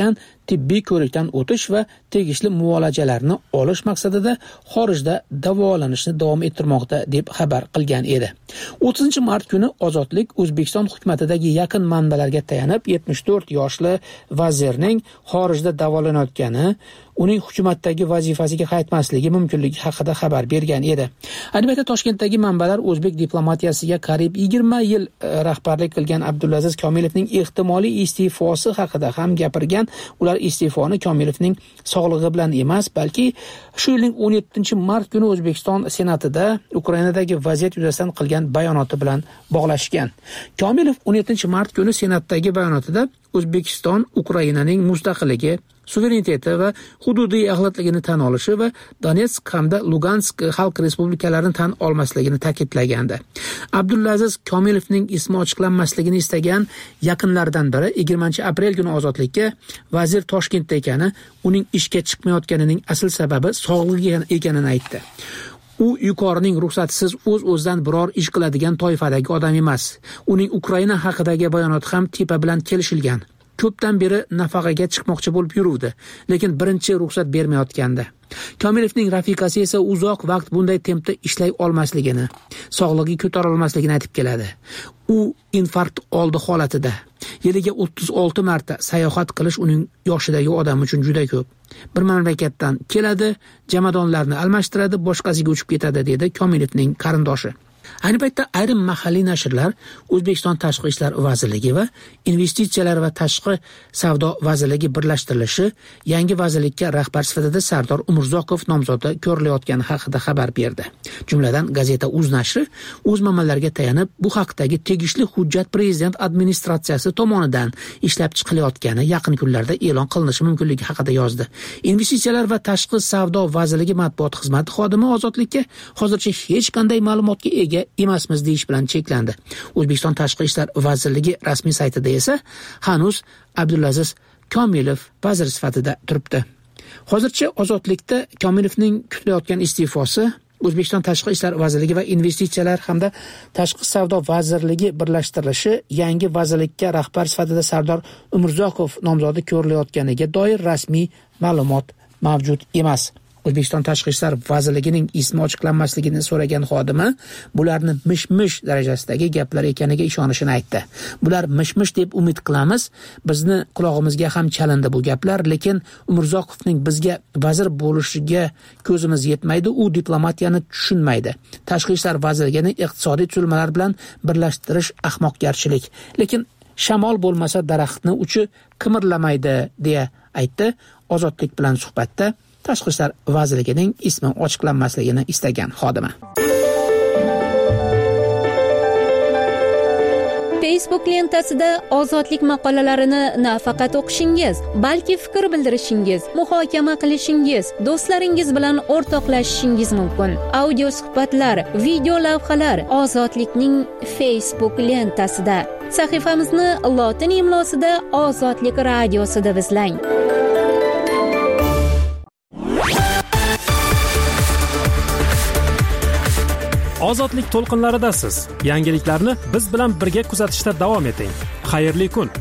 tibbiy ko'rikdan o'tish va tegishli muolajalarni olish maqsadida xorijda davolanishni davom ettirmoqda deb xabar qilgan edi. 30-mart kuni Ozodlik O'zbekiston hukumatidagi yaqin manbalarga tayanib 74 yoshli vazirning xorijda davolanayotgani, uning hukumatdagi vazifasiga qaytmasligi mumkinligi haqida xabar bergan edi. Albatta Toshkentdagi manbalar o'zbek diplomatiyasiga qariyb 20 yil rahbarlik qilgan Abdulaziz Komilovning ehtimoliy iste'fosi haqida ham gapirgan. Ular iste'foni Komilovning sog'lig'i bilan emas, balki shu yilning 17-mart kuni O'zbekiston Senatida Ukrainadagi vaziyat yuzasidan qilgan bayonoti bilan bog'lashgan. Komilov 17-mart kuni Senatdagi bayonotida O'zbekiston Ukrainaning mustaqilligi, suvereniteti va hududiy axlatligini tan olishi va Donetsk hamda Lugansk xalq respublikalarini tan olmasligini ta'kidlagandi. Abdulaziz Komilovning ismi ochiqlanmasligini istagan yaqinlardan biri 20-aprel kuni Ozodlikka vazir Toshkentda ekani, uning ishga chiqmayotganining asl sababi sog'lig'i ekanini aytdi. U yuqorining ruxsatisiz o'z-o'zidan biror ish qiladigan toifadagi odam emas. Uning Ukraina haqidagi bayonoti ham tepa bilan kelishilgan. Ko'pdan beri nafaqaga chiqmoqchi bo'lib yuruvdi, lekin birinchi ruxsat bermayotgandi. Komilovning rafiqasi esa uzoq vaqt bunday tempda ishlay olmasligini, sog'lig'i ko'tara olmasligini aytib keladi. U infarkt oldi holatida. Yiliga 36 marta sayohat qilish uning yoshidagi odam uchun juda ko'p. Bir mamlakatdan keladi, jamadonlarni almashtiradi, boshqasiga uchib ketadi, dedi Komilovning qarindoshi. Ayni paytda ayrim mahalliy nashrlar O'zbekiston Tashqi ishlar vazirligi va investitsiyalar va tashqi savdo vazirligi birlashtirilishi yangi vazirlikka rahbar sifatida Sardor Umurzoqov nomzodi ko'rilayotgani haqida xabar berdi. Jumladan gazeta Uz nashri o'z manbalariga tayanib bu haqdagi tegishli hujjat prezident administratsiyasi tomonidan ishlab chiqilayotgani yaqin kunlarda e'lon qilinishi mumkinligi haqida yozdi. Investitsiyalar va tashqi savdo vazirligi matbuot xizmati xodimi Ozodlikka hozircha hech qanday ma'lumotga ega emasmiz deyish bilan cheklandi. O'zbekiston Tashqi ishlar vazirligi rasmiy saytida esa hanuz Abdulaziz Komilov vazir sifatida turibdi. Hozircha Ozodlikda Komilovning kutilayotgan iste'fosi O'zbekiston Tashqi ishlar vazirligi va investitsiyalar hamda tashqi savdo vazirligi birlashtirilishi yangi vazirlikka rahbar sifatida Sardor Umurzoqov nomzodi ko'rilayotganiga doir rasmiy ma'lumot mavjud emas. O'zbekiston Tashqi ishlar vazirligining ismi ochiqlanmasligini so'ragan xodimi bularni mish-mish darajasidagi gaplar ekaniga ishonishini aytdi. Bular mish-mish deb umid qilamiz. Bizni qulog'imizga ham chalindi bu gaplar, lekin Umurzoqovning bizga vazir bo'lishiga ko'zimiz yetmaydi, u diplomatiyani tushunmaydi. Tashqi ishlar vazirligini iqtisodiy tuzilmalar bilan birlashtirish ahmoqgarchilik. Lekin shamol bo'lmasa daraxtni uchi qimirlamaydi deya aytdi. Ozodlik bilan suhbatda Tashqi ishlar vazirligining ismi ochiqlanmasligini istagan xodima. Facebook lentasida Ozodlik maqolalarini nafaqat o'qishingiz, balki fikr bildirishingiz, muhokama qilishingiz, do'stlaringiz bilan o'rtoqlashishingiz mumkin. Audio suhbatlar, video lavhalar Ozodlikning Facebook lentasida. Sahifamizni lotin imlosida Ozodlik radiosi deb izlang. Ozodlik to'lqinlaridasiz. Yangiliklarni biz bilan birga kuzatishda davom eting. Xayrli kun.